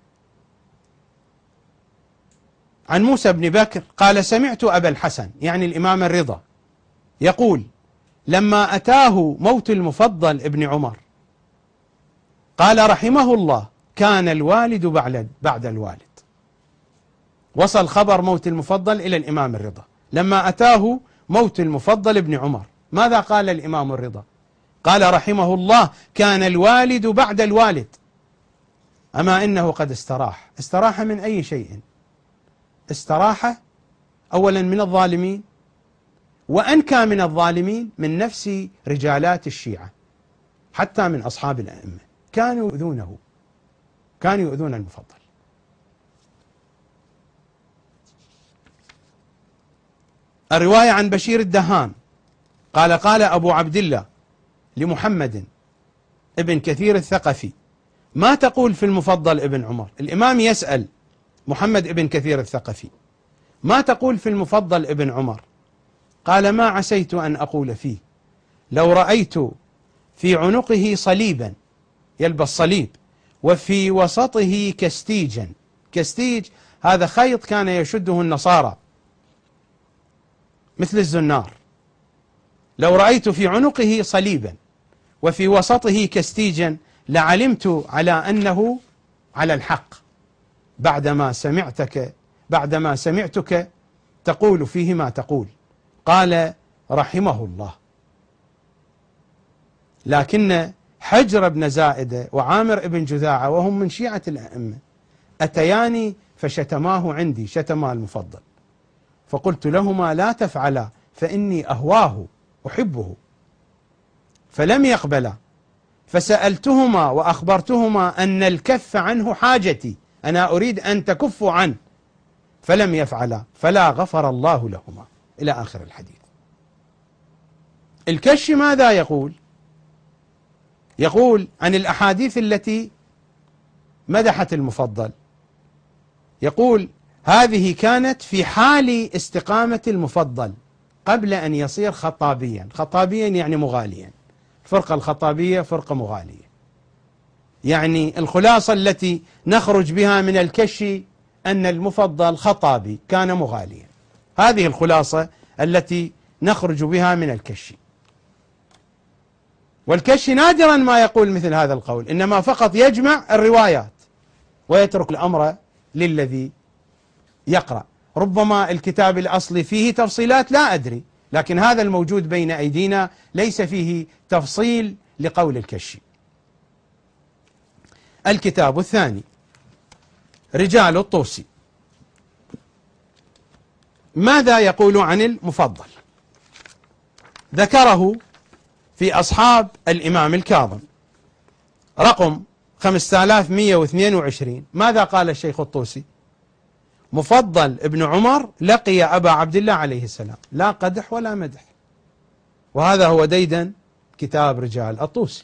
عن موسى بن بكر قال: سمعت أبا الحسن يعني الإمام الرضا يقول: لما أتاه موت المفضل ابن عمر قال رحمه الله: كان الوالد بعد الوالد. وصل خبر موت المفضل إلى الإمام الرضا. لما أتاه موت المفضل ابن عمر ماذا قال الإمام الرضا؟ قال رحمه الله: كان الوالد بعد الوالد. أما إنه قد استراح. استراح من أي شيء؟ استراح أولا من الظالمين، وأنكى من الظالمين من نفس رجالات الشيعة، حتى من أصحاب الأئمة كانوا يؤذونه، كانوا يؤذون المفضل. الرواية عن بشير الدهان قال: قال أبو عبد الله لمحمد ابن كثير الثقفي: ما تقول في المفضل ابن عمر؟ الإمام يسأل محمد ابن كثير الثقفي: ما تقول في المفضل ابن عمر؟ قال: ما عسيت أن أقول فيه، لو رأيت في عنقه صليبا، يلبس صليب، وفي وسطه كستيجا. كستيج هذا خيط كان يشده النصارى مثل الزنار. لو رأيت في عنقه صليبا وفي وسطه كستيجا لعلمت على أنه على الحق، بعدما سمعتك بعدما سمعتك تقول فيه ما تقول. قال رحمه الله. لكن حجر بن زائدة وعامر بن جذاعة وهم من شيعة الأئمة أتياني فشتماه عندي، شتما المفضل. فقلت لهما لا تفعلا فإني أهواه أحبه، فلم يقبلا، فسألتهما وأخبرتهما أن الكف عنه حاجتي، أنا أريد أن تكفوا عنه، فلم يفعلا، فلا غفر الله لهما، إلى آخر الحديث. الكشي ماذا يقول؟ يقول عن الأحاديث التي مدحت المفضل، يقول هذه كانت في حال استقامة المفضل قبل أن يصير خطابيا. خطابيا يعني مغاليا، الفرقة الخطابية فرقة مغالية، يعني الخلاصة التي نخرج بها من الكشي أن المفضل خطابي كان مغاليا، هذه الخلاصة التي نخرج بها من الكشي. والكشي نادرا ما يقول مثل هذا القول، إنما فقط يجمع الروايات ويترك الأمر للذي يقرأ. ربما الكتاب الأصلي فيه تفصيلات لا أدري، لكن هذا الموجود بين أيدينا ليس فيه تفصيل لقول الكشي. الكتاب الثاني رجال الطوسي، ماذا يقول عن المفضل؟ ذكره في أصحاب الإمام الكاظم رقم خمسة آلاف ومئة واثنين وعشرين. ماذا قال الشيخ الطوسي؟ مفضل ابن عمر لقي أبا عبد الله عليه السلام، لا قدح ولا مدح، وهذا هو ديدن كتاب رجال الطوسي.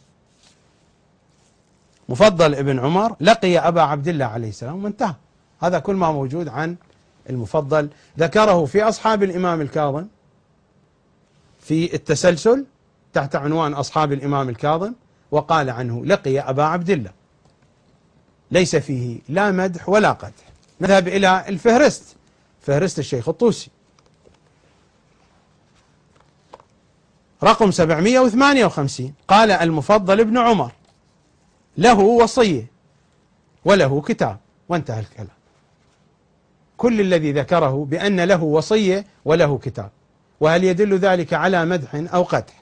مفضل ابن عمر لقي أبا عبد الله عليه السلام وانتهى، هذا كل ما موجود عن المفضل. ذكره في أصحاب الإمام الكاظم في التسلسل تحت عنوان أصحاب الإمام الكاظم، وقال عنه لقي أبا عبد الله، ليس فيه لا مدح ولا قدح. نذهب إلى الفهرست، فهرست الشيخ الطوسي رقم سبعمئة وثمانية وخمسين، قال المفضل ابن عمر له وصية وله كتاب، وانتهى الكلام. كل الذي ذكره بأن له وصية وله كتاب، وهل يدل ذلك على مدح أو قدح؟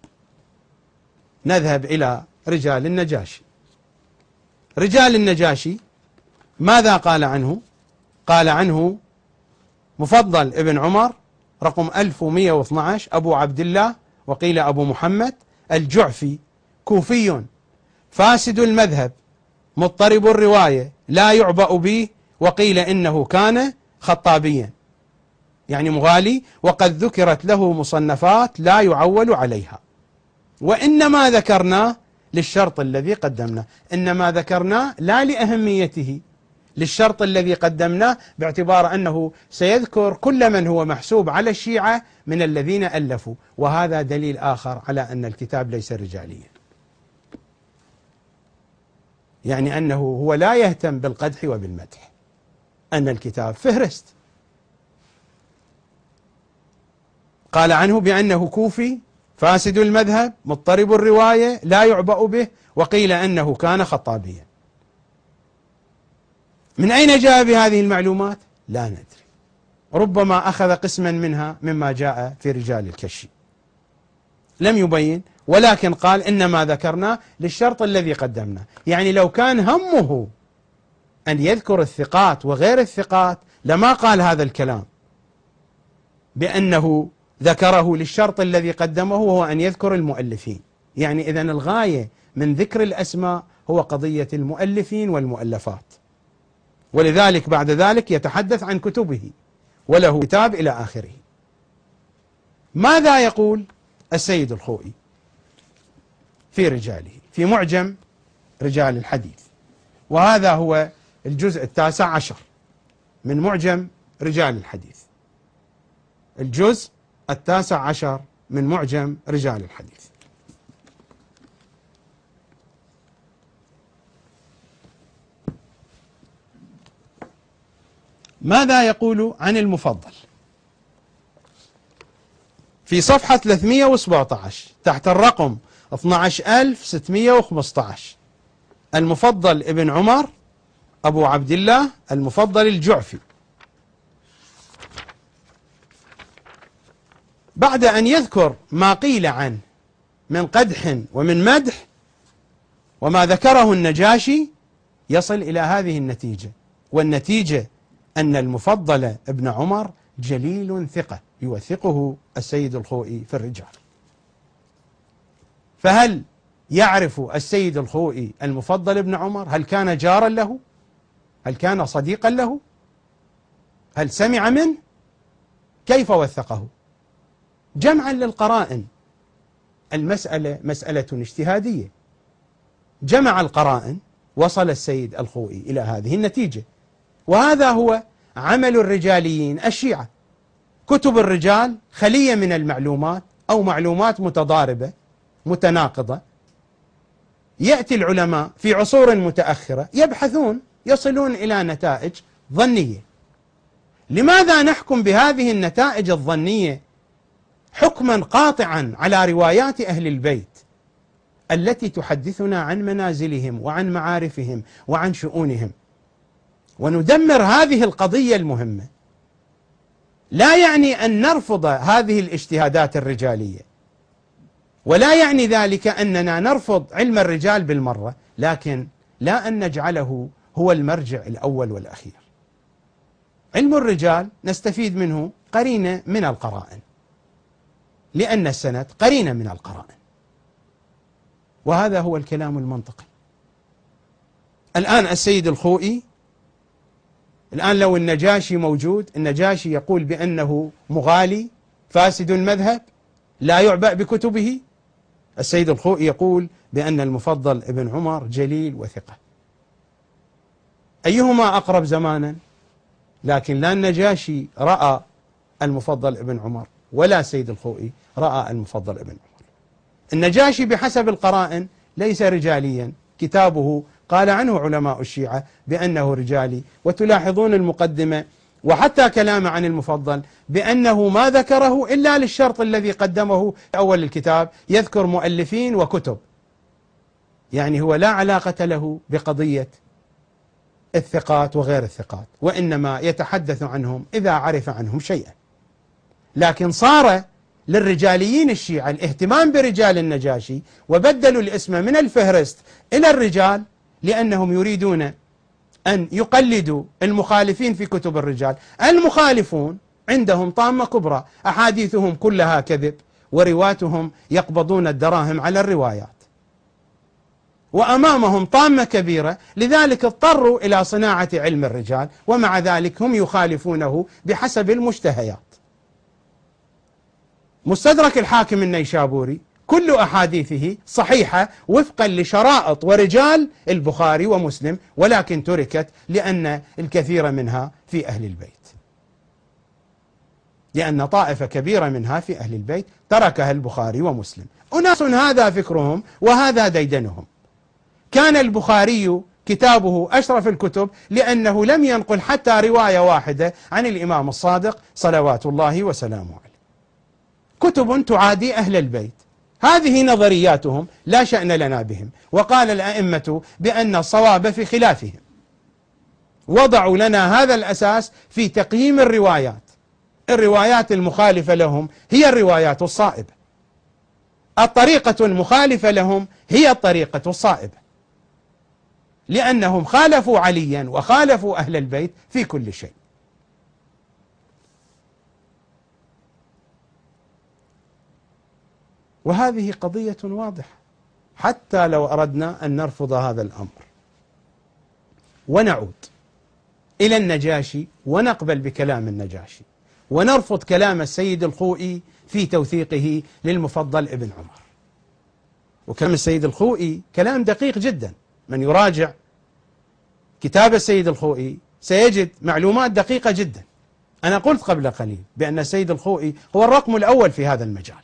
نذهب إلى رجال النجاشي. رجال النجاشي ماذا قال عنه؟ قال عنه مفضل ابن عمر رقم ألف ومئة واثني عشر أبو عبد الله، وقيل أبو محمد، الجعفي، كوفي، فاسد المذهب، مضطرب الرواية، لا يعبأ به، وقيل إنه كان خطابيا يعني مغالي، وقد ذكرت له مصنفات لا يعول عليها، وإنما ذكرناه للشرط الذي قدمناه، إنما ذكرناه لا لأهميته، للشرط الذي قدمناه، باعتبار أنه سيذكر كل من هو محسوب على الشيعة من الذين ألفوا، وهذا دليل آخر على أن الكتاب ليس رجاليا، يعني أنه هو لا يهتم بالقدح وبالمدح، أن الكتاب فهرست. قال عنه بأنه كوفي، فاسد المذهب، مضطرب الرواية، لا يعبأ به، وقيل أنه كان خطابيا. من أين جاء بهذه المعلومات؟ لا ندري، ربما أخذ قسما منها مما جاء في رجال الكشي، لم يبين، ولكن قال إنما ذكرنا للشرط الذي قدمناه. يعني لو كان همه أن يذكر الثقات وغير الثقات لما قال هذا الكلام، بأنه ذكره للشرط الذي قدمه وهو أن يذكر المؤلفين. يعني إذن الغاية من ذكر الأسماء هو قضية المؤلفين والمؤلفات، ولذلك بعد ذلك يتحدث عن كتبه وله كتاب إلى آخره. ماذا يقول السيد الخوئي في رجاله في معجم رجال الحديث؟ وهذا هو الجزء التاسع عشر من معجم رجال الحديث، الجزء التاسع عشر من معجم رجال الحديث. ماذا يقول عن المفضل؟ في صفحة ثلاثمئة وسبعة عشر تحت الرقم اثني عشر ألف وستمئة وخمسة عشر، المفضل ابن عمر أبو عبد الله المفضل الجعفي، بعد أن يذكر ما قيل عنه من قدح ومن مدح وما ذكره النجاشي، يصل إلى هذه النتيجة، والنتيجة أن المفضل ابن عمر جليل ثقة، يوثقه السيد الخوئي في الرجال. فهل يعرف السيد الخوئي المفضل بن عمر؟ هل كان جارا له؟ هل كان صديقا له؟ هل سمع منه؟ كيف وثقه؟ جمعا للقرائن. المسألة مسألة اجتهادية، جمع القرائن وصل السيد الخوئي إلى هذه النتيجة. وهذا هو عمل الرجاليين الشيعة. كتب الرجال خلية من المعلومات أو معلومات متضاربة متناقضة. يأتي العلماء في عصور متأخرة يبحثون يصلون إلى نتائج ظنية. لماذا نحكم بهذه النتائج الظنية حكما قاطعا على روايات أهل البيت التي تحدثنا عن منازلهم وعن معارفهم وعن شؤونهم، وندمر هذه القضية المهمة؟ لا يعني أن نرفض هذه الاجتهادات الرجالية، ولا يعني ذلك أننا نرفض علم الرجال بالمرة، لكن لا أن نجعله هو المرجع الأول والأخير. علم الرجال نستفيد منه قرينة من القرائن، لأن السند قرينة من القرائن، وهذا هو الكلام المنطقي. الآن السيد الخوئي، الآن لو النجاشي موجود، النجاشي يقول بأنه مغالي فاسد المذهب لا يعبأ بكتبه. السيد الخوئي يقول بأن المفضل ابن عمر جليل وثقة. أيهما أقرب زمانا؟ لكن لا النجاشي رأى المفضل ابن عمر ولا سيد الخوئي رأى المفضل ابن عمر. النجاشي بحسب القرائن ليس رجاليا، كتابه قال عنه علماء الشيعة بأنه رجالي، وتلاحظون المقدمة وحتى كلامه عن المفضل بأنه ما ذكره إلا للشرط الذي قدمه في أول الكتاب، يذكر مؤلفين وكتب، يعني هو لا علاقة له بقضية الثقات وغير الثقات، وإنما يتحدث عنهم إذا عرف عنهم شيئا. لكن صار للرجاليين الشيعة الاهتمام برجال النجاشي، وبدلوا الاسم من الفهرست إلى الرجال لأنهم يريدون أن يقلدوا المخالفين في كتب الرجال. المخالفون عندهم طامة كبرى، أحاديثهم كلها كذب، ورواياتهم يقبضون الدراهم على الروايات، وأمامهم طامة كبيرة، لذلك اضطروا إلى صناعة علم الرجال، ومع ذلك هم يخالفونه بحسب المشتهيات. مستدرك الحاكم النيشابوري كل أحاديثه صحيحة وفقا لشرائط ورجال البخاري ومسلم، ولكن تركت لأن الكثير منها في أهل البيت، لأن طائفة كبيرة منها في أهل البيت تركها البخاري ومسلم. أناس هذا فكرهم وهذا ديدنهم. كان البخاري كتابه أشرف الكتب لأنه لم ينقل حتى رواية واحدة عن الإمام الصادق صلوات الله وسلامه عليه. كتب تعادي أهل البيت، هذه نظرياتهم لا شأن لنا بهم. وقال الأئمة بأن الصواب في خلافهم، وضعوا لنا هذا الأساس في تقييم الروايات. الروايات المخالفة لهم هي الروايات الصائبة، الطريقة المخالفة لهم هي الطريقة الصائبة، لأنهم خالفوا عليا وخالفوا أهل البيت في كل شيء. وهذه قضية واضحة، حتى لو أردنا أن نرفض هذا الأمر ونعود إلى النجاشي ونقبل بكلام النجاشي ونرفض كلام السيد الخوئي في توثيقه للمفضل ابن عمر. وكلام السيد الخوئي كلام دقيق جدا، من يراجع كتاب السيد الخوئي سيجد معلومات دقيقة جدا. أنا قلت قبل قليل بأن السيد الخوئي هو الرقم الأول في هذا المجال،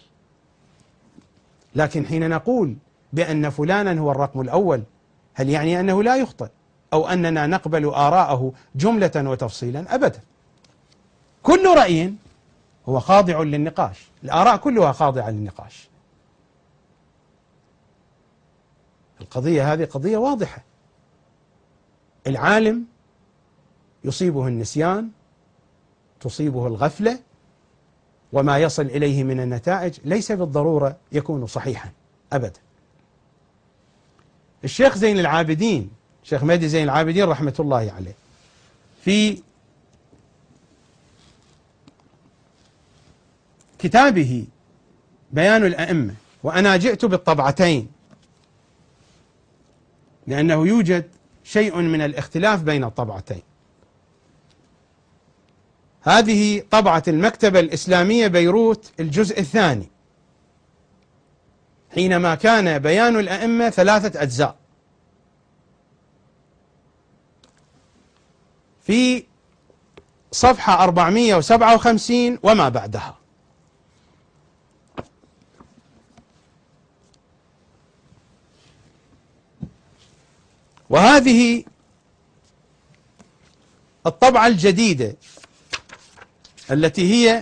لكن حين نقول بأن فلانا هو الرقم الأول، هل يعني أنه لا يخطئ أو أننا نقبل آراءه جملة وتفصيلا؟ أبدا. كل رأي هو خاضع للنقاش، الآراء كلها خاضعة للنقاش. القضية هذه قضية واضحة. العالم يصيبه النسيان، تصيبه الغفلة، وما يصل إليه من النتائج ليس بالضرورة يكون صحيحا أبدا. الشيخ زين العابدين، الشيخ مهدي زين العابدين رحمة الله عليه، في كتابه بيان الأئمة، وأنا جئت بالطبعتين لأنه يوجد شيء من الاختلاف بين الطبعتين. هذه طبعة المكتبة الإسلامية بيروت الجزء الثاني، حينما كان بيان الأئمة ثلاثة أجزاء. في صفحة أربعمئة وسبعة وخمسين وما بعدها. وهذه الطبعة الجديدة التي هي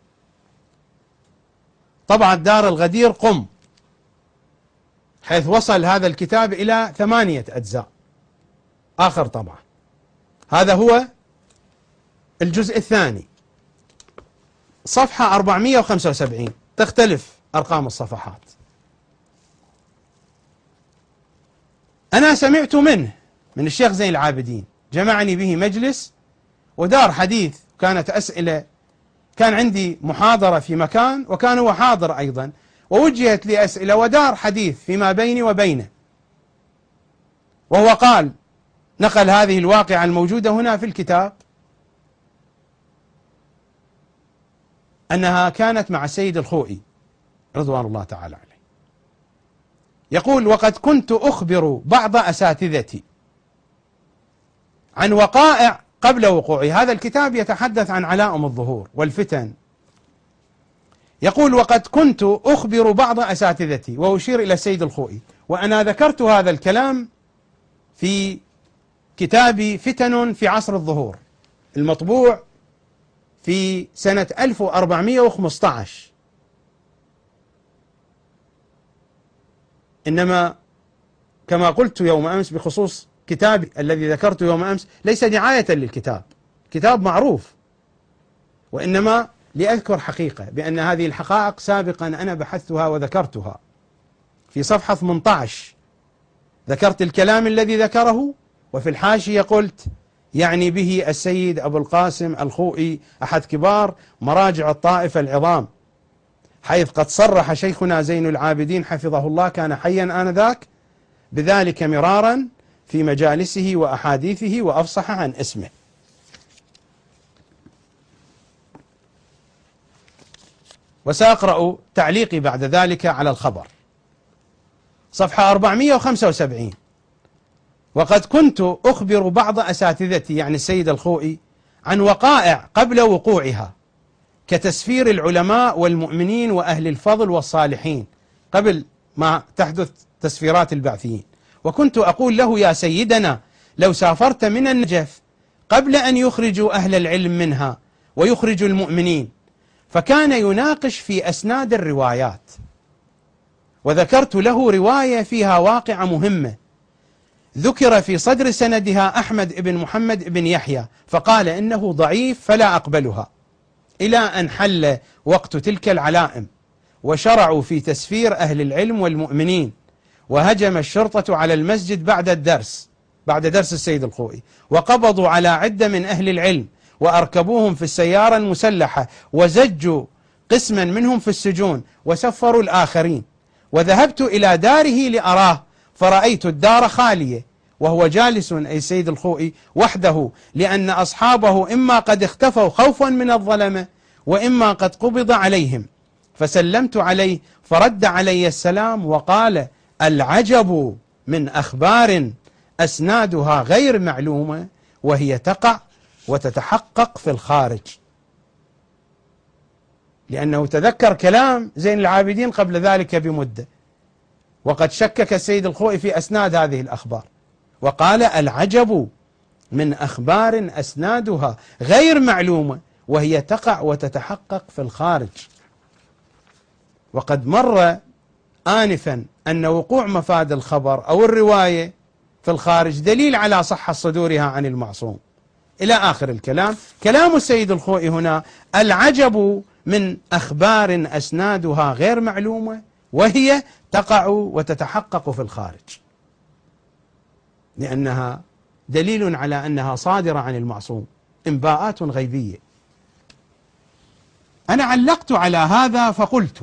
طبعة دار الغدير قم، حيث وصل هذا الكتاب إلى ثمانية أجزاء، آخر طبعة. هذا هو الجزء الثاني، صفحة أربعمئة وخمسة وسبعين، تختلف أرقام الصفحات. أنا سمعت منه، من الشيخ زين العابدين، جمعني به مجلس ودار حديث، كانت أسئلة، كان عندي محاضرة في مكان وكان هو حاضر أيضا، ووجهت لي أسئلة ودار حديث فيما بيني وبينه. وهو قال، نقل هذه الواقعة الموجودة هنا في الكتاب، أنها كانت مع السيد الخوئي رضوان الله تعالى عليه. يقول: وقد كنت أخبر بعض أساتذتي عن وقائع قبل وقوعها. هذا الكتاب يتحدث عن علائم الظهور والفتن. يقول: وقد كنت أخبر بعض أساتذتي، وأشير إلى السيد الخوئي، وأنا ذكرت هذا الكلام في كتابي فتن في عصر الظهور، المطبوع في سنة ألف وأربعمئة وخمسة عشر. إنما كما قلت يوم أمس بخصوص كتابي الذي ذكرته يوم أمس، ليس دعاية للكتاب، كتاب معروف، وإنما لأذكر حقيقة بأن هذه الحقائق سابقا أنا بحثتها وذكرتها. في صفحة ثمانية عشر ذكرت الكلام الذي ذكره، وفي الحاشية قلت: يعني به السيد أبو القاسم الخوئي أحد كبار مراجع الطائفة العظام، حيث قد صرح شيخنا زين العابدين حفظه الله، كان حيا آنذاك، بذلك مرارا في مجالسه وأحاديثه، وأفصح عن اسمه. وسأقرأ تعليقي بعد ذلك على الخبر. صفحة أربعمئة وخمسة وسبعين: وقد كنت أخبر بعض أساتذتي، يعني السيد الخوئي، عن وقائع قبل وقوعها، كتسفير العلماء والمؤمنين وأهل الفضل والصالحين، قبل ما تحدث تسفيرات البعثيين. وكنت أقول له: يا سيدنا، لو سافرت من النجف قبل أن يخرجوا أهل العلم منها ويخرجوا المؤمنين. فكان يناقش في أسناد الروايات، وذكرت له رواية فيها واقعة مهمة، ذكر في صدر سندها أحمد بن محمد بن يحيى، فقال إنه ضعيف فلا أقبلها، إلى أن حل وقت تلك العلائم، وشرعوا في تسفير أهل العلم والمؤمنين، وهجم الشرطة على المسجد بعد الدرس، بعد درس السيد الخوئي، وقبضوا على عدة من أهل العلم، وأركبوهم في السيارة المسلحة، وزجوا قسما منهم في السجون، وسفروا الآخرين. وذهبت إلى داره لأراه، فرأيت الدار خالية، وهو جالس، أي السيد الخوئي، وحده، لأن أصحابه إما قد اختفوا خوفا من الظلمة، وإما قد قبض عليهم. فسلمت عليه فرد علي السلام وقال: العجب من أخبار أسنادها غير معلومة، وهي تقع وتتحقق في الخارج. لأنه تذكر كلام زين العابدين قبل ذلك بمدة، وقد شكك السيد الخوئي في أسناد هذه الأخبار، وقال: العجب من أخبار أسنادها غير معلومة، وهي تقع وتتحقق في الخارج. وقد مر آنفا أن وقوع مفاد الخبر أو الرواية في الخارج دليل على صحة صدورها عن المعصوم، إلى آخر الكلام. كلام السيد الخوئي هنا: العجب من أخبار أسنادها غير معلومة، وهي تقع وتتحقق في الخارج، لأنها دليل على أنها صادرة عن المعصوم، إنباءات غيبية. أنا علقت على هذا فقلت: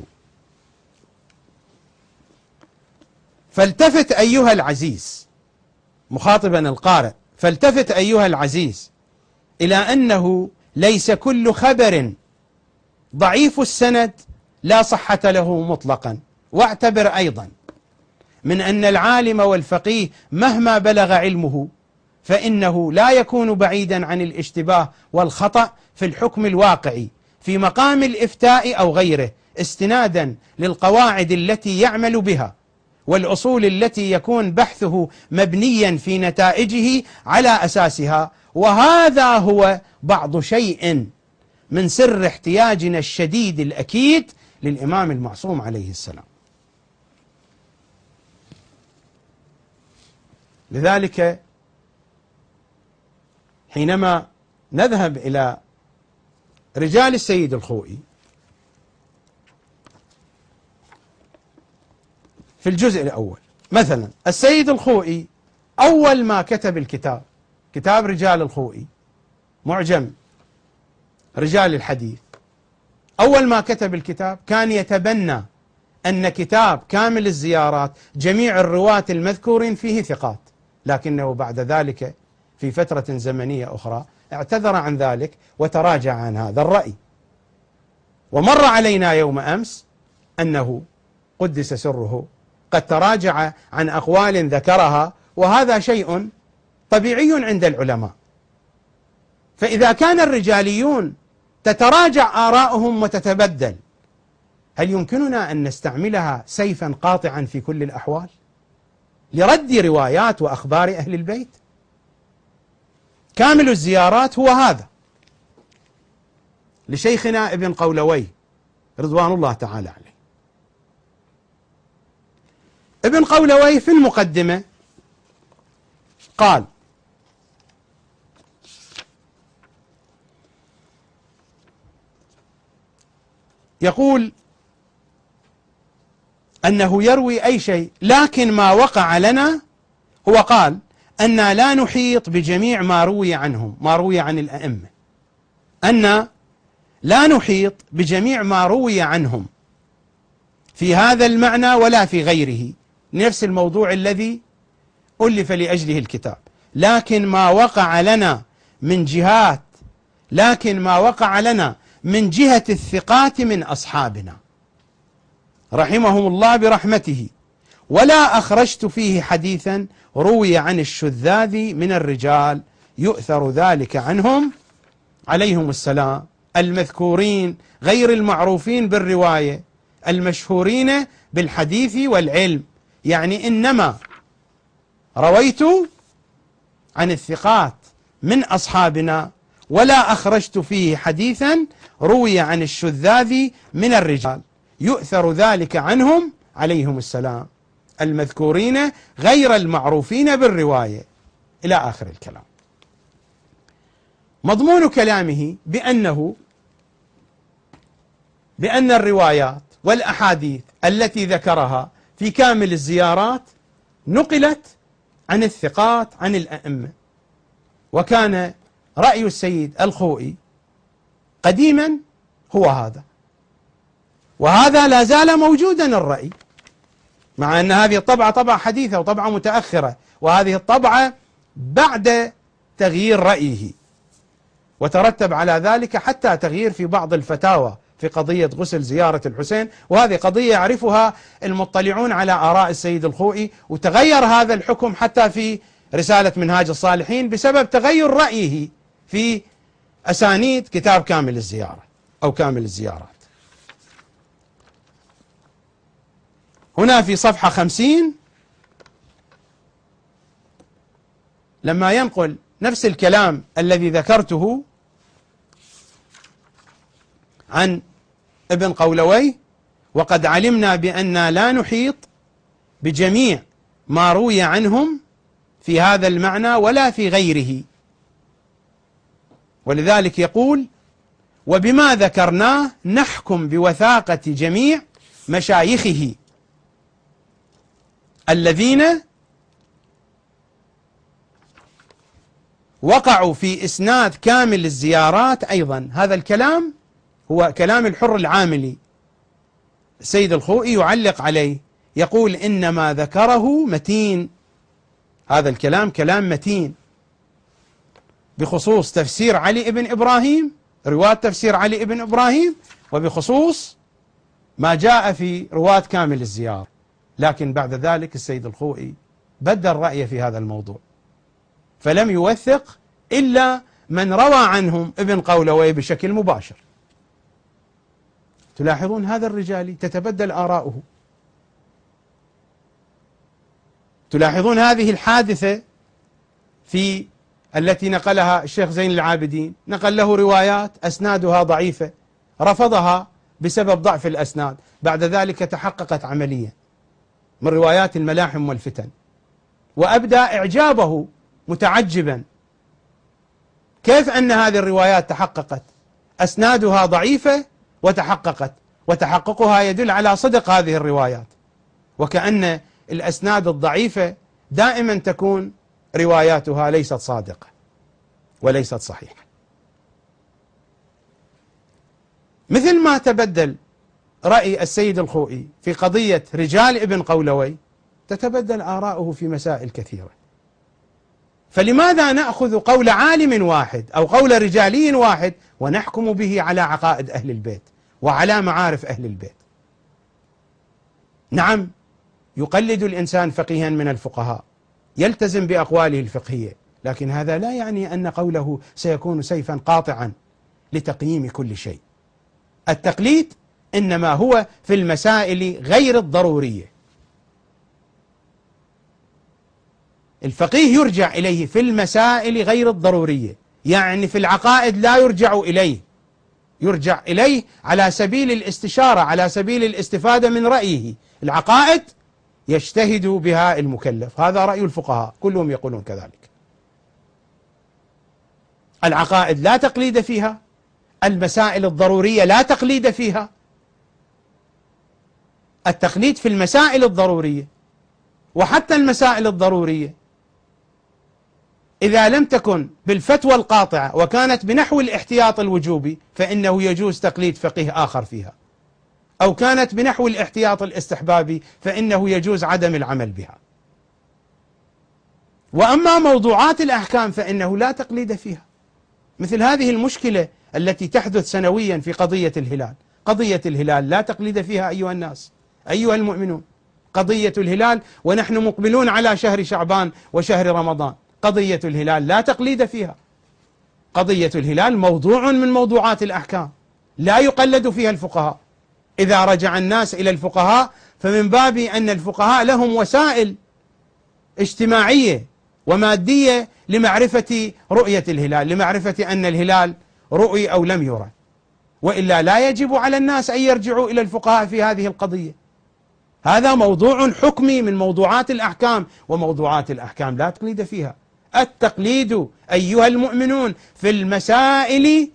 فالتفت أيها العزيز، مخاطبا القارئ، فالتفت أيها العزيز إلى أنه ليس كل خبر ضعيف السند لا صحة له مطلقا، واعتبر أيضا من أن العالم والفقيه مهما بلغ علمه فإنه لا يكون بعيدا عن الاشتباه والخطأ في الحكم الواقعي في مقام الإفتاء أو غيره، استنادا للقواعد التي يعمل بها والأصول التي يكون بحثه مبنيا في نتائجه على أساسها. وهذا هو بعض شيء من سر احتياجنا الشديد الأكيد للإمام المعصوم عليه السلام. لذلك حينما نذهب إلى رجال السيد الخوئي في الجزء الأول، مثلا السيد الخوئي أول ما كتب الكتاب، كتاب رجال الخوئي، معجم رجال الحديث، أول ما كتب الكتاب كان يتبنى أن كتاب كامل الزيارات جميع الرواة المذكورين فيه ثقات، لكنه بعد ذلك في فترة زمنية أخرى اعتذر عن ذلك وتراجع عن هذا الرأي. ومر علينا يوم أمس أنه قدس سره قد تراجع عن أقوال ذكرها، وهذا شيء طبيعي عند العلماء. فإذا كان الرجاليون تتراجع آراؤهم وتتبدل، هل يمكننا أن نستعملها سيفا قاطعا في كل الأحوال لرد روايات وأخبار أهل البيت؟ كامل الزيارات هو هذا لشيخنا ابن قولوي رضوان الله تعالى عليه. ابن قولوي في المقدمة قال: يقول أنه يروي أي شيء، لكن ما وقع لنا، هو قال أن لا نحيط بجميع ما روي عنهم، ما روي عن الأئمة، أن لا نحيط بجميع ما روي عنهم في هذا المعنى ولا في غيره، نفس الموضوع الذي ألف لأجله الكتاب، لكن ما وقع لنا من جهات لكن ما وقع لنا من جهة الثقات من أصحابنا رحمهم الله برحمته، ولا أخرجت فيه حديثا روي عن الشذاذ من الرجال يؤثر ذلك عنهم عليهم السلام، المذكورين غير المعروفين بالرواية المشهورين بالحديث والعلم. يعني إنما رويت عن الثقات من أصحابنا ولا أخرجت فيه حديثا روي عن الشذاذ من الرجال يؤثر ذلك عنهم عليهم السلام، المذكورين غير المعروفين بالرواية، إلى آخر الكلام. مضمون كلامه بأنه بأن الروايات والأحاديث التي ذكرها في كامل الزيارات نقلت عن الثقات عن الأئمة. وكان رأي السيد الخوئي قديما هو هذا، وهذا لا زال موجودا الرأي، مع أن هذه الطبعة طبعة حديثة وطبعة متأخرة، وهذه الطبعة بعد تغيير رأيه، وترتب على ذلك حتى تغيير في بعض الفتاوى في قضية غسل زيارة الحسين، وهذه قضية يعرفها المطلعون على آراء السيد الخوئي، وتغير هذا الحكم حتى في رسالة منهاج الصالحين بسبب تغير رأيه في أسانيد كتاب كامل الزيارة أو كامل الزيارات. هنا في صفحة خمسين لما ينقل نفس الكلام الذي ذكرته عن ابن قولوي: وقد علمنا بأننا لا نحيط بجميع ما روي عنهم في هذا المعنى ولا في غيره، ولذلك يقول: وبما ذكرناه نحكم بوثاقة جميع مشايخه الذين وقعوا في إسناد كامل الزيارات. أيضا هذا الكلام هو كلام الحر العاملي. السيد الخوئي يعلق عليه يقول إن ما ذكره متين، هذا الكلام كلام متين بخصوص تفسير علي بن إبراهيم، رواة تفسير علي بن إبراهيم، وبخصوص ما جاء في رواة كامل الزيار. لكن بعد ذلك السيد الخوئي بدل رأيه في هذا الموضوع، فلم يوثق إلا من روى عنهم ابن قولوي بشكل مباشر. تلاحظون هذا الرجال تتبدل آراؤه، تلاحظون هذه الحادثة في التي نقلها الشيخ زين العابدين، نقل له روايات أسنادها ضعيفة رفضها بسبب ضعف الأسناد، بعد ذلك تحققت عملية من روايات الملاحم والفتن، وأبدى إعجابه متعجبا كيف أن هذه الروايات تحققت، أسنادها ضعيفة وتحققت، وتحققها يدل على صدق هذه الروايات، وكأن الأسناد الضعيفة دائما تكون رواياتها ليست صادقة وليست صحيحة. مثل ما تبدل رأي السيد الخوئي في قضية رجال ابن قولوي، تتبدل آراؤه في مسائل كثيرة. فلماذا نأخذ قول عالم واحد أو قول رجالي واحد ونحكم به على عقائد أهل البيت وعلى معارف أهل البيت؟ نعم، يقلد الإنسان فقيها من الفقهاء، يلتزم بأقواله الفقهية، لكن هذا لا يعني أن قوله سيكون سيفا قاطعا لتقييم كل شيء. التقليد إنما هو في المسائل غير الضرورية. الفقيه يرجع إليه في المسائل غير الضرورية، يعني في العقائد لا يرجع إليه، يرجع إليه على سبيل الاستشارة، على سبيل الاستفادة من رأيه. العقائد يجتهد بها المكلف، هذا رأي الفقهاء كلهم يقولون كذلك. العقائد لا تقليد فيها، المسائل الضرورية لا تقليد فيها. التقليد في المسائل الضرورية، وحتى المسائل الضرورية إذا لم تكن بالفتوى القاطعة وكانت بنحو الاحتياط الوجوبي فإنه يجوز تقليد فقيه آخر فيها، أو كانت بنحو الاحتياط الاستحبابي فإنه يجوز عدم العمل بها. وأما موضوعات الأحكام فإنه لا تقليد فيها، مثل هذه المشكلة التي تحدث سنويا في قضية الهلال. قضية الهلال لا تقليد فيها أيها الناس أيها المؤمنون، قضية الهلال ونحن مقبلون على شهر شعبان وشهر رمضان، قضية الهلال لا تقليد فيها. قضية الهلال موضوع من موضوعات الأحكام لا يقلد فيها الفقهاء. إذا رجع الناس إلى الفقهاء فمن باب أن الفقهاء لهم وسائل اجتماعية ومادية لمعرفة رؤية الهلال، لمعرفة أن الهلال رؤي أو لم يرى، وإلا لا يجب على الناس أن يرجعوا إلى الفقهاء في هذه القضية. هذا موضوع حكمي من موضوعات الأحكام، وموضوعات الأحكام لا تقليد فيها. التقليد أيها المؤمنون في المسائل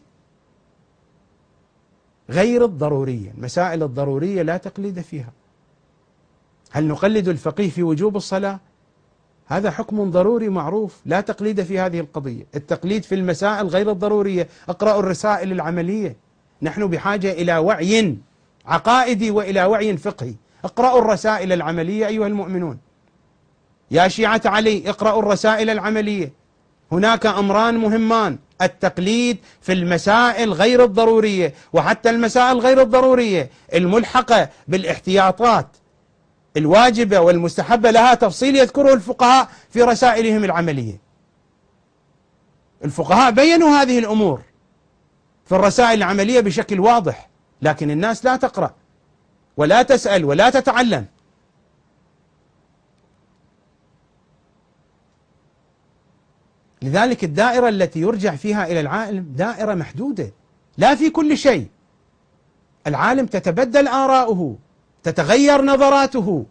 غير الضرورية، المسائل الضرورية لا تقليد فيها. هل نقلد الفقيه في وجوب الصلاة؟ هذا حكم ضروري معروف، لا تقليد في هذه القضية. التقليد في المسائل غير الضرورية، اقرأوا الرسائل العملية، نحن بحاجة إلى وعي عقائدي وإلى وعي فقهي. اقرأوا الرسائل العملية أيها المؤمنون، يا شيعة علي اقرأوا الرسائل العملية. هناك أمران مهمان: التقليد في المسائل غير الضرورية، وحتى المسائل غير الضرورية الملحقة بالاحتياطات الواجبة والمستحبة لها تفصيل يذكره الفقهاء في رسائلهم العملية. الفقهاء بينوا هذه الأمور في الرسائل العملية بشكل واضح، لكن الناس لا تقرأ ولا تسأل ولا تتعلم. لذلك الدائرة التي يرجع فيها إلى العالم دائرة محدودة، لا في كل شيء. العالم تتبدل آراؤه، تتغير نظراته.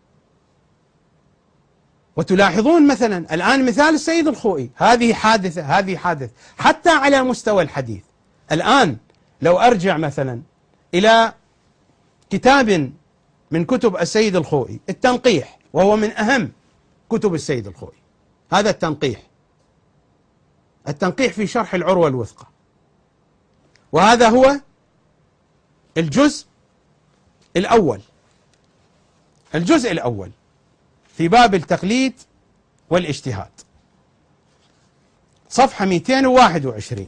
وتلاحظون مثلا الآن مثال السيد الخوئي، هذه حادثة هذه حادثة حتى على مستوى الحديث. الآن لو أرجع مثلا إلى كتاب من كتب السيد الخوئي، التنقيح، وهو من أهم كتب السيد الخوئي، هذا التنقيح، التنقيح في شرح العروة الوثقى، وهذا هو الجزء الأول الجزء الأول في باب التقليد والاجتهاد، صفحة مئتين وواحد وعشرين.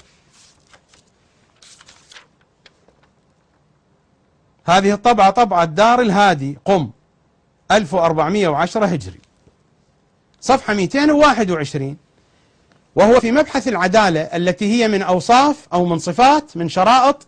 هذه الطبعة طبعة دار الهادي قم ألف وأربعمئة وعشرة هجري، صفحة مئتين وواحد وعشرين، وهو في مبحث العدالة التي هي من أوصاف أو من صفات من شرائط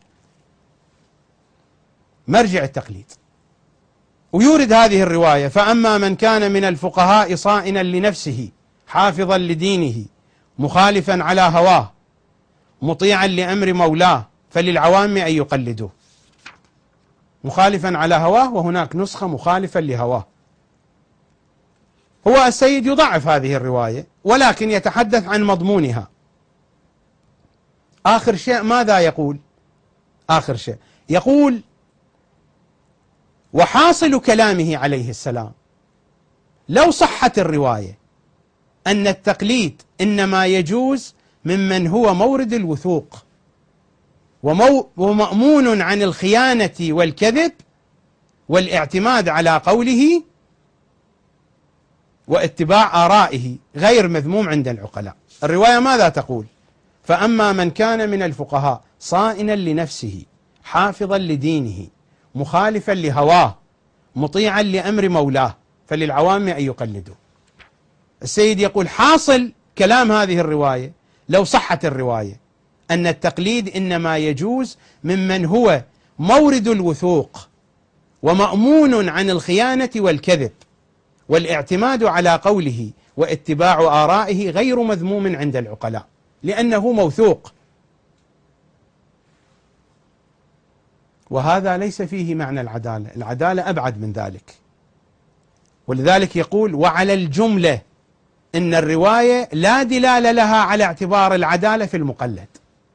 مرجع التقليد. ويورد هذه الرواية: فأما من كان من الفقهاء صائنا لنفسه حافظا لدينه مخالفا على هواه مطيعا لأمر مولاه فللعوام أن يقلدوه. مخالفا على هواه، وهناك نسخة مخالفا لهواه. هو السيد يضعف هذه الرواية ولكن يتحدث عن مضمونها. آخر شيء ماذا يقول؟ آخر شيء يقول: وحاصل كلامه عليه السلام لو صحت الرواية أن التقليد إنما يجوز ممن هو مورد الوثوق ومو ومأمون عن الخيانة والكذب والاعتماد على قوله واتباع آرائه غير مذموم عند العقلاء. الرواية ماذا تقول؟ فأما من كان من الفقهاء صائنا لنفسه حافظا لدينه مخالفا لهواه مطيعا لأمر مولاه فللعوام أن يقلدوا. السيد يقول: حاصل كلام هذه الرواية لو صحت الرواية أن التقليد إنما يجوز ممن هو مورد الوثوق ومأمون عن الخيانة والكذب والاعتماد على قوله واتباع آرائه غير مذموم عند العقلاء، لأنه موثوق. وهذا ليس فيه معنى العدالة، العدالة أبعد من ذلك. ولذلك يقول: وعلى الجملة إن الرواية لا دلالة لها على اعتبار العدالة في المقلد.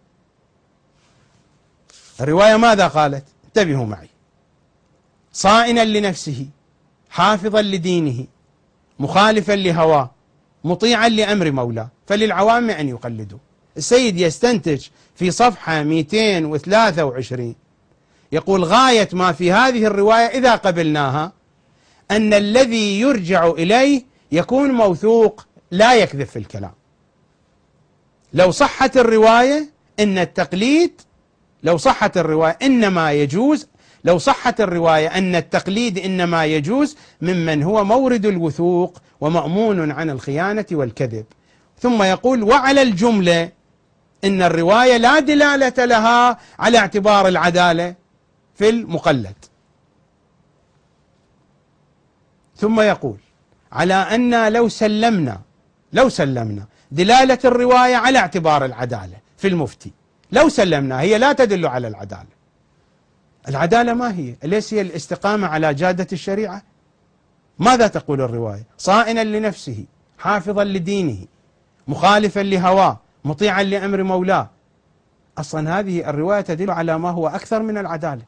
الرواية ماذا قالت؟ انتبهوا معي: صائنا لنفسه حافظا لدينه مخالفا لهواه مطيعا لأمر مولاه فللعوام أن يقلدوا. السيد يستنتج في صفحة مئتين وثلاثة وعشرين يقول: غاية ما في هذه الرواية إذا قبلناها أن الذي يرجع إليه يكون موثوق لا يكذب في الكلام. لو صحت الرواية إن التقليد لو صحت الرواية إنما يجوز لو صحت الرواية أن التقليد إنما يجوز ممن هو مورد الوثوق ومأمون عن الخيانة والكذب. ثم يقول: وعلى الجملة إن الرواية لا دلالة لها على اعتبار العدالة في المقلد. ثم يقول: على أن لو سلمنا لو سلمنا دلالة الرواية على اعتبار العدالة في المفتي، لو سلمنا هي لا تدل على العدالة. العدالة ما هي؟ أليس هي الاستقامة على جادة الشريعة؟ ماذا تقول الرواية؟ صائنا لنفسه حافظا لدينه مخالفا لهواه مطيعا لأمر مولاه. أصلا هذه الرواية تدل على ما هو أكثر من العدالة.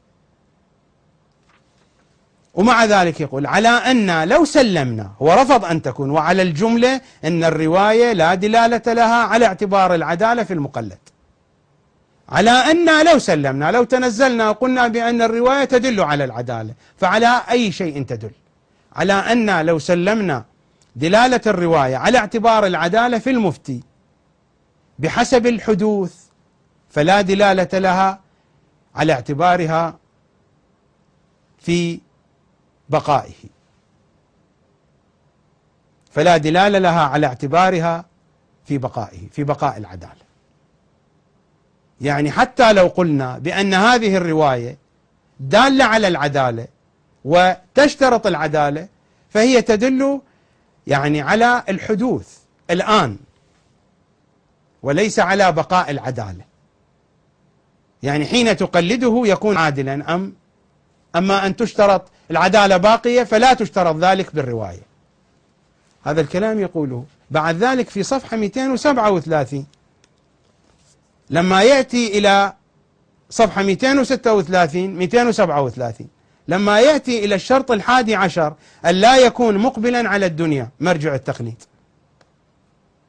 ومع ذلك يقول: على أن لو سلمنا، هو رفض أن تكون وعلى الجملة أن الرواية لا دلالة لها على اعتبار العدالة في المقلد. على أن لو سلمنا لو تنزلنا وقلنا بأن الرواية تدل على العدالة، فعلى أي شيء تدل؟ على أن لو سلمنا دلالة الرواية على اعتبار العدالة في المفتي بحسب الحدوث فلا دلالة لها على اعتبارها في بقائه، فلا دلالة لها على اعتبارها في بقائه في بقاء العدالة. يعني حتى لو قلنا بأن هذه الرواية دالة على العدالة وتشترط العدالة فهي تدل يعني على الحدوث الآن وليس على بقاء العدالة. يعني حين تقلده يكون عادلا، أم أما أن تشترط العدالة باقية فلا تشترط ذلك بالرواية. هذا الكلام يقوله. بعد ذلك في صفحة مئتين وسبعة وثلاثين لما يأتي إلى صفحة مئتين وستة وثلاثين مئتين وسبعة وثلاثين لما يأتي إلى الشرط الحادي عشر أن لا يكون مقبلا على الدنيا مرجع التقليد،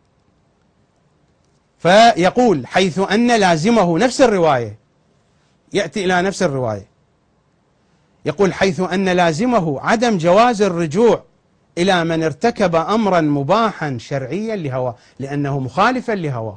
فيقول: حيث أن لازمه نفس الرواية يأتي إلى نفس الرواية يقول حيث أن لازمه عدم جواز الرجوع إلى من ارتكب أمرا مباحا شرعيا لهواه، لأنه مخالفا لهواه.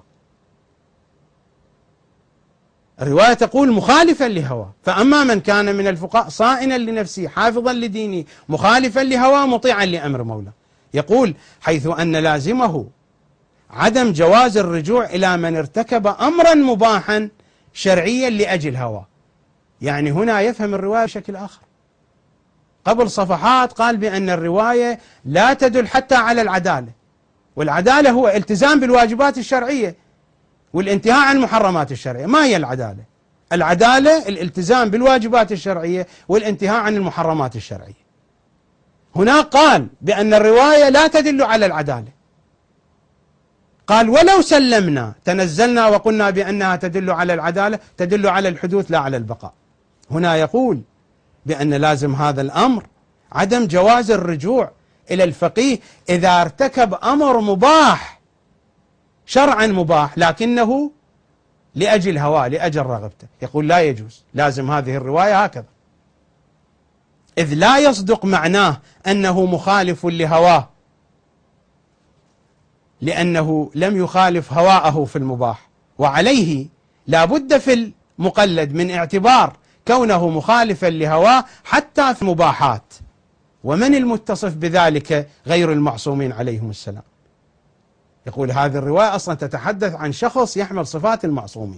الرواية تقول مخالفا لهواه، فأما من كان من الفقهاء صائنا لنفسه حافظا لدينه مخالفا لهواه مطيعا لأمر مولاه، يقول حيث أن لازمه عدم جواز الرجوع إلى من ارتكب أمرا مباحا شرعيا لأجل هواه. يعني هنا يفهم الرواية بشكل آخر. قبل صفحات قال بأن الرواية لا تدل حتى على العدالة، والعدالة هو التزام بالواجبات الشرعية والانتهاء عن المحرمات الشرعية. ما هي العدالة؟ العدالة الالتزام بالواجبات الشرعية والانتهاء عن المحرمات الشرعية. هنا قال بأن الرواية لا تدل على العدالة، قال ولو سلمنا تنزلنا وقلنا بأنها تدل على العدالة، تدل على الحدوث لا على البقاء. هنا يقول بأن لازم هذا الأمر عدم جواز الرجوع إلى الفقيه إذا ارتكب أمر مباح شرعا مباح لكنه لأجل هواه لأجل رغبته. يقول لا يجوز، لازم هذه الرواية هكذا، إذ لا يصدق معناه أنه مخالف لهواه، لأنه لم يخالف هواءه في المباح، وعليه لا بد في المقلد من اعتبار كونه مخالفا لهواه حتى في المباحات. ومن المتصف بذلك غير المعصومين عليهم السلام. يقول هذه الرواية أصلا تتحدث عن شخص يحمل صفات المعصومين.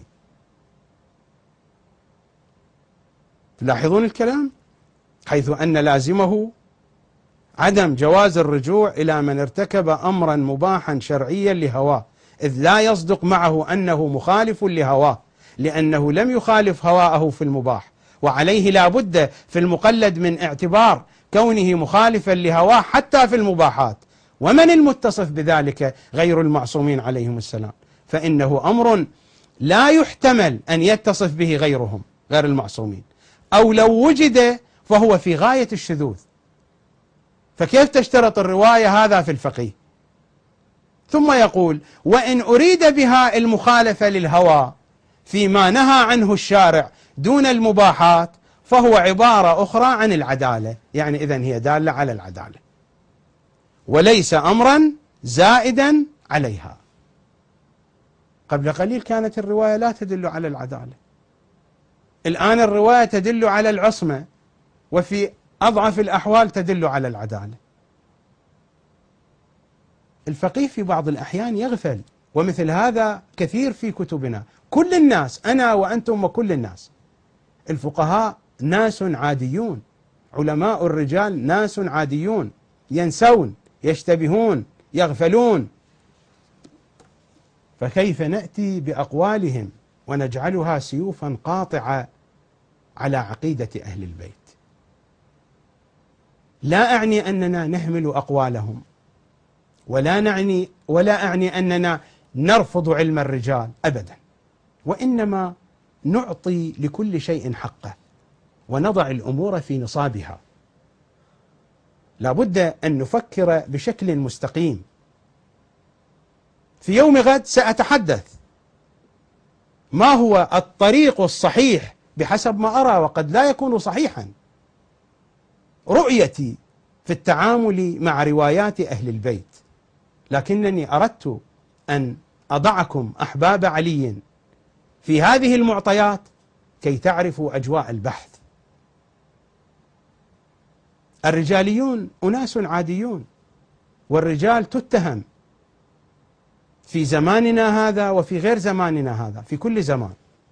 تلاحظون الكلام؟ حيث أن لازمه عدم جواز الرجوع إلى من ارتكب أمرا مباحا شرعيا لهواه، إذ لا يصدق معه أنه مخالف لهواه، لأنه لم يخالف هواءه في المباح، وعليه لا بد في المقلد من اعتبار كونه مخالفا لهواه حتى في المباحات. ومن المتصف بذلك غير المعصومين عليهم السلام، فإنه أمر لا يحتمل أن يتصف به غيرهم غير المعصومين، أو لو وجد فهو في غاية الشذوذ. فكيف تشترط الرواية هذا في الفقيه؟ ثم يقول وإن أريد بها المخالفة للهوى فيما نهى عنه الشارع دون المباحات فهو عبارة أخرى عن العدالة، يعني إذن هي دالة على العدالة وليس أمرا زائدا عليها. قبل قليل كانت الرواية لا تدل على العدالة، الآن الرواية تدل على العصمة، وفي أضعف الأحوال تدل على العدالة. الفقيه في بعض الأحيان يغفل، ومثل هذا كثير في كتبنا. كل الناس، أنا وأنتم وكل الناس، الفقهاء ناس عاديون، علماء الرجال ناس عاديون، ينسون، يشتبهون، يغفلون. فكيف نأتي بأقوالهم ونجعلها سيوفا قاطعة على عقيدة أهل البيت؟ لا أعني أننا نهمل أقوالهم، ولا نعني ولا أعني أننا نرفض علم الرجال أبدا، وإنما نعطي لكل شيء حقه ونضع الأمور في نصابها. لا بد أن نفكر بشكل مستقيم. في يوم غد سأتحدث ما هو الطريق الصحيح بحسب ما أرى، وقد لا يكون صحيحا، رؤيتي في التعامل مع روايات أهل البيت. لكنني أردت أن أضعكم أحباب علي في هذه المعطيات كي تعرفوا أجواء البحث. الرجاليون أناس عاديون، والرجال تتهم في زماننا هذا وفي غير زماننا هذا، في كل زمان.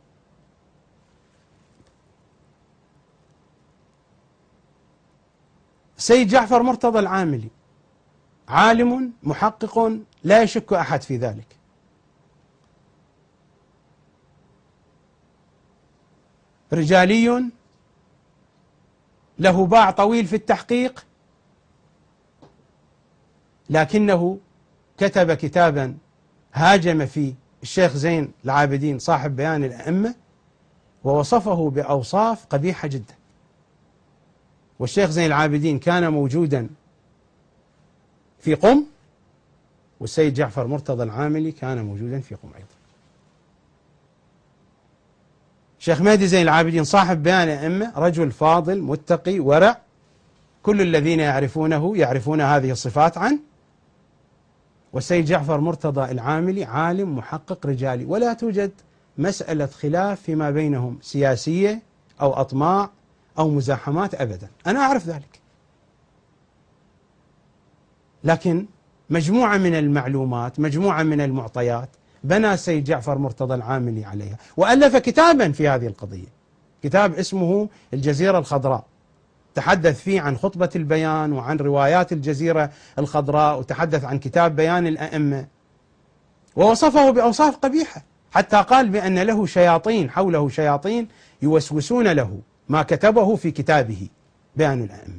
سيد جعفر مرتضى العاملي عالم محقق لا يشك أحد في ذلك، رجالي له باع طويل في التحقيق، لكنه كتب كتابا هاجم فيه الشيخ زين العابدين صاحب بيان الأئمة ووصفه بأوصاف قبيحة جدا. والشيخ زين العابدين كان موجودا في قم، والسيد جعفر مرتضى العاملي كان موجودا في قم أيضا. شيخ مهدي زين العابدين صاحب بيان الأئمة رجل فاضل متقي ورع، كل الذين يعرفونه يعرفون هذه الصفات عنه. والسيد جعفر مرتضى العاملي عالم محقق رجالي، ولا توجد مسألة خلاف فيما بينهم سياسية أو أطماع أو مزاحمات أبدا، أنا أعرف ذلك. لكن مجموعة من المعلومات، مجموعة من المعطيات بنى السيد جعفر مرتضى العاملي عليها، وألف كتابا في هذه القضية، كتاب اسمه الجزيرة الخضراء، تحدث فيه عن خطبة البيان وعن روايات الجزيرة الخضراء، وتحدث عن كتاب بيان الأئمة، ووصفه بأوصاف قبيحة، حتى قال بأن له شياطين، حوله شياطين يوسوسون له ما كتبه في كتابه بيان الأئمة.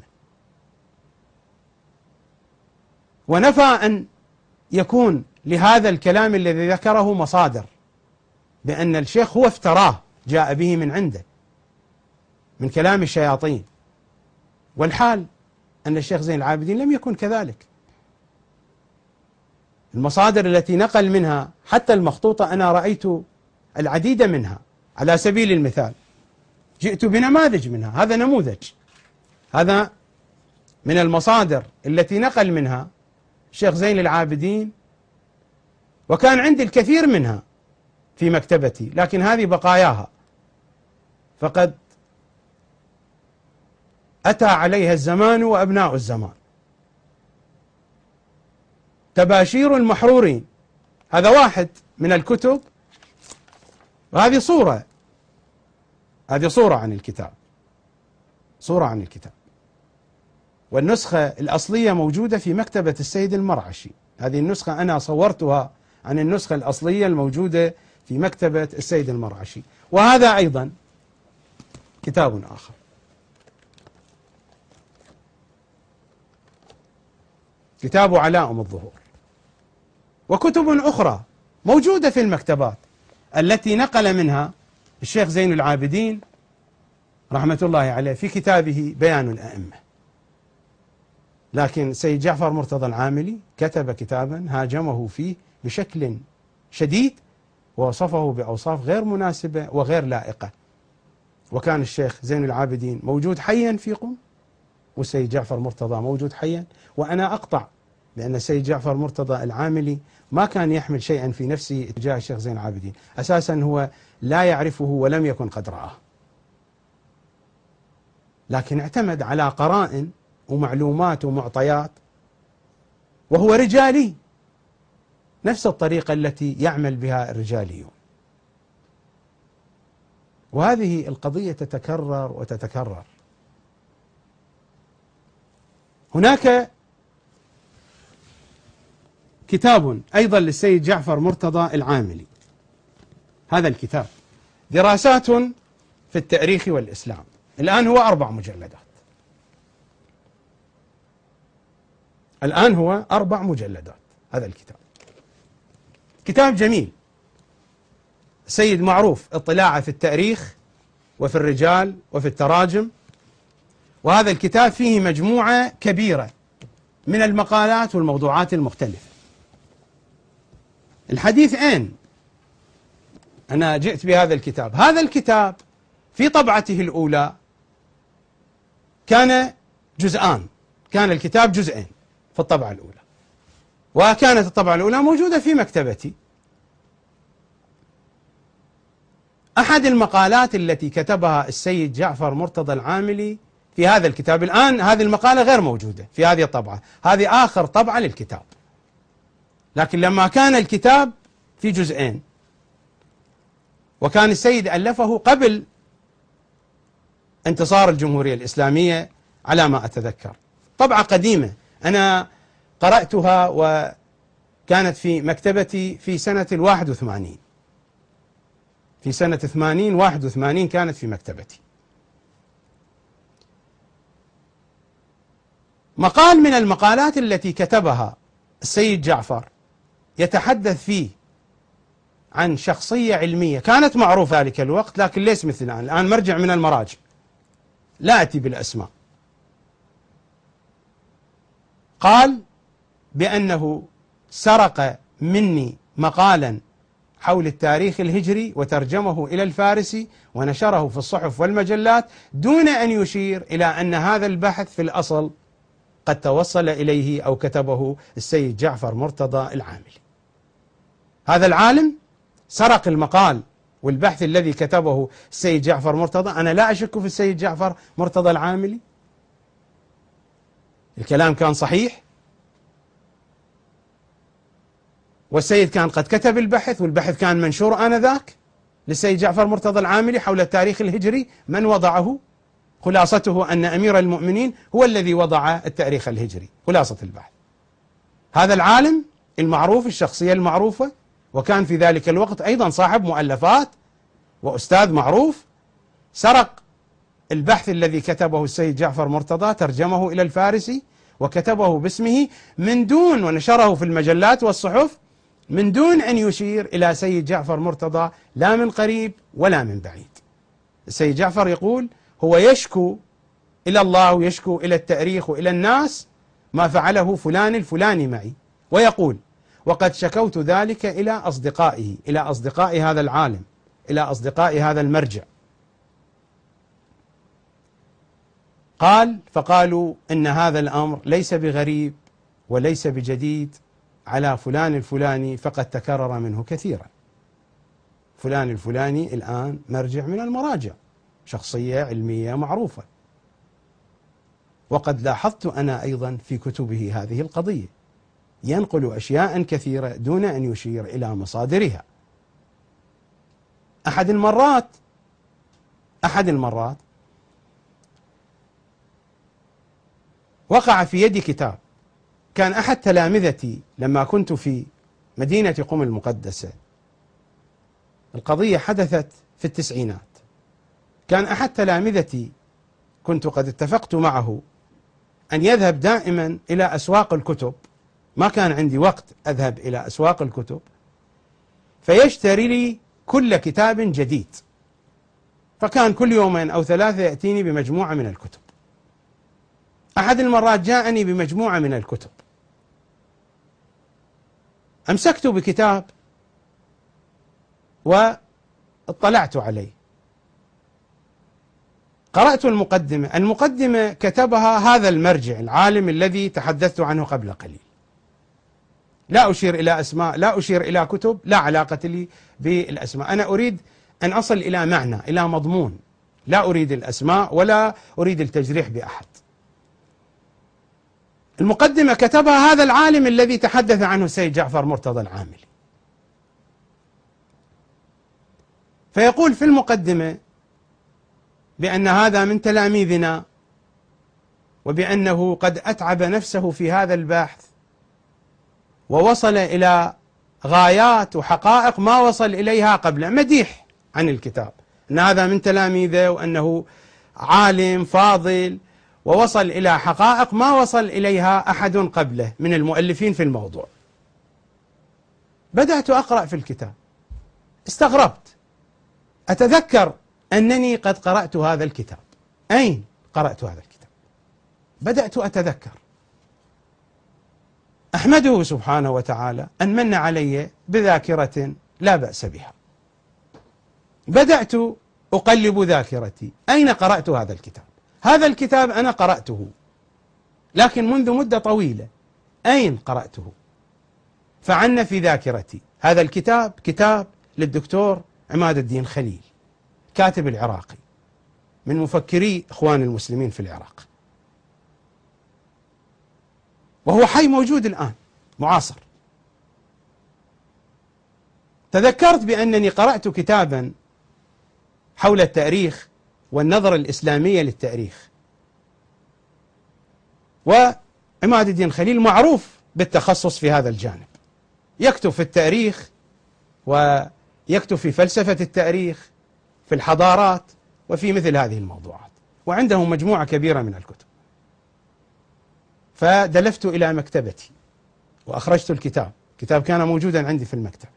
ونفى أن يكون لهذا الكلام الذي ذكره مصادر، بأن الشيخ هو افتراه، جاء به من عنده من كلام الشياطين، والحال أن الشيخ زين العابدين لم يكن كذلك. المصادر التي نقل منها حتى المخطوطة أنا رأيت العديد منها. على سبيل المثال جئت بنماذج منها، هذا نموذج، هذا من المصادر التي نقل منها الشيخ زين العابدين، وكان عندي الكثير منها في مكتبتي، لكن هذه بقاياها، فقد أتى عليها الزمان وأبناء الزمان. تباشير المحرورين، هذا واحد من الكتب، وهذه صورة، هذه صورة عن الكتاب، صورة عن الكتاب، والنسخة الأصلية موجودة في مكتبة السيد المرعشي. هذه النسخة أنا صورتها عن النسخة الأصلية الموجودة في مكتبة السيد المرعشي. وهذا أيضا كتاب آخر، كتاب علائم الظهور، وكتب أخرى موجودة في المكتبات التي نقل منها الشيخ زين العابدين رحمة الله عليه في كتابه بيان الأئمة. لكن سيد جعفر مرتضى العاملي كتب كتابا هاجمه فيه بشكل شديد، ووصفه بأوصاف غير مناسبة وغير لائقة. وكان الشيخ زين العابدين موجود حيا في قم، والسيد جعفر مرتضى موجود حيا، وأنا أقطع بأن السيد جعفر مرتضى العاملي ما كان يحمل شيئا في نفسه تجاه الشيخ زين العابدين، أساسا هو لا يعرفه ولم يكن قد رآه، لكن اعتمد على قرائن ومعلومات ومعطيات، وهو رجالي نفس الطريقة التي يعمل بها الرجاليون. وهذه القضية تتكرر وتتكرر. هناك كتاب أيضا للسيد جعفر مرتضى العاملي، هذا الكتاب دراسات في التاريخ والإسلام، الآن هو أربع مجلدات، الآن هو أربع مجلدات هذا الكتاب، كتاب جميل. سيد معروف اطلاعه في التاريخ وفي الرجال وفي التراجم، وهذا الكتاب فيه مجموعة كبيرة من المقالات والموضوعات المختلفة. الحديث أين أنا جئت بهذا الكتاب؟ هذا الكتاب في طبعته الأولى كان جزءان، كان الكتاب جزئين في الطبعة الأولى، وكانت الطبعة الأولى موجودة في مكتبتي. أحد المقالات التي كتبها السيد جعفر مرتضى العاملي في هذا الكتاب، الآن هذه المقالة غير موجودة في هذه الطبعة، هذه آخر طبعة للكتاب، لكن لما كان الكتاب في جزئين، وكان السيد ألفه قبل انتصار الجمهورية الإسلامية على ما أتذكر، طبعة قديمة أنا قرأتها وكانت في مكتبتي في سنة الواحد وثمانين، في سنة ثمانين واحد وثمانين كانت في مكتبتي. مقال من المقالات التي كتبها السيد جعفر يتحدث فيه عن شخصية علمية كانت معروفة ذلك الوقت، لكن ليس مثل الآن، الآن مرجع من المراجع، لا أتي بالأسماء. قال بأنه سرق مني مقالا حول التاريخ الهجري وترجمه إلى الفارسي ونشره في الصحف والمجلات دون أن يشير إلى أن هذا البحث في الأصل قد توصل إليه أو كتبه السيد جعفر مرتضى العاملي. هذا العالم سرق المقال والبحث الذي كتبه السيد جعفر مرتضى. أنا لا أشك في السيد جعفر مرتضى العاملي، الكلام كان صحيح والسيد كان قد كتب البحث والبحث كان منشور آنذاك للسيد جعفر مرتضى العاملي حول التاريخ الهجري. من وضعه؟ خلاصته أن أمير المؤمنين هو الذي وضع التاريخ الهجري، خلاصة البحث. هذا العالم المعروف، الشخصية المعروفة، وكان في ذلك الوقت أيضا صاحب مؤلفات وأستاذ معروف، سرق البحث الذي كتبه السيد جعفر مرتضى، ترجمه إلى الفارسي وكتبه باسمه من دون، ونشره في المجلات والصحف من دون أن يشير إلى سيد جعفر مرتضى لا من قريب ولا من بعيد. السيد جعفر يقول هو يشكو إلى الله ويشكو إلى التاريخ وإلى الناس ما فعله فلان الفلاني معي، ويقول وقد شكوت ذلك إلى أصدقائه، إلى أصدقاء هذا العالم، إلى أصدقاء هذا المرجع. قال فقالوا إن هذا الأمر ليس بغريب وليس بجديد على فلان الفلاني فقد تكرر منه كثيرا. فلان الفلاني الآن مرجع من المراجع، شخصية علمية معروفة، وقد لاحظت أنا أيضا في كتبه هذه القضية ينقل أشياء كثيرة دون أن يشير إلى مصادرها. أحد المرات أحد المرات وقع في يدي كتاب، كان أحد تلامذتي لما كنت في مدينة قم المقدسة، القضية حدثت في التسعينات، كان أحد تلامذتي كنت قد اتفقت معه أن يذهب دائما إلى أسواق الكتب، ما كان عندي وقت أذهب إلى أسواق الكتب، فيشتري لي كل كتاب جديد، فكان كل يومين أو ثلاثة يأتيني بمجموعة من الكتب. أحد المرات جاءني بمجموعة من الكتب، أمسكت بكتاب واطلعت عليه، قرأت المقدمة. المقدمة كتبها هذا المرجع العالم الذي تحدثت عنه قبل قليل. لا أشير إلى أسماء، لا أشير إلى كتب، لا علاقة لي بالأسماء، أنا أريد أن أصل إلى معنى، إلى مضمون، لا أريد الأسماء ولا أريد التجريح بأحد. المقدمة كتبها هذا العالم الذي تحدث عنه السيد جعفر مرتضى العاملي، فيقول في المقدمة بأن هذا من تلاميذنا وبأنه قد أتعب نفسه في هذا البحث ووصل إلى غايات وحقائق ما وصل إليها قبل، مديح عن الكتاب، أن هذا من تلاميذه وأنه عالم فاضل ووصل إلى حقائق ما وصل إليها أحد قبله من المؤلفين في الموضوع. بدأت أقرأ في الكتاب، استغربت، أتذكر أنني قد قرأت هذا الكتاب. أين قرأت هذا الكتاب؟ بدأت أتذكر. أحمده سبحانه وتعالى أن من علي بذاكرة لا بأس بها. بدأت أقلب ذاكرتي، أين قرأت هذا الكتاب؟ هذا الكتاب أنا قرأته لكن منذ مدة طويلة، أين قرأته؟ فعن في ذاكرتي هذا الكتاب كتاب للدكتور عماد الدين خليل، كاتب العراقي من مفكري إخوان المسلمين في العراق، وهو حي موجود الآن معاصر. تذكرت بأنني قرأت كتابا حول التاريخ والنظرة الإسلامية للتاريخ، وعماد الدين خليل معروف بالتخصص في هذا الجانب، يكتب في التاريخ ويكتب في فلسفة التاريخ، في الحضارات، وفي مثل هذه الموضوعات، وعنده مجموعة كبيرة من الكتب. فدلفت إلى مكتبتي وأخرجت الكتاب، الكتاب كان موجودا عندي في المكتبة،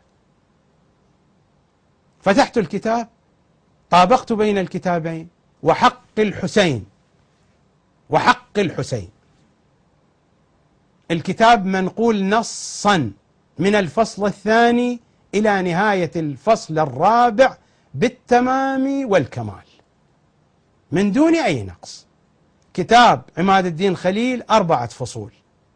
فتحت الكتاب، طابقت بين الكتابين، وحق الحسين وحق الحسين، الكتاب منقول نصا من الفصل الثاني إلى نهاية الفصل الرابع بالتمام والكمال من دون أي نقص. كتاب عماد الدين خليل أربعة فصول.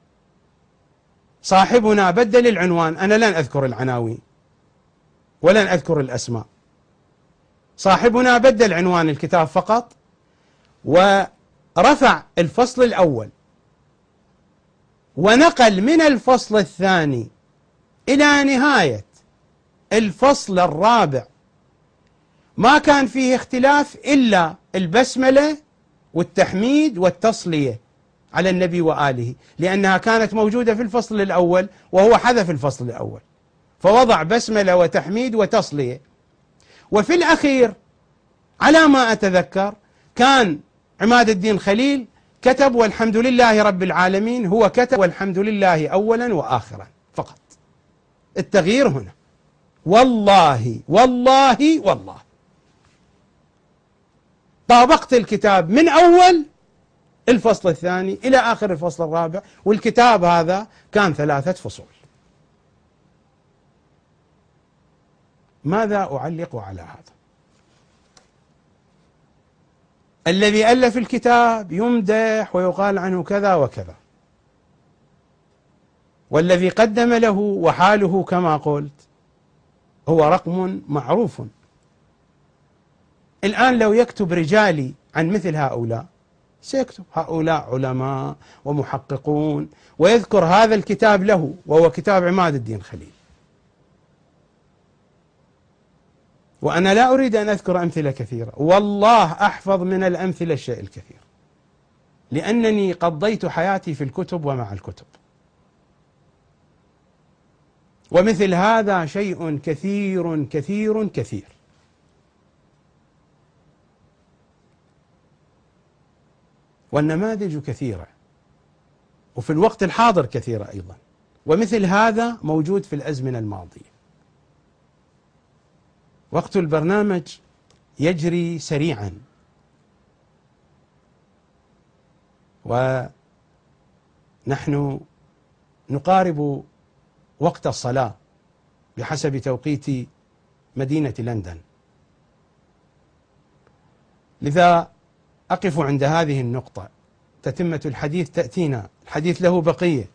صاحبنا بدل العنوان، أنا لن أذكر العناوين ولن أذكر الأسماء. صاحبنا بدل عنوان الكتاب فقط، ورفع الفصل الأول ونقل من الفصل الثاني إلى نهاية الفصل الرابع ما كان فيه اختلاف إلا البسملة والتحميد والتصلية على النبي وآله، لأنها كانت موجودة في الفصل الأول وهو حذف الفصل الأول فوضع بسملة وتحميد وتصلية. وفي الأخير على ما أتذكر كان عماد الدين خليل كتب والحمد لله رب العالمين، هو كتب والحمد لله أولا وآخرا فقط. التغيير هنا. والله والله والله طابقت الكتاب من أول الفصل الثاني إلى آخر الفصل الرابع، والكتاب هذا كان ثلاثة فصول. ماذا أعلق على هذا؟ الذي ألف الكتاب يمدح ويقال عنه كذا وكذا، والذي قدم له وحاله كما قلت هو رقم معروف. الآن لو يكتب رجالي عن مثل هؤلاء سيكتب هؤلاء علماء ومحققون ويذكر هذا الكتاب له، وهو كتاب عماد الدين خليل. وأنا لا أريد أن أذكر أمثلة كثيرة، والله أحفظ من الأمثلة الشيء الكثير، لأنني قضيت حياتي في الكتب ومع الكتب. ومثل هذا شيء كثير كثير كثير. والنماذج كثيرة، وفي الوقت الحاضر كثيرة أيضا، ومثل هذا موجود في الأزمنة الماضية. وقت البرنامج يجري سريعا، ونحن نقارب وقت الصلاة بحسب توقيت مدينة لندن، لذا أقف عند هذه النقطة. تتمة الحديث تأتينا، الحديث له بقية،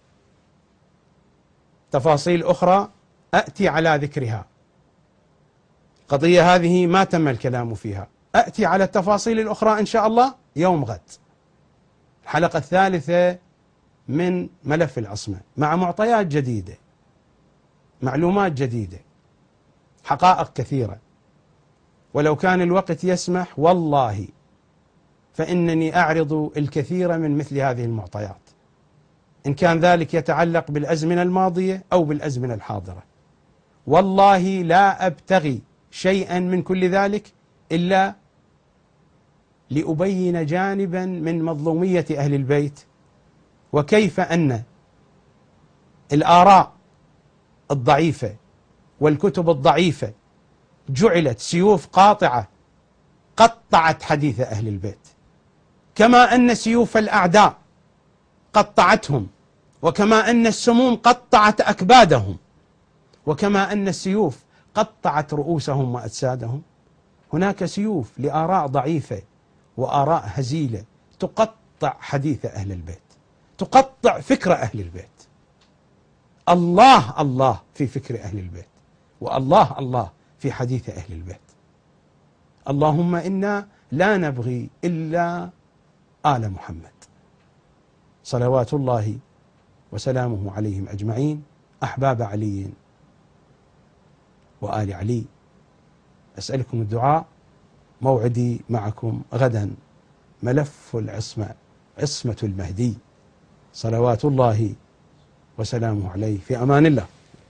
تفاصيل أخرى أأتي على ذكرها. القضية هذه ما تم الكلام فيها، أأتي على التفاصيل الأخرى إن شاء الله يوم غد، الحلقة الثالثة من ملف العصمة، مع معطيات جديدة، معلومات جديدة، حقائق كثيرة. ولو كان الوقت يسمح والله فإنني أعرض الكثير من مثل هذه المعطيات، إن كان ذلك يتعلق بالأزمنة الماضية أو بالأزمنة الحاضرة. والله لا أبتغي شيئا من كل ذلك إلا لأبين جانبا من مظلومية أهل البيت، وكيف أن الآراء الضعيفة والكتب الضعيفة جعلت سيوف قاطعة قطعت حديث أهل البيت، كما أن سيوف الأعداء قطعتهم، وكما أن السموم قطعت أكبادهم، وكما أن السيوف قطعت رؤوسهم وأجسادهم. هناك سيوف لآراء ضعيفة وآراء هزيلة تقطع حديث أهل البيت، تقطع فكر أهل البيت. الله الله في فكر أهل البيت، والله الله في حديث أهل البيت. اللهم إنا لا نبغي إلا آل محمد صلوات الله وسلامه عليهم أجمعين، أحباب علي وآل علي. أسألكم الدعاء. موعدي معكم غدا ملف العصمة، عصمة المهدي صلوات الله وسلامه عليه. في أمان الله.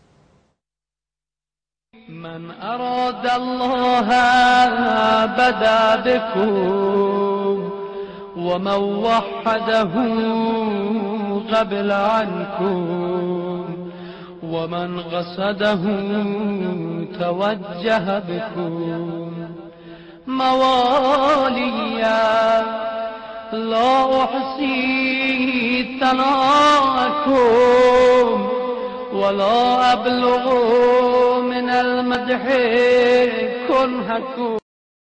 من أراد الله بدا بكم، ومن وحده قبل عنكم، ومن غصده توجه بكم. مواليا لا أحصي ثناءكم، ولا أبلغ من من المدح كن هكون